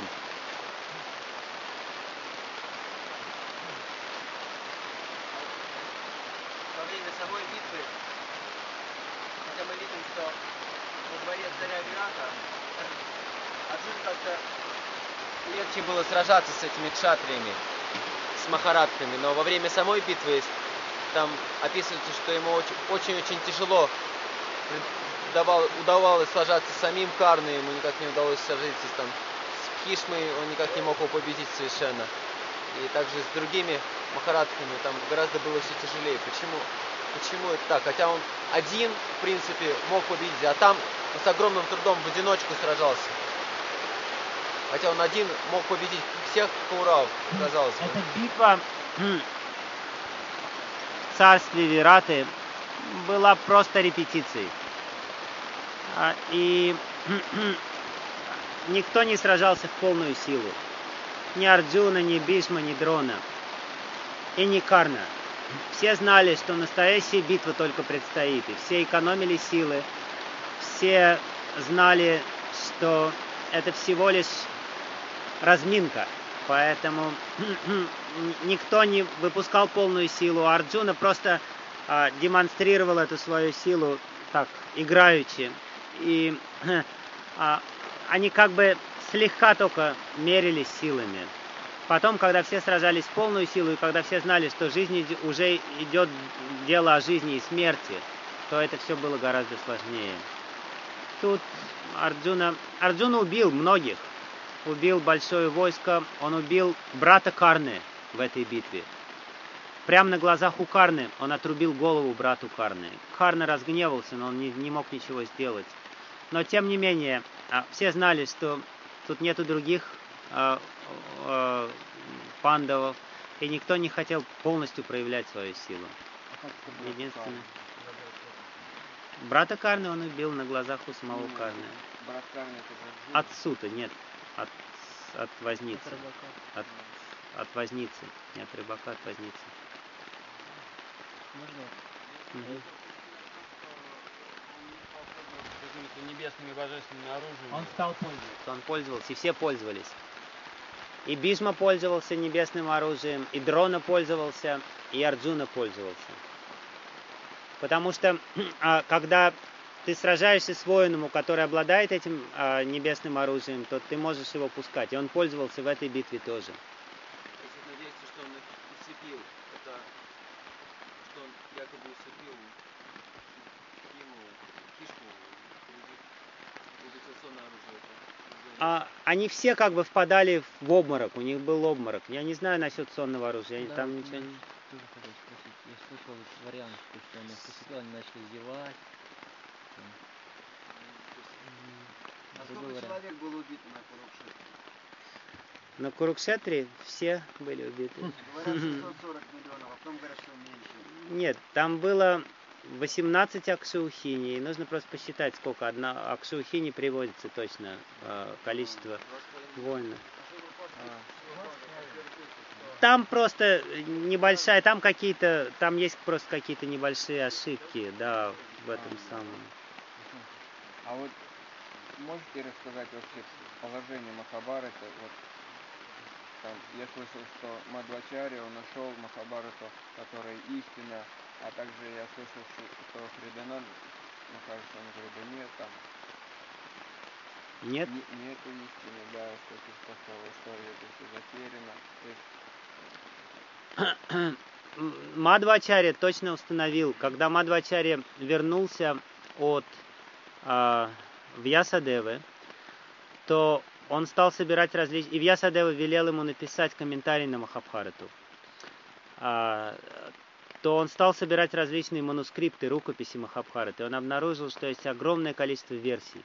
Во время самой битвы, хотя мы видим, что во дворе царя Вирата Арджуне как-то легче было сражаться с этими кшатриями, с махарадхами, но во время самой битвы там описывается, что ему очень-очень тяжело удавалось сражаться с самим Карной, ему никак не удалось сражаться там, с Бхишмой, он никак не мог его победить совершенно. И также с другими махарадхами там гораздо было все тяжелее. Почему, почему это так? Хотя он один, в принципе, мог победить, а там с огромным трудом в одиночку сражался. Хотя он один мог победить всех Кауравов, казалось бы. Эта битва в царстве Вираты была просто репетицией. И никто не сражался в полную силу. Ни Арджуна, ни Бхишма, ни Дрона. И ни Карна. Все знали, что настоящая битва только предстоит. И все экономили силы. Все знали, что это всего лишь разминка. Поэтому никто не выпускал полную силу. Арджуна просто а, демонстрировал эту свою силу так, играючи. И а, они как бы слегка только мерились силами. Потом, когда все сражались в полную силу, и когда все знали, что жизнь уже идет дело о жизни и смерти, то это все было гораздо сложнее. Тут Арджуна, Арджуна убил многих. Убил большое войско, он убил брата Карны в этой битве. Прямо на глазах у Карны он отрубил голову брату Карны. Карна разгневался, но он не, не мог ничего сделать. Но тем не менее, все знали, что тут нету других э, э, пандавов, и никто не хотел полностью проявлять свою силу. Единственное. Брата Карны он убил на глазах у самого Карны. Брат Карны это От сута, нет. От, от возницы. От, от возницы. Не от рыбака, от возницы. Можно? Угу. Какими-то небесными божественными оружиями. Он стал пользоваться. Он пользовался, и все пользовались. И Бхишма пользовался небесным оружием, и Дрона пользовался, и Арджуна пользовался. Потому что, когда ты сражаешься с воином, который обладает этим а, небесным оружием, то ты можешь его пускать. И он пользовался в этой битве тоже. Если надеяться, что он усыпил, это что он якобы усыпил ему кишку, гравитационное оружие. А, они все как бы впадали в обморок, у них был обморок. Я не знаю насчет сонного оружия, да, там вот ничего не... Тоже хотел спросить. Я слышал вариант, что он их усыпил, они начали зевать. А сколько человек было убито на Курукшетре? На Курукшетре все были убиты. Говорят шестьсот сорок миллионов, а потом говорят, что меньше. Нет, там было восемнадцать акшаухини. Нужно просто посчитать, сколько одна акшаухини приводится точно э, количество воинов. Там просто небольшая, там какие-то, там есть просто какие-то небольшие ошибки, да, в этом самом. А вот можете рассказать вообще положение Махабхараты? Вот, там, я слышал, что Мадхвачарья, он нашел Махабхарату, которая истина, а также я слышал, что, что Хридананд, ну кажется, он говорит, да нет, там Нет? не, нету истины, да, что типа такого, история это все затеряно. То есть, Мадхвачарья точно установил, когда Мадхвачарья вернулся от э, Вьясадевы, то он стал собирать различные... И Вьясадева велел ему написать комментарий на Махабхарату. А, то он стал собирать различные манускрипты, рукописи Махабхараты. Он обнаружил, что есть огромное количество версий.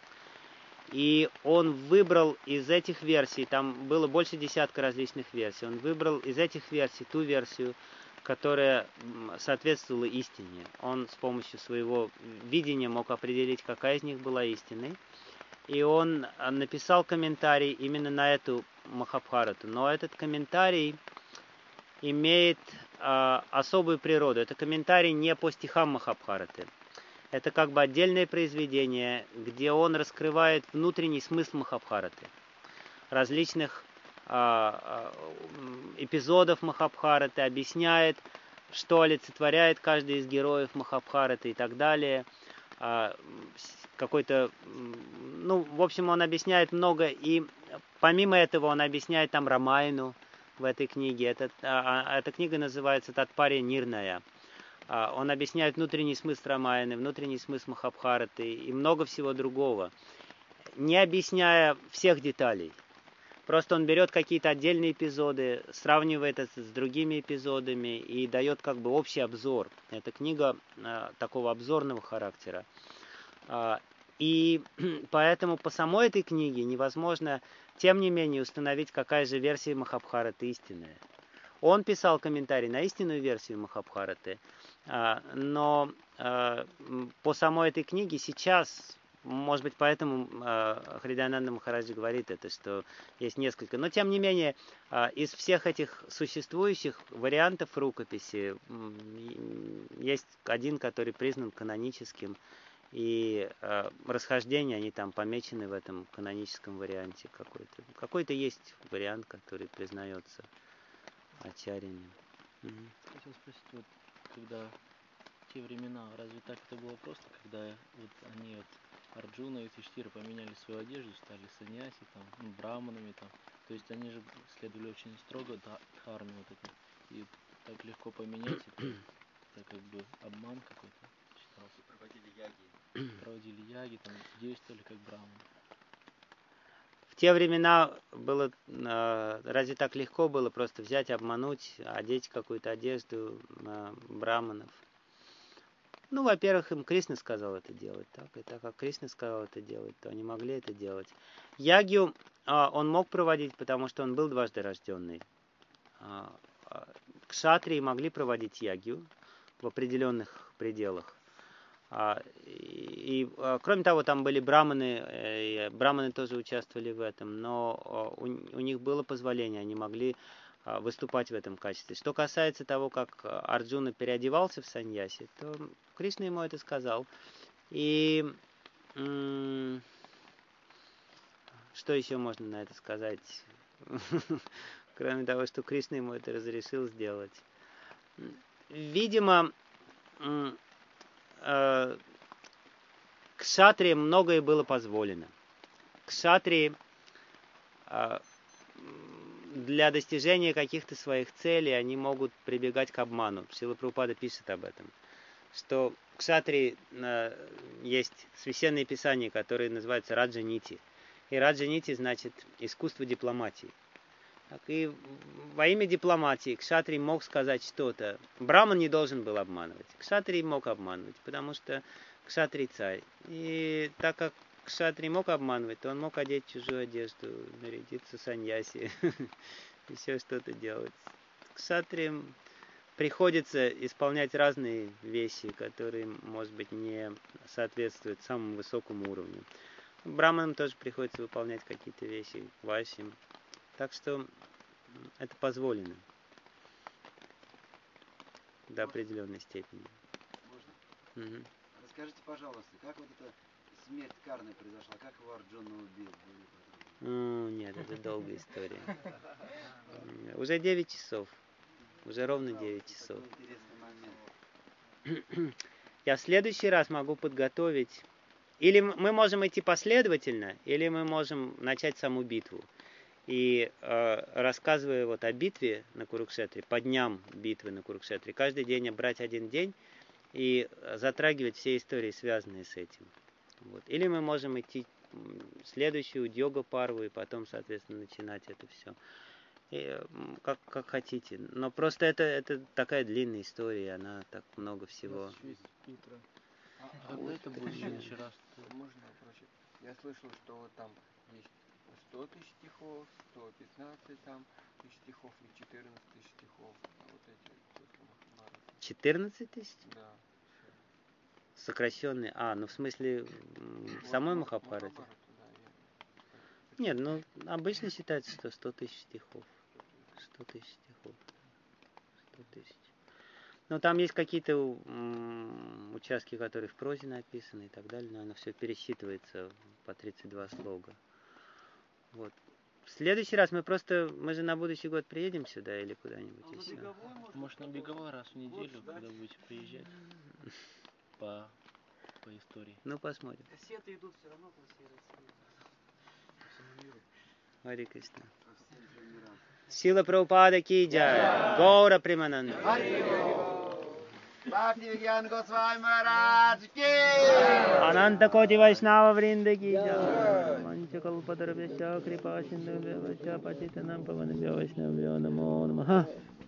И он выбрал из этих версий, там было больше десятка различных версий, он выбрал из этих версий ту версию, которая соответствовала истине. Он с помощью своего видения мог определить, какая из них была истинной. И он написал комментарий именно на эту Махабхарату. Но этот комментарий имеет э, особую природу. Это комментарий не по стихам Махабхараты. Это как бы отдельное произведение, где он раскрывает внутренний смысл Махабхараты. Различных э, эпизодов Махабхараты, объясняет, что олицетворяет каждый из героев Махабхараты и так далее. Э, какой-то, ну, в общем, он объясняет много, и помимо этого он объясняет там Рамайну в этой книге. Это, э, эта книга называется «Татпарья Нирная». Он объясняет внутренний смысл Рамаяны, внутренний смысл Махабхараты и много всего другого, не объясняя всех деталей. Просто он берет какие-то отдельные эпизоды, сравнивает это с другими эпизодами и дает как бы общий обзор. Это книга э, такого обзорного характера. Э, и поэтому по самой этой книге невозможно, тем не менее, установить, какая же версия Махабхараты истинная. Он писал комментарий на истинную версию Махабхараты, но по самой этой книге сейчас, может быть, поэтому Хридаянанда Махараджи говорит это, что есть несколько. Но, тем не менее, из всех этих существующих вариантов рукописи есть один, который признан каноническим, и расхождения, они там помечены в этом каноническом варианте какой-то. Какой-то есть вариант, который признается ачарьями. Угу. Хотел спросить, вот когда в те времена, разве так это было просто, когда вот они, вот Арджуна и Юдхиштхира поменяли свою одежду, стали саньяси, там, ну, браманами, там, то есть они же следовали очень строго дхарме вот это, и так легко поменять, это, это как бы обман какой-то считался. Проводили яги. Проводили яги, там, действовали как браманы. В те времена было, э, разве так легко было просто взять, обмануть, одеть какую-то одежду э, браманов? Ну, во-первых, им Кришна сказал это делать, так, и так как Кришна сказал это делать, то они могли это делать. Ягью э, он мог проводить, потому что он был дважды рожденный. Э, э, кшатрии могли проводить ягью в определенных пределах. И, и кроме того, там были браманы, и браманы тоже участвовали в этом, но у, у них было позволение, они могли выступать в этом качестве. Что касается того, как Арджуна переодевался в саньяси, то Кришна ему это сказал. И м- что еще можно на это сказать? Кроме того, что Кришна ему это разрешил сделать. Видимо, кшатриям многое было позволено. Кшатрии для достижения каких-то своих целей они могут прибегать к обману. Шрила Прабхупада пишет об этом, что кшатрии есть священные писания, которые называются раджанити. И раджанити значит искусство дипломатии. Так, и во имя дипломатии кшатрий мог сказать что-то. Браман не должен был обманывать. Кшатрий мог обманывать, потому что кшатрий царь. И так как кшатри мог обманывать, то он мог одеть чужую одежду, нарядиться саньяси, еще что-то делать. Кшатриям приходится исполнять разные вещи, которые, может быть, не соответствуют самому высокому уровню. Браманам тоже приходится выполнять какие-то вещи, вайшим. Так что это позволено до определенной степени. Можно? Угу. Расскажите, пожалуйста, как вот эта смерть Карны произошла, как его Арджуна убил? Ну, нет, это долгая история. Уже девять часов. Уже ровно девять часов. Такой интересный момент. Я в следующий раз могу подготовить. Или мы можем идти последовательно, или мы можем начать саму битву. И э, рассказывая вот о битве на Курукшетре, по дням битвы на Курукшетре, каждый день брать один день и затрагивать все истории, связанные с этим. Вот. Или мы можем идти следующую йога-парву и потом, соответственно, начинать это все. И, как, как хотите. Но просто это, это такая длинная история, она так много всего. А когда это будет в следующий раз? Можно вопросик? Я слышал, что вот там есть сто тысяч стихов, сто пятнадцать там тысяч стихов и четырнадцать тысяч стихов. А вот эти после Махабхараты. четырнадцать тысяч? Да. Сокращенные. А, ну в смысле в самой Махабхарате? Махабхарата, да. Нет, ну обычно считается, что сто тысяч стихов. сто тысяч стихов. сто тысяч. Ну там есть какие-то м, участки, которые в прозе написаны и так далее, но оно все пересчитывается по тридцать два слога. Вот. В следующий раз мы просто, мы же на будущий год приедем сюда или куда-нибудь А еще. Может, на беговой раз в неделю, когда будете приезжать по, по истории. Ну, посмотрим. Кассеты идут все равно по всей России. По всему миру. Харе Кришна. По всем трем мирам. Сила Прабхупада ки джай. Гаура Примананда. Бхакти Вигьян Госвами Махарадж ки! Ананта Коти Вайшнава Вринда ки джай. Манча Калпатарабhyascha Крипа Синдубhyасcha Патитанам Паванабхyo Вайшнавбхyo Намо Намаха.